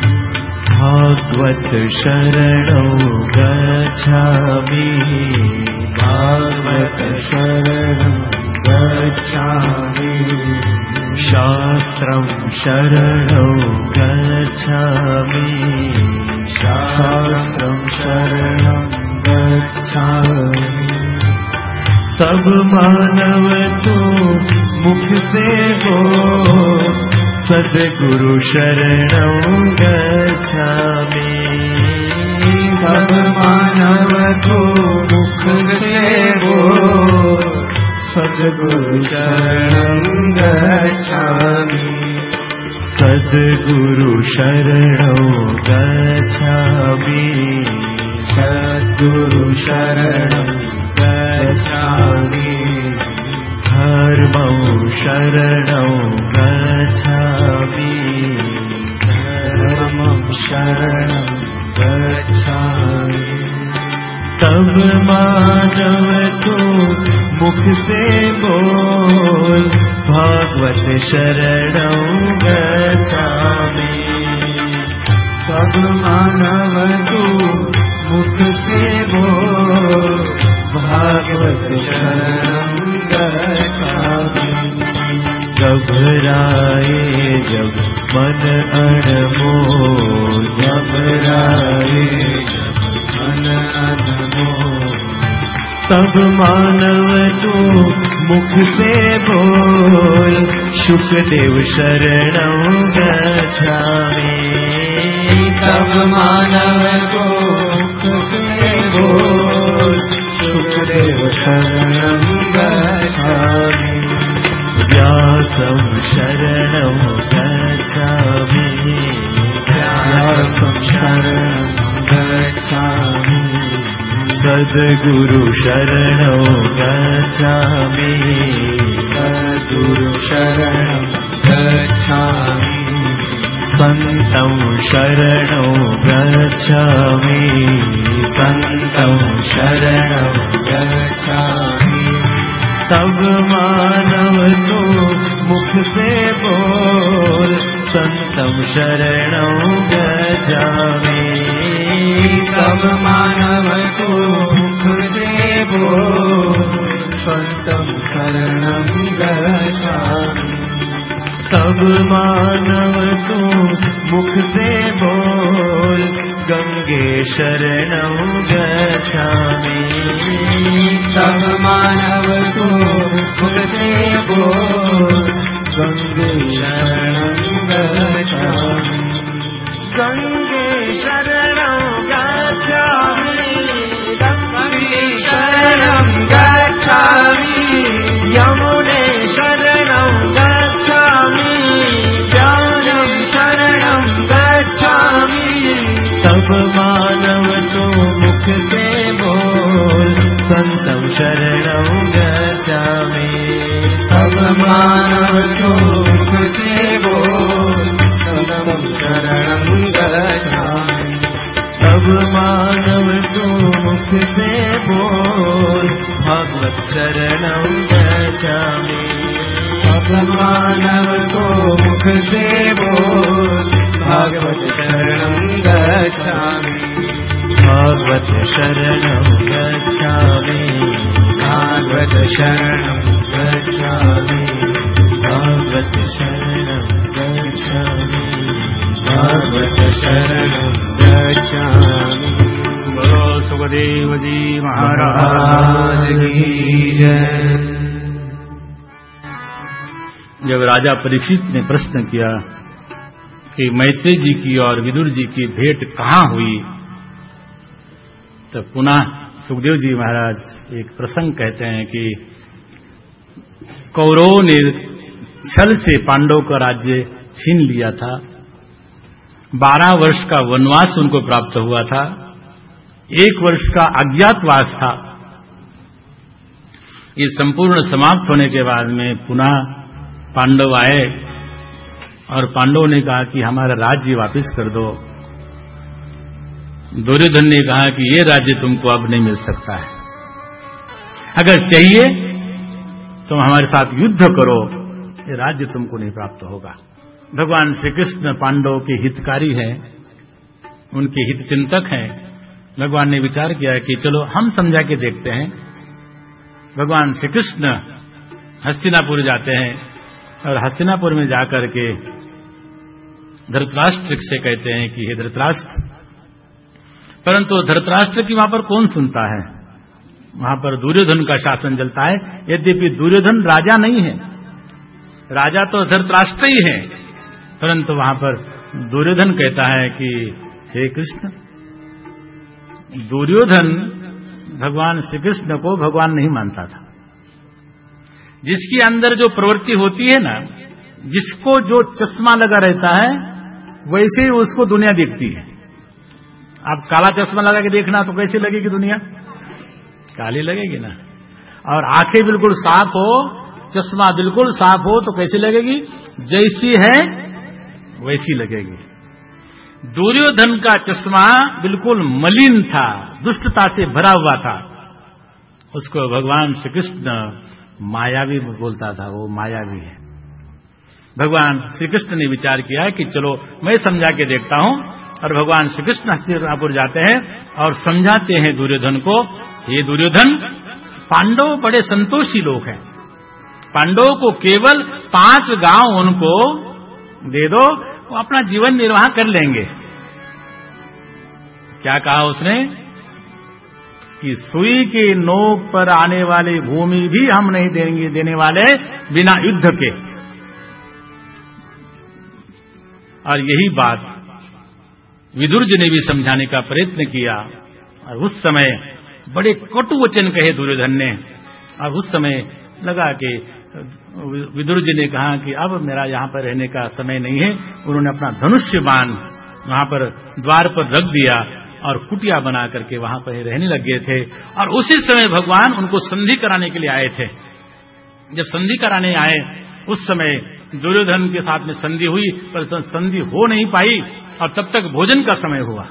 S2: भागवत शरणं गच्छामि, भागवत शरणं गच्छामि। शास्त्रं शरणं गच्छामि, शास्त्रं शरणं गच्छामि। तब मानव तो मुख से बोल, सद्गुरु शरणं गच्छामि। तब मानव तो मुख से बोल, सद्गुरु शरणं गच्छामि। सद्गुरु शरणं गच्छामि, सद्गुरु शरणं गच्छामि। धर्मं शरणं गच्छामि, धर्मं शरणं गच्छामि। तब मानव तो मुख से बोल, भागवत शरणं गच्छामि। तब मानव तो मुख से बोल, भागवत शरणं गच्छामि। घबराए जब मन अनमोल, घबराए जब मन अनमोल। तब मानव तो मुख से बोल, शुकदेव शरणं गच्छामि। तब मानव तो मुख से बोल, शुकदेव शरणं गच्छामि। व्यासं शरणं गच्छामि व्यासं शरणं गच्छामि सद्गुरु शरणं गच्छामि सद्गुरु शरणं गच्छामि संतं शरणं गच्छामि संतं शरणं गच्छामि तब मानव तो मुख से बोल संतं शरणं गच्छामि तब मानव तो मुख से बोल संतं शरणं गच्छामि तब मानव तो मुख से बोल गंगे शरणं गच्छामि तब मानव तो मुख से बोल गंगे शरणं गच्छामि गंगे शरणं गच्छामि गंगे शरणं गच्छामि यमुने शरणं गच्छामि ज्ञानं शरणं गच्छामि तब मानव तो मुख से बोल संतं शरणं गच्छामि तब मानव तो मुख से बोल संतं शरणं गच्छामि तब मानव तो मुख से बोल भागवत शरणं गच्छामि तब मानव तो मुख से बोल भागवत शरणं गच्छामि भागवत शरणं गच्छामि भागवत शरणं गच्छामि भागवत शरणं गच्छामि भागवत शरणं गच्छामि
S1: बोलो सुखदेव जी महाराज की जय। जब राजा परीक्षित ने प्रश्न किया कि मैत्रेय जी की और विदुर जी की भेंट कहाँ हुई, तब पुनः सुखदेव जी महाराज एक प्रसंग कहते हैं कि कौरवों ने छल से पांडवों का राज्य छीन लिया था, 12 वर्ष का वनवास उनको प्राप्त हुआ था, 1 वर्ष का अज्ञातवास था। ये संपूर्ण समाप्त होने के बाद में पुनः पांडव आए और पांडवों ने कहा कि हमारा राज्य वापस कर दो। दुर्योधन ने कहा कि ये राज्य तुमको अब नहीं मिल सकता है, अगर चाहिए तुम हमारे साथ युद्ध करो, ये राज्य तुमको नहीं प्राप्त होगा। भगवान श्री कृष्ण पांडवों के हितकारी हैं, उनके हित चिंतक हैं। भगवान ने विचार किया कि चलो हम समझा के देखते हैं। भगवान श्री कृष्ण हस्तिनापुर जाते हैं और हस्तिनापुर में जाकर के धृतराष्ट्र से कहते हैं कि हे धृतराष्ट्र, परंतु धृतराष्ट्र की वहां पर कौन सुनता है, वहां पर दुर्योधन का शासन चलता है। यद्यपि दुर्योधन राजा नहीं है, राजा तो धृतराष्ट्र ही है, परंतु वहां पर दुर्योधन कहता है कि हे कृष्ण, दुर्योधन भगवान श्री कृष्ण को भगवान नहीं मानता था। जिसके अंदर जो प्रवृत्ति होती है ना, जिसको जो चश्मा लगा रहता है वैसे ही उसको दुनिया दिखती है। आप काला चश्मा लगा के देखना तो कैसी लगेगी दुनिया, काली लगेगी ना। और आंखें बिल्कुल साफ हो, चश्मा बिल्कुल साफ हो तो कैसी लगेगी, जैसी है वैसी लगेगी। दुर्योधन का चश्मा बिल्कुल मलिन था, दुष्टता से भरा हुआ था। उसको भगवान श्री कृष्ण मायावी बोलता था, वो मायावी है। भगवान श्री कृष्ण ने विचार किया कि चलो मैं समझा के देखता हूं, और भगवान श्री कृष्ण हस्तिनापुर जाते हैं और समझाते हैं दुर्योधन को, ये दुर्योधन, पांडव बड़े संतोषी लोग हैं, पांडवों को केवल 5 गांव उनको दे दो, वो अपना जीवन निर्वाह कर लेंगे। क्या कहा उसने कि सुई के नोक पर आने वाली भूमि भी हम नहीं देने वाले बिना युद्ध के। और यही बात विदुर जी ने भी समझाने का प्रयत्न किया, और उस समय बड़े कटु वचन कहे दुर्योधन ने, और उस समय लगा कि विदुर जी ने कहा कि अब मेरा यहाँ पर रहने का समय नहीं है। उन्होंने अपना धनुष्य बाण वहां पर द्वार पर रख दिया और कुटिया बना करके वहां पर रहने लग गए थे। और उसी समय भगवान उनको संधि कराने के लिए आए थे। जब संधि कराने आए उस समय दुर्योधन के साथ में संधि हुई, पर संधि हो नहीं पाई और तब तक भोजन का समय हुआ।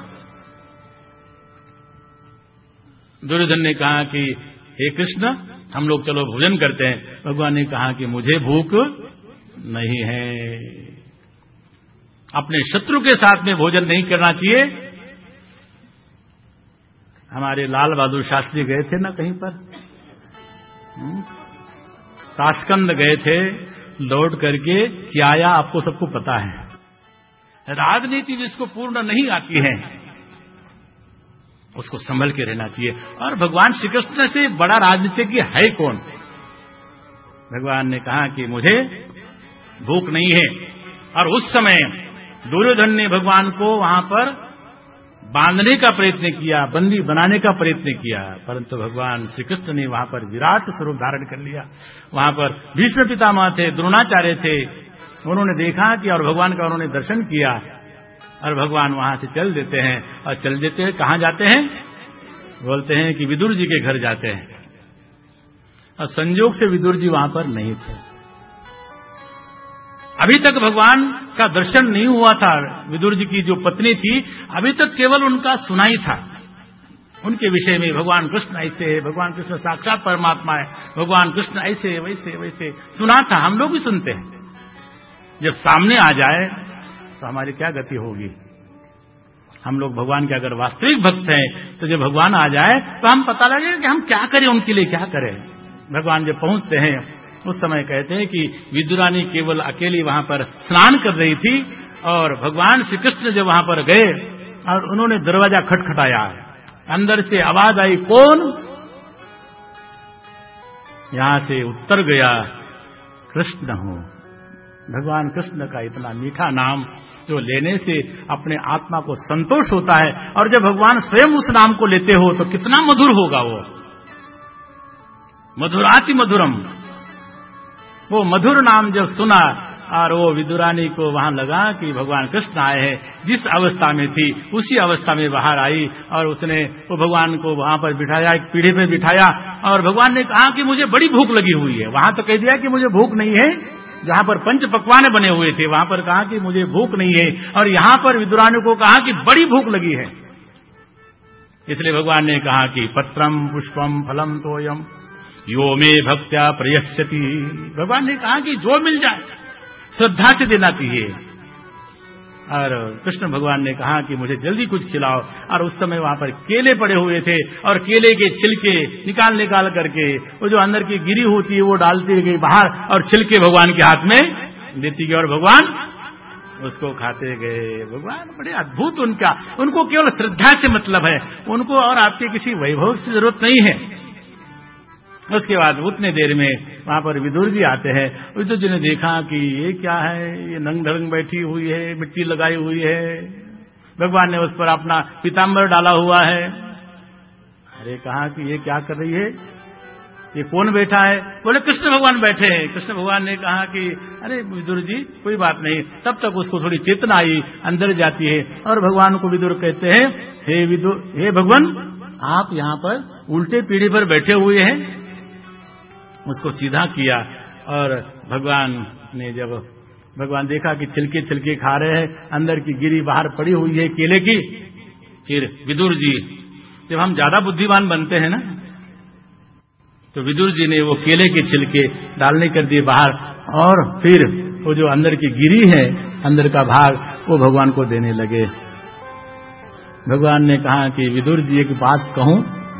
S1: दुर्योधन ने कहा कि हे कृष्ण, हम लोग चलो भोजन करते हैं। भगवान ने कहा कि मुझे भूख नहीं है। अपने शत्रु के साथ में भोजन नहीं करना चाहिए। हमारे लाल बहादुर शास्त्री गए थे ना कहीं पर, ताशकंद गए थे, लौट करके क्या आया आपको सबको पता है। राजनीति जिसको पूर्ण नहीं आती है उसको संभल के रहना चाहिए। और भगवान श्री कृष्ण से बड़ा राजनीतिज्ञ है कौन? भगवान ने कहा कि मुझे भूख नहीं है। और उस समय दुर्योधन ने भगवान को वहां पर बांधने का प्रयत्न किया, बंदी बनाने का प्रयत्न किया, परंतु भगवान श्री कृष्ण ने वहां पर विराट स्वरूप धारण कर लिया। वहां पर भीष्म पितामह थे, द्रोणाचार्य थे, उन्होंने देखा कि और भगवान का उन्होंने दर्शन किया और भगवान वहां से चल देते हैं। और चल देते हैं कहां जाते हैं? बोलते हैं कि विदुर जी के घर जाते हैं। और संयोग से विदुर जी वहां पर नहीं थे। अभी तक भगवान का दर्शन नहीं हुआ था। विदुर जी की जो पत्नी थी, अभी तक केवल उनका सुना ही था। उनके विषय में भगवान कृष्ण ऐसे है, भगवान कृष्ण साक्षात परमात्मा है, भगवान कृष्ण ऐसे वैसे वैसे सुना था। हम लोग भी सुनते हैं। जब सामने आ जाए तो हमारी क्या गति होगी? हम लोग भगवान के अगर वास्तविक भक्त हैं तो जब भगवान आ जाए तो हम पता लगे कि हम क्या करें, उनके लिए क्या करें। भगवान जब पहुंचते हैं उस समय कहते हैं कि विदुरानी केवल अकेली वहां पर स्नान कर रही थी और भगवान श्री कृष्ण जब वहां पर गए और उन्होंने दरवाजा खटखटाया, अंदर से आवाज आई, कौन? यहां से उत्तर गया, कृष्ण हूं। भगवान कृष्ण का इतना मीठा नाम जो लेने से अपने आत्मा को संतोष होता है। और जब भगवान स्वयं उस नाम को लेते हो तो कितना मधुर होगा वो। मधुराति मधुरम, वो मधुर नाम जब सुना और वो विदुरानी को वहां लगा कि भगवान कृष्ण आए हैं। जिस अवस्था में थी उसी अवस्था में बाहर आई और उसने वो भगवान को वहां पर बिठाया, एक पीढ़े पे बिठाया और भगवान ने कहा कि मुझे बड़ी भूख लगी हुई है। वहां तो कह दिया कि मुझे भूख नहीं है। जहां पर पंच पकवान बने हुए थे वहां पर कहा कि मुझे भूख नहीं है, और यहां पर विदुरानी को कहा कि बड़ी भूख लगी है। इसलिए भगवान ने कहा कि पत्रम पुष्पम फलम तोयम यो मे भक्त्या प्रयस्यति। भगवान ने कहा कि जो मिल जाए श्रद्धा से देना चाहिए। और कृष्ण भगवान ने कहा कि मुझे जल्दी कुछ खिलाओ। और उस समय वहां पर केले पड़े हुए थे और केले के छिलके निकाल करके वो जो अंदर की गिरी होती है वो डालती गई बाहर और छिलके भगवान के हाथ में देती गई और भगवान उसको खाते गए। भगवान बड़े अद्भुत, उनको केवल श्रद्धा से मतलब है, उनको और आपके किसी वैभव की जरूरत नहीं है। उसके बाद उतने देर में वहां पर विदुर जी आते हैं। विदुर जी ने देखा कि ये क्या है, ये नंग ढंग बैठी हुई है, मिट्टी लगाई हुई है, भगवान ने उस पर अपना पीताम्बर डाला हुआ है। अरे कहा कि ये क्या कर रही है, ये कौन बैठा है? बोले कृष्ण भगवान बैठे हैं। कृष्ण भगवान ने कहा कि अरे विदुर जी कोई बात नहीं। तब तक उसको थोड़ी चेतना आई, अंदर जाती है और भगवान को विदुर कहते हैं, हे विदुर, हे भगवान, आप यहाँ पर उल्टे पीढ़ी पर बैठे हुए हैं। उसको सीधा किया और भगवान ने जब भगवान देखा कि छिलके छिलके खा रहे हैं, अंदर की गिरी बाहर पड़ी हुई है केले की, फिर विदुर जी, जब हम ज्यादा बुद्धिमान बनते हैं ना तो विदुर जी ने वो केले के छिलके डालने कर दिए बाहर और फिर वो जो अंदर की गिरी है, अंदर का भाग, वो भगवान को देने लगे। भगवान ने कहा कि विदुर जी एक बात कहूं,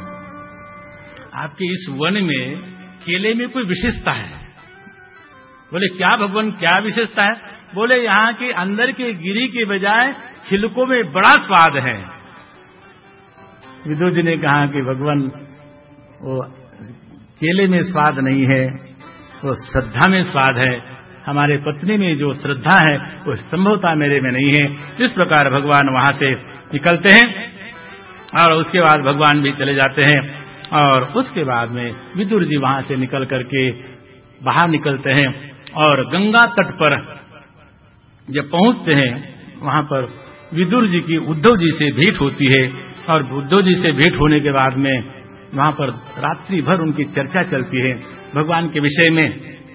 S1: आपके इस वन में केले में कोई विशेषता है? बोले क्या भगवान, क्या विशेषता है? बोले यहाँ के अंदर के गिरी के बजाय छिलकों में बड़ा स्वाद है। विदुर जी ने कहा कि भगवान वो केले में स्वाद नहीं है, वो श्रद्धा में स्वाद है। हमारे पत्नी में जो श्रद्धा है वो संभवतः मेरे में नहीं है। इस प्रकार भगवान वहां से निकलते हैं और उसके बाद भगवान भी चले जाते हैं। और उसके बाद में विदुर जी वहां से निकल करके बाहर निकलते हैं और गंगा तट पर जब पहुंचते हैं वहां पर विदुर जी की उद्धव जी से भेंट होती है और उद्धव जी से भेंट होने के बाद में वहां पर रात्रि भर उनकी चर्चा चलती है भगवान के विषय में।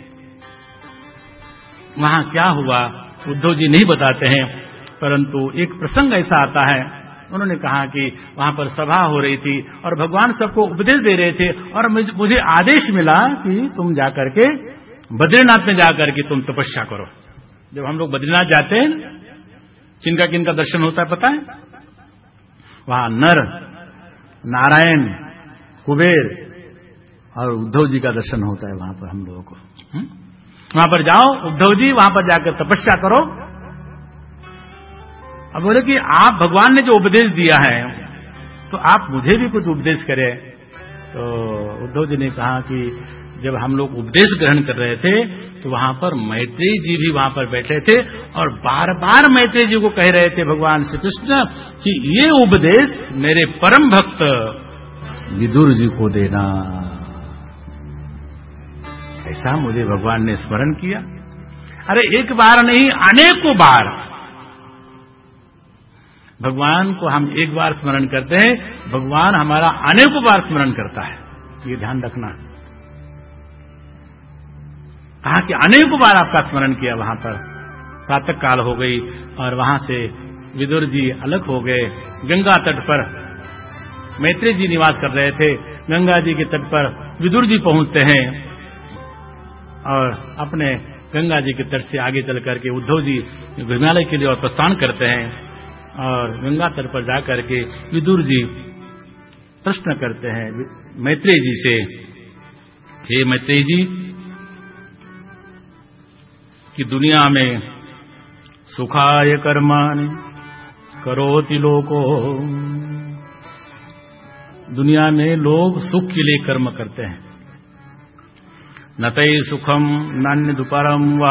S1: वहां क्या हुआ उद्धव जी नहीं बताते हैं, परंतु एक प्रसंग ऐसा आता है, उन्होंने कहा कि वहां पर सभा हो रही थी और भगवान सबको उपदेश दे रहे थे और मुझे आदेश मिला कि तुम जाकर के बद्रीनाथ में जाकर के तुम तपस्या करो। जब हम लोग बद्रीनाथ जाते हैं किनका किनका दर्शन होता है पता है? वहां नर, नारायण, कुबेर और उद्धव जी का दर्शन होता है वहां पर हम लोगों को। वहां पर जाओ उद्धव जी, वहां पर जाकर तपस्या करो। अब बोले कि आप भगवान ने जो उपदेश दिया है तो आप मुझे भी कुछ उपदेश करें। तो उद्धव जी ने कहा कि जब हम लोग उपदेश ग्रहण कर रहे थे तो वहां पर मैत्रेयी जी भी वहां पर बैठे थे और बार बार मैत्रेयी जी को कह रहे थे भगवान श्री कृष्ण कि ये उपदेश मेरे परम भक्त विदुर जी को देना। ऐसा मुझे भगवान ने स्मरण किया। अरे एक बार नहीं, अनेकों बार भगवान को हम एक बार स्मरण करते हैं, भगवान हमारा अनेकों बार स्मरण करता है, ये ध्यान रखना। कहा कि अनेकों बार आपका स्मरण किया। वहां पर प्रातः काल हो गई और वहां से विदुर जी अलग हो गए। गंगा तट पर मैत्रेयी जी निवास कर रहे थे। गंगा जी के तट पर विदुर जी पहुंचते हैं और अपने गंगा जी के तट से आगे चल करके उद्धव जी हिमालय के लिए और प्रस्थान करते हैं और गंगा तट पर जाकर के विदुर जी प्रश्न करते हैं मैत्रेयी जी से, हे मैत्रेयी जी, कि दुनिया में सुखाय कर्माणि करोति लोको, दुनिया में लोग सुख के लिए कर्म करते हैं। नतै सुखम नान्यदुपरम वा,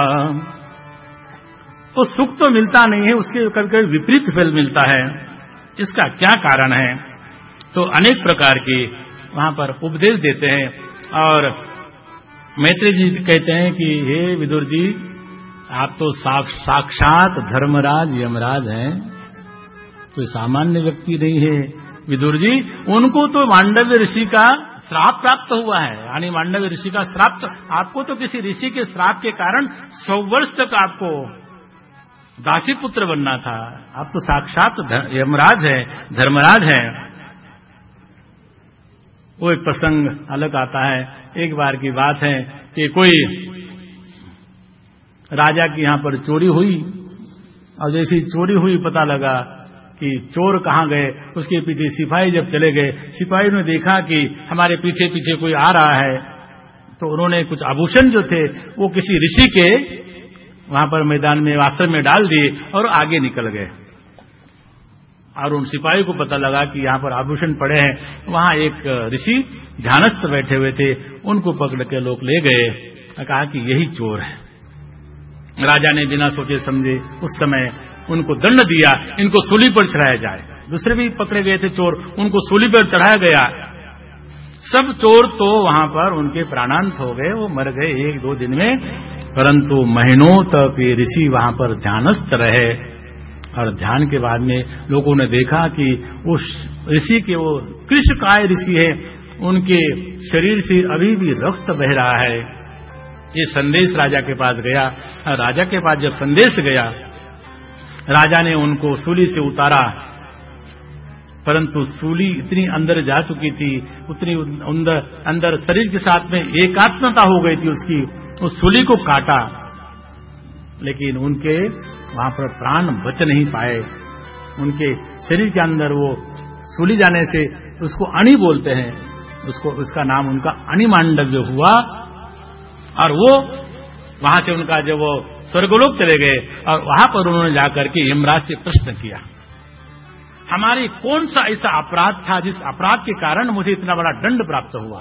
S1: तो सुख तो मिलता नहीं है, उसके कभी कभी विपरीत फल मिलता है। इसका क्या कारण है? तो अनेक प्रकार के वहां पर उपदेश देते हैं और मैत्रेयी जी कहते हैं कि हे विदुर जी, आप तो साक्षात धर्मराज यमराज हैं, कोई सामान्य व्यक्ति नहीं है। विदुर जी, उनको तो मांडव्य ऋषि का श्राप प्राप्त हुआ है, यानी मांडव्य ऋषि का श्राप, आपको तो किसी ऋषि के श्राप के कारण 100 वर्ष तक आपको दासी पुत्र बनना था। आप तो साक्षात यमराज है, धर्मराज है। वो एक प्रसंग अलग आता है। एक बार की बात है कि कोई राजा की यहां पर चोरी हुई और जैसी चोरी हुई पता लगा कि चोर कहां गए। उसके पीछे सिपाही जब चले गए, सिपाही ने देखा कि हमारे पीछे पीछे कोई आ रहा है, तो उन्होंने कुछ आभूषण जो थे वो किसी ऋषि के वहां पर मैदान में आश्रम में डाल दिए और आगे निकल गए। और उन सिपाही को पता लगा कि यहां पर आभूषण पड़े हैं। वहां एक ऋषि ध्यानस्थ बैठे हुए थे, उनको पकड़ के लोग ले गए, कहा कि यही चोर है। राजा ने बिना सोचे समझे उस समय उनको दंड दिया, इनको सूली पर चढ़ाया जाए। दूसरे भी पकड़े गए थे चोर, उनको सूली पर चढ़ाया गया। सब चोर तो वहां पर उनके प्राणांत हो गए, वो मर गए 1-2 दिन में, परंतु महीनों तक ये ऋषि वहां पर ध्यानस्थ रहे। और ध्यान के बाद में लोगों ने देखा कि उस ऋषि के, वो कृष्णकाय ऋषि है, उनके शरीर से अभी भी रक्त बह रहा है। ये संदेश राजा के पास गया। राजा के पास जब संदेश गया, राजा ने उनको सूली से उतारा, परंतु सूली इतनी अंदर जा चुकी थी, उतनी अंदर शरीर के साथ में एकात्मता हो गई थी उसकी। उस सूली को काटा, लेकिन उनके वहां पर प्राण बच नहीं पाए। उनके शरीर के अंदर वो सूली जाने से उसको अणि बोलते हैं, उसका नाम उनका अणिमांडव्य हुआ। और वो वहां से उनका जब वो स्वर्गलोक चले गए और वहां पर उन्होंने जाकर के यमराज से प्रश्न किया, हमारी कौन सा ऐसा अपराध था जिस अपराध के कारण मुझे इतना बड़ा दंड प्राप्त हुआ।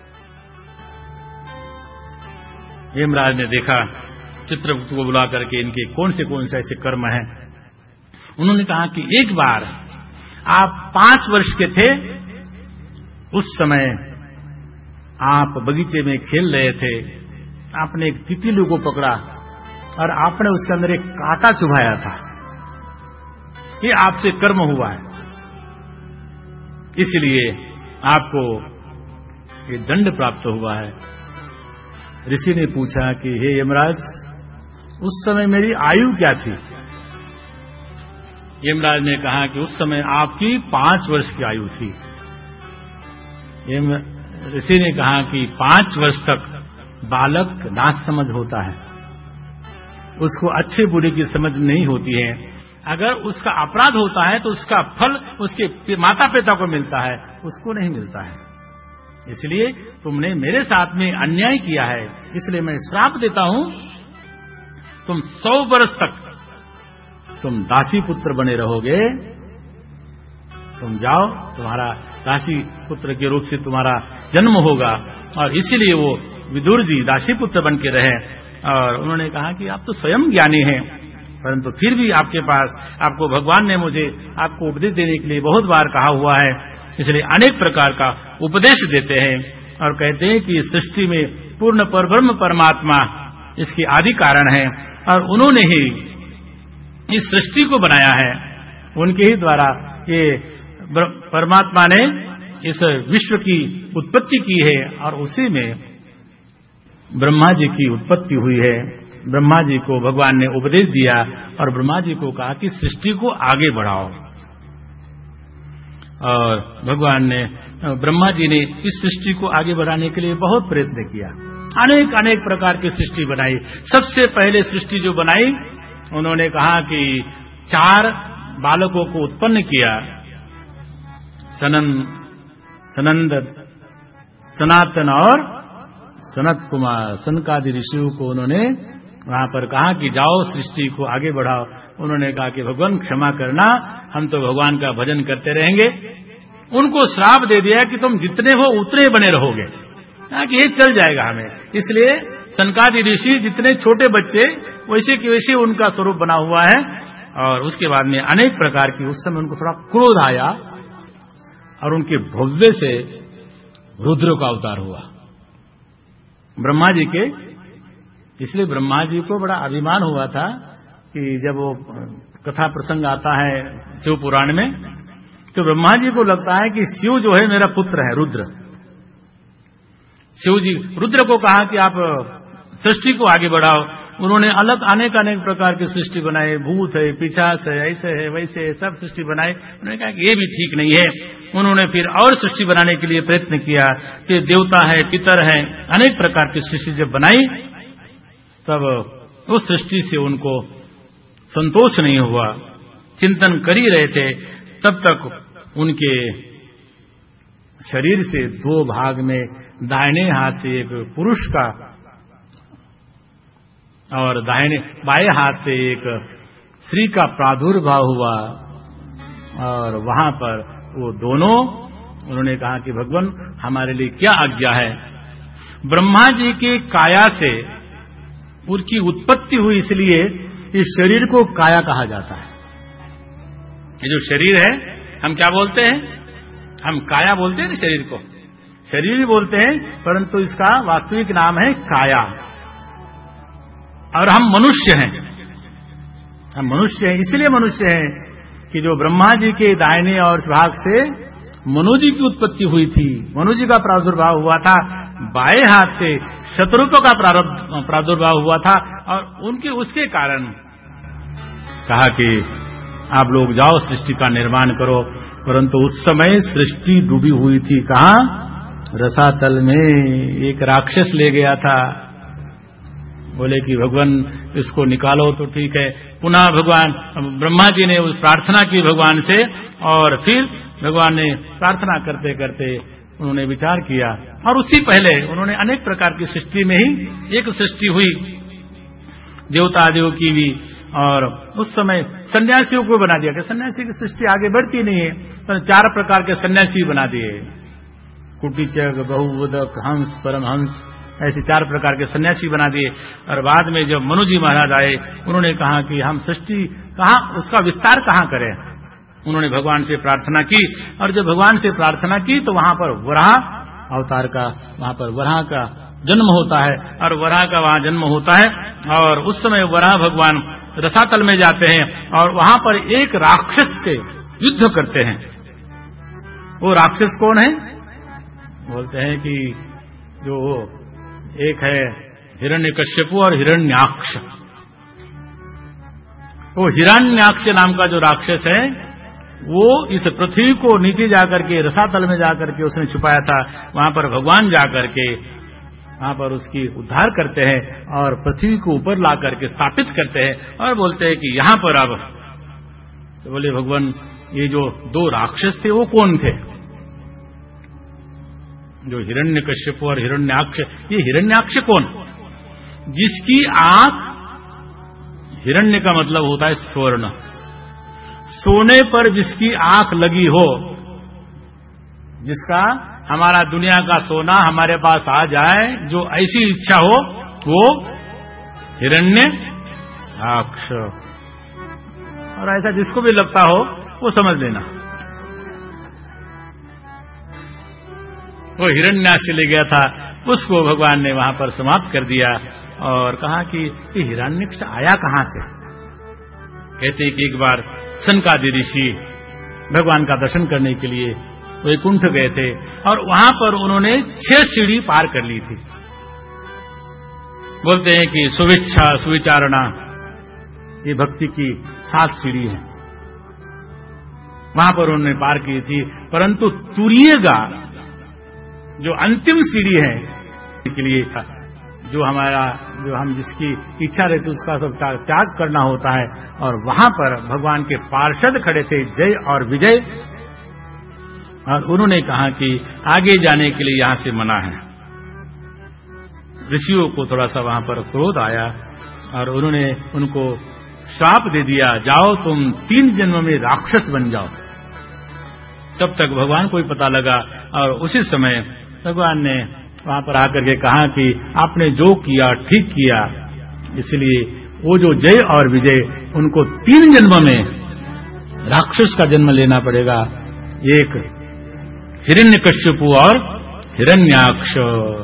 S1: यमराज ने देखा, चित्रगुप्त को बुला करके इनके कौन से ऐसे कर्म हैं। उन्होंने कहा कि एक बार आप 5 वर्ष के थे, उस समय आप बगीचे में खेल रहे थे, आपने एक तितली को पकड़ा और आपने उसके अंदर एक कांटा चुभाया था, ये आपसे कर्म हुआ है, इसलिए आपको ये दंड प्राप्त हुआ है। ऋषि ने पूछा कि हे यमराज, उस समय मेरी आयु क्या थी? यमराज ने कहा कि उस समय आपकी 5 वर्ष की आयु थी। ऋषि ने कहा कि 5 वर्ष तक बालक नासमझ होता है, उसको अच्छे बुरे की समझ नहीं होती है। अगर उसका अपराध होता है तो उसका फल उसके माता पिता को मिलता है, उसको नहीं मिलता है। इसलिए तुमने मेरे साथ में अन्याय किया है, इसलिए मैं श्राप देता हूं, तुम 100 वर्ष तक तुम दासी पुत्र बने रहोगे। तुम जाओ, तुम्हारा दासी पुत्र के रूप से तुम्हारा जन्म होगा। और इसीलिए वो विदुर जी दासी पुत्र बन के रहे। और उन्होंने कहा कि आप तो स्वयं ज्ञानी हैं, परंतु फिर भी आपके पास, आपको भगवान ने मुझे आपको उपदेश देने के लिए बहुत बार कहा हुआ है, इसलिए अनेक प्रकार का उपदेश देते हैं और कहते हैं कि सृष्टि में पूर्ण परब्रह्म परमात्मा इसके आदि कारण है और उन्होंने ही इस सृष्टि को बनाया है, उनके ही द्वारा ये परमात्मा ने इस विश्व की उत्पत्ति की है और उसी में ब्रह्मा जी की उत्पत्ति हुई है। ब्रह्मा जी को भगवान ने उपदेश दिया और ब्रह्मा जी को कहा कि सृष्टि को आगे बढ़ाओ। और भगवान ने, ब्रह्मा जी ने इस सृष्टि को आगे बढ़ाने के लिए बहुत प्रयत्न किया, अनेक अनेक प्रकार की सृष्टि बनाई। सबसे पहले सृष्टि जो बनाई, उन्होंने कहा कि 4 बालकों को उत्पन्न किया, सनंद, सनातन और सनत कुमार, सनकादि ऋषियों को उन्होंने वहां पर कहा कि जाओ सृष्टि को आगे बढ़ाओ। उन्होंने कहा कि भगवान क्षमा करना, हम तो भगवान का भजन करते रहेंगे। उनको श्राप दे दिया कि तुम जितने हो उतने बने रहोगे, कि ये चल जाएगा हमें। इसलिए सनकादि ऋषि जितने छोटे बच्चे वैसे के वैसे उनका स्वरूप बना हुआ है। और उसके बाद में अनेक प्रकार की, उस समय उनको थोड़ा क्रोध आया और उनके भव्य से रुद्र का अवतार हुआ ब्रह्मा जी के। इसलिए ब्रह्मा जी को बड़ा अभिमान हुआ था कि जब वो कथा प्रसंग आता है शिव पुराण में, तो ब्रह्मा जी को लगता है कि शिव जो है मेरा पुत्र है रुद्र। शिव जी रुद्र को कहा कि आप सृष्टि को आगे बढ़ाओ। उन्होंने अनेक प्रकार की सृष्टि बनाई, भूत है, पिशाच है, ऐसे है, वैसे है, सब सृष्टि बनाई। उन्होंने कहा कि ये भी ठीक नहीं है। उन्होंने फिर और सृष्टि बनाने के लिए प्रयत्न किया कि देवता है, पितर है, अनेक प्रकार की सृष्टि जब बनाई, तब उस सृष्टि से उनको संतोष नहीं हुआ, चिंतन कर ही रहे थे। तब तक उनके शरीर से 2 भाग में दाहिने हाथ से एक पुरुष का और बाएं हाथ से एक स्त्री का प्रादुर्भाव हुआ। और वहां पर वो दोनों, उन्होंने कहा कि भगवान हमारे लिए क्या आज्ञा है। ब्रह्मा जी की काया से उनकी उत्पत्ति हुई, इसलिए इस शरीर को काया कहा जाता है। ये जो शरीर है, हम क्या बोलते हैं? हम काया बोलते हैं ना शरीर को, शरीर ही बोलते हैं, परंतु इसका वास्तविक नाम है काया। और हम मनुष्य हैं, हम मनुष्य हैं, इसलिए मनुष्य हैं कि जो ब्रह्मा जी के दाहिने और भाग से मनु जी की उत्पत्ति हुई थी, मनु जी का प्रादुर्भाव हुआ था, बाएं हाथ से शत्रुत्व का प्रादुर्भाव हुआ था। और उसके कारण कहा कि आप लोग जाओ सृष्टि का निर्माण करो। परंतु उस समय सृष्टि डूबी हुई थी, कहां? रसातल में। एक राक्षस ले गया था, बोले कि भगवान इसको निकालो तो ठीक है। पुनः भगवान ब्रह्मा जी ने उस प्रार्थना की भगवान से, और फिर भगवान ने प्रार्थना करते करते उन्होंने विचार किया, और उससे पहले उन्होंने अनेक प्रकार की सृष्टि में ही एक सृष्टि हुई देवता आदियों की भी। और उस समय सन्यासियों को बना दिया कि सन्यासी की सृष्टि आगे बढ़ती नहीं है, तो 4 प्रकार के सन्यासी बना दिए, कुटीचक, बहुवदक, हंस, परमहंस, ऐसे 4 प्रकार के सन्यासी बना दिए। और बाद में जब मनु जी महाराज आए, उन्होंने कहा कि हम सृष्टि कहां, उसका विस्तार कहां करें। उन्होंने भगवान से प्रार्थना की, और जब भगवान से प्रार्थना की तो वहां पर वराह अवतार का, वहां पर वराह का जन्म होता है और वराह का वहां जन्म होता है। और उस समय वराह भगवान रसातल में जाते हैं और वहां पर एक राक्षस से युद्ध करते हैं। वो राक्षस कौन है? बोलते हैं कि जो एक है हिरण्यकश्यपु और हिरण्याक्ष। वो हिरण्याक्ष नाम का जो राक्षस है वो इस पृथ्वी को नीचे जाकर के रसातल में जाकर के उसने छुपाया था। वहां पर भगवान जाकर के वहां पर उसकी उद्धार करते हैं और पृथ्वी को ऊपर ला करके स्थापित करते हैं और बोलते हैं कि यहां पर अब तो बोले भगवान ये जो दो राक्षस थे वो कौन थे? जो हिरण्यकश्यप और हिरण्याक्ष। ये हिरण्याक्ष कौन? जिसकी आंख, हिरण्य का मतलब होता है स्वर्ण, सोने पर जिसकी आंख लगी हो, जिसका हमारा दुनिया का सोना हमारे पास आ जाए, जो ऐसी इच्छा हो वो हिरण्याक्ष। और ऐसा जिसको भी लगता हो वो समझ लेना वो हिरण्याक्ष ले गया था। उसको भगवान ने वहां पर समाप्त कर दिया और कहा कि ये हिरण्याक्ष आया कहां से? कहते कि एक बार सनकादि ऋषि भगवान का दर्शन करने के लिए वैकुंठ गए थे और वहां पर उन्होंने 6 सीढ़ी पार कर ली थी। बोलते हैं कि सुविच्छा सुविचारणा ये भक्ति की 7 सीढ़ी है, वहां पर उन्होंने पार की थी। परंतु तुरीयगा जो अंतिम सीढ़ी है के लिए था, जो हम जिसकी इच्छा रहती उसका सब त्याग करना होता है। और वहां पर भगवान के पार्षद खड़े थे जय और विजय, और उन्होंने कहा कि आगे जाने के लिए यहां से मना है। ऋषियों को थोड़ा सा वहां पर क्रोध आया और उन्होंने उनको श्राप दे दिया, जाओ तुम 3 जन्म में राक्षस बन जाओ। तब तक भगवान को ही पता लगा और उसी समय भगवान ने वहां पर आकर के कहा कि आपने जो किया ठीक किया, इसलिए वो जो जय और विजय उनको 3 जन्म में राक्षस का जन्म लेना पड़ेगा, एक हिरण्यकश्यपु और हिरण्याक्ष।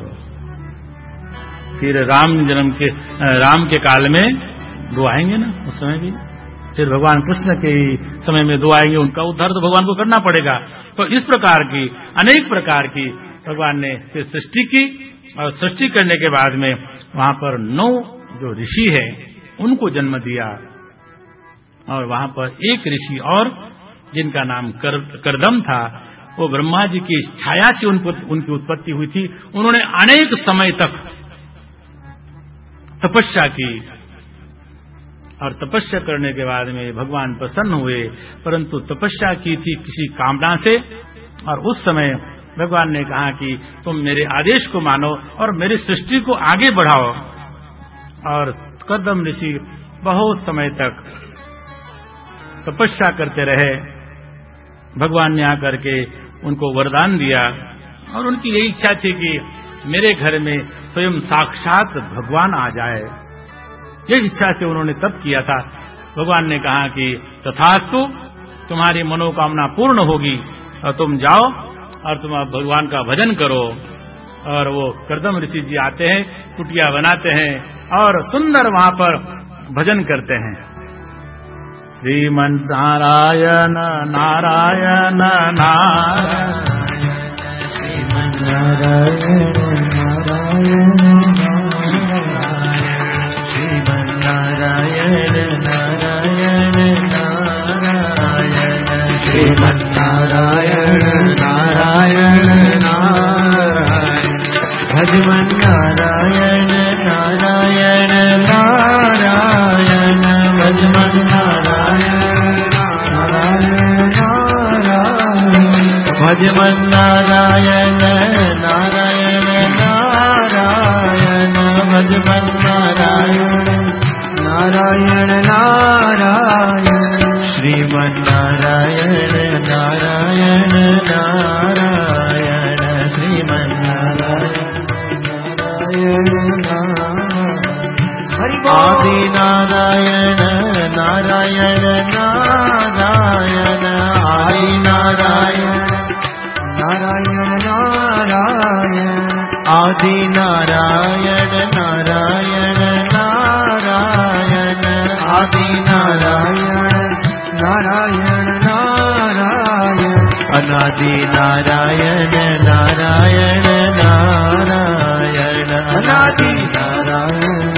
S1: फिर राम के काल में 2 आएंगे ना, उस समय भी फिर भगवान कृष्ण के समय में 2 आएंगे, उनका उद्धार तो भगवान को करना पड़ेगा। तो इस प्रकार की अनेक प्रकार की भगवान ने फिर सृष्टि की और सृष्टि करने के बाद में वहां पर 9 जो ऋषि है उनको जन्म दिया। और वहां पर एक ऋषि और जिनका नाम कर्दम था, वो ब्रह्मा जी की छाया से उनकी उत्पत्ति हुई थी। उन्होंने अनेक समय तक तपस्या की और तपस्या करने के बाद में भगवान प्रसन्न हुए, परंतु तपस्या की थी किसी कामना से। और उस समय भगवान ने कहा कि तुम मेरे आदेश को मानो और मेरी सृष्टि को आगे बढ़ाओ। और कर्दम ऋषि बहुत समय तक तपस्या करते रहे। भगवान ने आकर के उनको वरदान दिया और उनकी यही इच्छा थी कि मेरे घर में स्वयं साक्षात भगवान आ जाए। यही इच्छा से उन्होंने तप किया था। भगवान ने कहा कि तथास्तु, तुम्हारी मनोकामना पूर्ण होगी और तुम जाओ और तुम भगवान का भजन करो। और वो कर्दम ऋषि जी आते हैं, कुटिया बनाते हैं और सुंदर वहां पर भजन करते हैं। श्रीमन नारायण नारायण नारायण, श्रीमन नारायण नारायण, श्रीमन नारायण नारायण नारायण, श्रीमन नारायण नारायण नारायण, भजमन नारायण नारायण नारायण, भजमन नारायण नारायण नारायण, भजमन नारायण नारायण नारायण, भजमन नारायण नारायण नारायण, श्रीमन नारायण नारायण नारायण, श्रीमन नारायण नारायण नारायण, आदि नारायण नारायण नारायण, आदि नारायण नारायण नारायण, आदि नारायण
S2: अनादि नारायण नारायण नारायण अनादि नारायण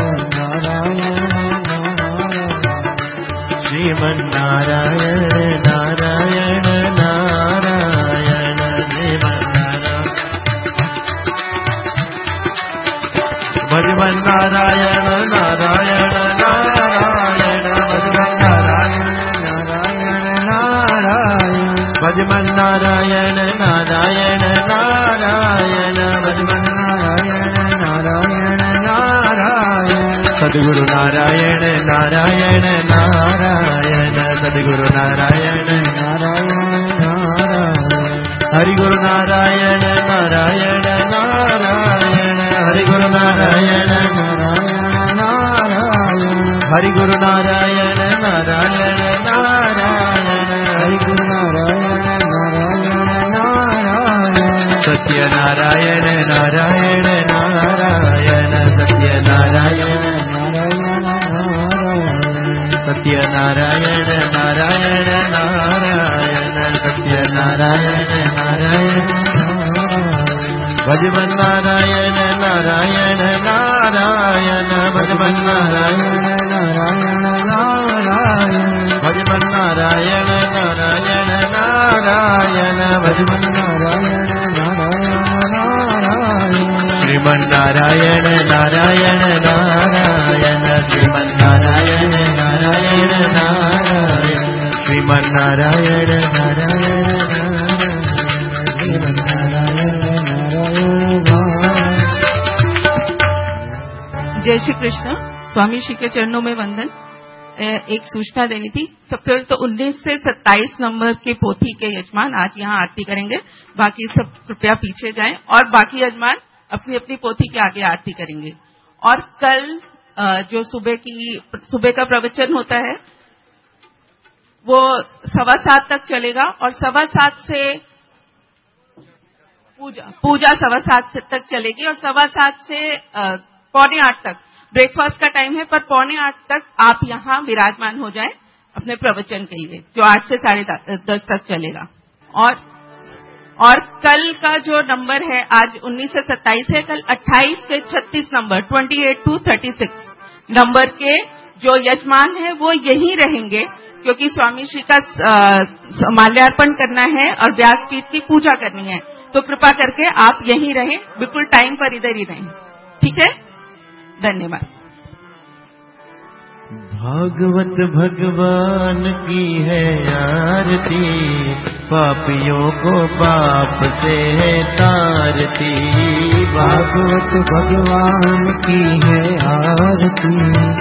S2: श्रीमन्नारायण नारायण नारायण भजमन्नारायण नारायण नारायण भजमन्नारायण नारायण नारायण भजमन्नारायण नारायण नारायण सद्गुरु नारायण नारायण नारायण सद्गुरु नारायण नारायण नारायण हरिगुरु नारायण नारायण नारायण हरिगुरु नारायण नारायण नारायण हरिगुरु नारायण नारायण नारायण हरिगुरु नारायण नारायण नारायण सत्य नारायण नारायण नारायण सत्य नारायण सत्य नारायण नारायण नारायण सत्य नारायण नारायण भजमन नारायण नारायण नारायण भजमन नारायण नारायण नारायण भजमन नारायण नारायण नारायण भजमन नारायण नारायण नारायण श्रीमन नारायण नारायण नारायण श्रीमन नारायण नारायण नारायण श्रीमन नारायण नारायण श्रीमन नारायण नारायण।
S4: जय श्री कृष्ण। स्वामी श्री के चरणों में वंदन। एक सूचना देनी थी। सबसे पहले तो 19 से 27 नंबर के पोथी के यजमान आज यहाँ आरती करेंगे। बाकी सब कृपया पीछे जाएं और बाकी यजमान अपनी अपनी पोथी के आगे आरती करेंगे। और कल जो सुबह का प्रवचन होता है वो 7:15 तक चलेगा और 7:15 से पूजा 7:15 तक चलेगी और 7:15 से 7:45 तक ब्रेकफास्ट का टाइम है। पर 7:45 तक आप यहाँ विराजमान हो जाएं अपने प्रवचन के लिए, जो 8 से 10:30 तक चलेगा। और कल का जो नंबर है आज 19 से 27 है, कल 28 से 36 नंबर 28 to 36 नंबर के जो यजमान है वो यहीं रहेंगे, क्योंकि स्वामी श्री का माल्यार्पण करना है और व्यासपीठ की पूजा करनी है। तो कृपा करके आप यहीं रहें, बिल्कुल टाइम पर इधर ही रहें। ठीक है, धन्यवाद।
S2: भागवत भगवान की है आरती, पापियों को पाप से है तारती। भागवत भगवान की है आरती,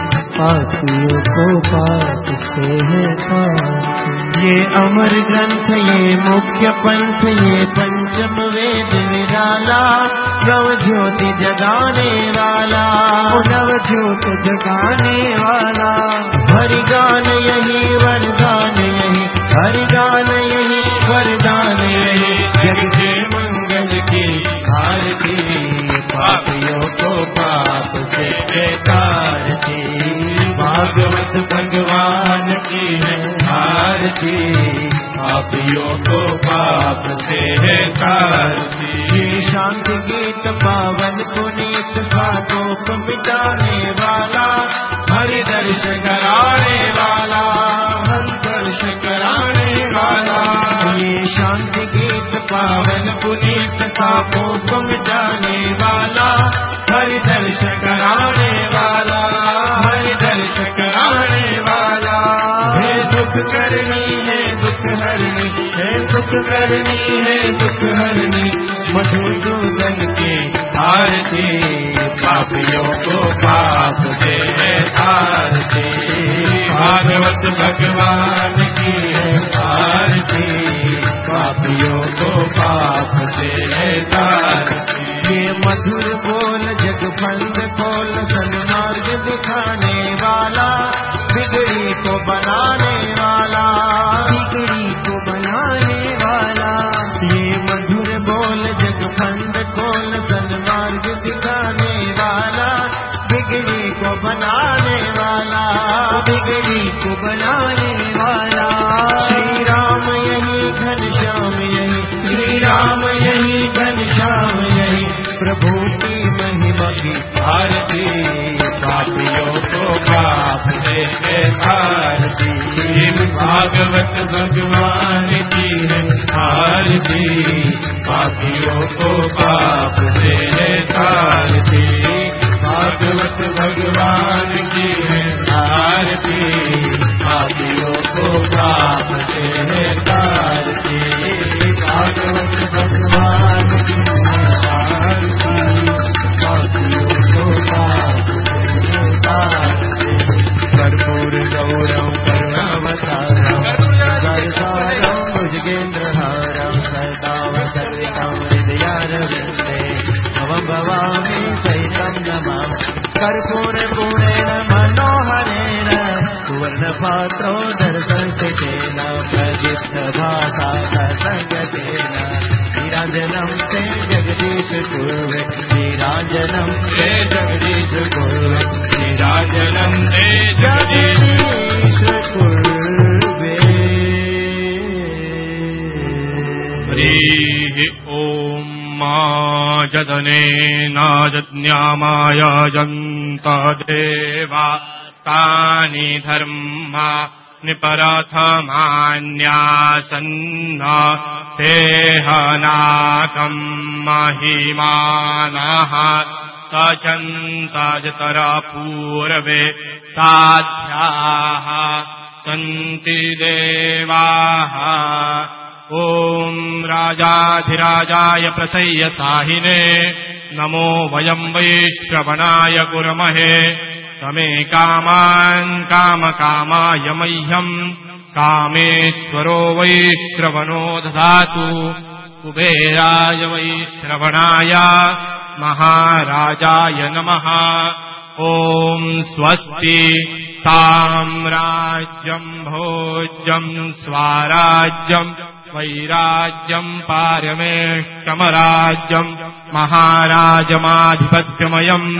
S2: पापियों को पाप से है तारती। ये अमर ग्रंथ, ये मुख्य पंथ, ये पंचम वेद निराला, नव ज्योति जगाने वाला, नव ज्योति जगाने वाला। हरि गान यही वरदान यही, हरि गान यही वरदान यही, जग के मंगल की आरती, पापियों को पाप से तारती। भागवत भगवान की है आरती, पापियों को पाप से तारती। ये शांति गीत पावन पुनीत पापों को मिटाने वाला, हरि दर्श कराने वाला, हरि दर्श कराने वाला। ये शांति गीत पावन पुनीत पापों को मिटाने वाला, हरि दर्श कराने वाला, हरि दर्श कराने वाला। है दुख करनी है दुख हरनी, है दुख करनी है दुख हरनी, मधुसूदन की आरती, पापियों को पाप से तारती। भागवत भगवान की है आरती, पापियों को पाप से तारती। ये मधुर बोल जगबंद खोल, सन्मार्ग दिखाने वाला, बिगड़ी को बनाने वाला, बिगड़ी को बनाने वाला। ये मधुर बोल जगबंद खोल, सन्मार्ग दिखाने वाला, बिगड़ी को बनाने वाला, बिगड़ी को बनाने वाला। श्री राम यही, घनश्याम यही,
S1: भागवत भगवान की है आरती, पापियों को पाप से है तारती। भागवत भगवान की है आरती, पापियों को पाप से है तारती। भागवत भगवान की है आरती, पापियों को पाप से है तारती। कर्पूर गौरव करुणावतारम सरसारम भुजगेन्द्रहारम सदा वसन्तं हृदयारविन्दे भवं भवामि सहितं नमामि। कर्पूरपूरेण मनोहरेण सुवर्णपात्रो दर्शनसितेन प्रदिष्टभासा संगतेन नीराजनं ते जगदीश कुर्वे नीराजनं ते जगदीश कुर्वे नीराजनं ते जगदीश कुर्वे। हरिः ॐ मा जदनेनाजज्ञामाय जन्त देवा तानि धर्मा निपरथमान्यासन्न तेहनाकम् महिमानः सचन्तजतरपूर्वे साध्याः सन्ति देवाः। ॐ राजाधिराजाय प्रसय्यसाहिने नमो वयं वैश्रवणाय कुर्महे। समे कामान् कामकामाय मह्यम् कामेश्वरो वैश्रवणो ददातु। कुबेराय वैश्रवणाय महाराजाय नमः। ॐ स्वस्ति साम्राज्यम् भोज्यम् स्वाराज्यम् वैराज्यम् पारमेष्टमराज्यम् महाराजमाधिपत्यमयम्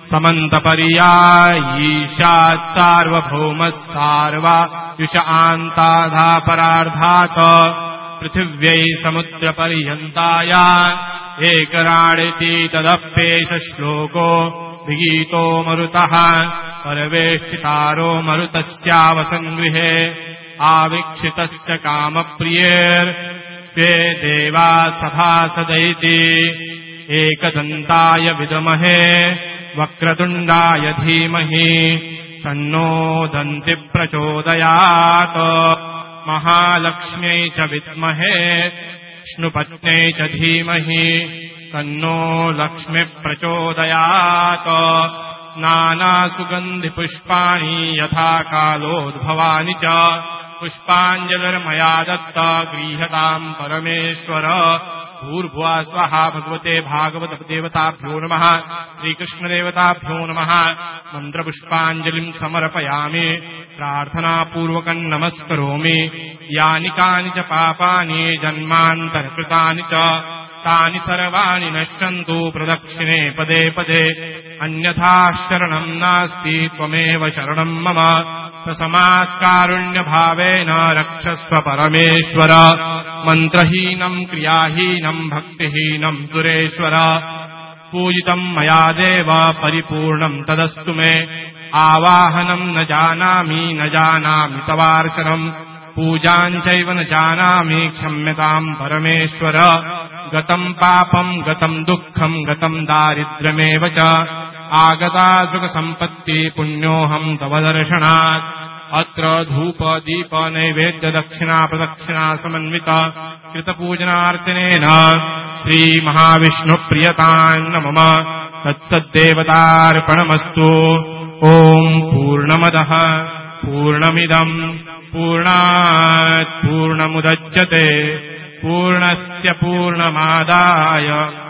S1: समन्तपर्यायीशात् सार्वभौमः सार्वायुष आन्ताधापरार्धात् पृथिव्यै समुद्रपर्यन्ताय एकराडिति तदप्येष श्लोको विगीतो मरुतः परवेष्टितारो मरुतस्यावसङ्गृहे आवीक्षितस्य कामप्रियेर्ते देवा सभासदैति एकदन्ताय विद्महे वक्रतुण्डाय धीमहि तन्नो दन्ति प्रचोदयात्। महालक्ष्म्यै च विद्महे विष्णुपत्न्यै च धीमहि तन्नो लक्ष्मी प्रचोदयात्। नानासुगन्धिपुष्पाणि यथा कालोद्भवानि च पुष्पाञ्जलिर्मया दत्त गृह्यताम् परमेश्वर। भूर्भुवः स्वः भगवते भागवत देवताभ्यो नमः। श्रीकृष्णदेवताभ्यो नमः। मन्त्रपुष्पाञ्जलिम् समर्पयामि प्रार्थनापूर्वकम् नमस्करोमि। यानि कानि च पापानि जन्मान्तरकृतानि च तानि सर्वाणि नश्यन्तु प्रदक्षिणे पदे पदे। अन्यथा शरणम् नास्ति त्वमेव शरणम् मम। तस्मात् कारुण्यभावेन रक्षस्व परमेश्वर। मन्त्रहीनम् क्रियाहीनम् भक्तिहीनम् सुरेश्वर। पूजितम् मया देव परिपूर्णम् तदस्तु मे। आवाहनम् न जानामि तवार्चनम् पूजाम् चैव न जानामि क्षम्यताम् परमेश्वर। गतम् पापम् गतम् दुःखम् गतम् दारिद्र्यमेव च आगता सुखसम्पत्ति पुण्योऽहम् तव दर्शनात्। अत्र धूप दीप नैवेद्य दक्षिणा प्रदक्षिणा समन्वित कृतपूजनार्चनेन श्रीमहाविष्णुप्रियतान्न मम। तत्सद्देवतार्पणमस्तु। ॐ पूर्णमदः पूर्णमिदम् पूर्णात् पूर्णमुदच्यते पूर्णस्य पूर्णमादाय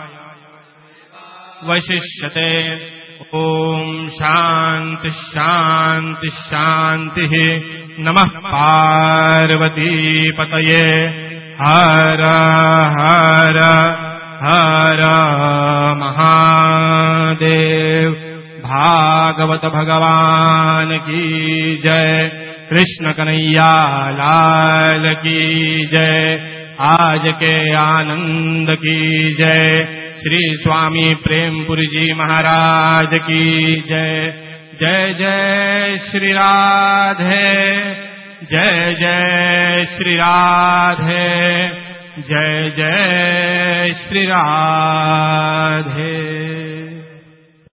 S1: वशिष्यते। ॐ शान्तिः शान्तिः शान्तिः। नमः पार्वतीपतये। हर हर हर महादेव। भागवत भगवान की जय। कृष्ण कन्हैया लाल की जय। आज के आनंद की जय। श्री स्वामी प्रेमपुरी जी महाराज की जय। जय जय श्री राधे
S5: जय जय श्री राधे, जय जय श्री राधे।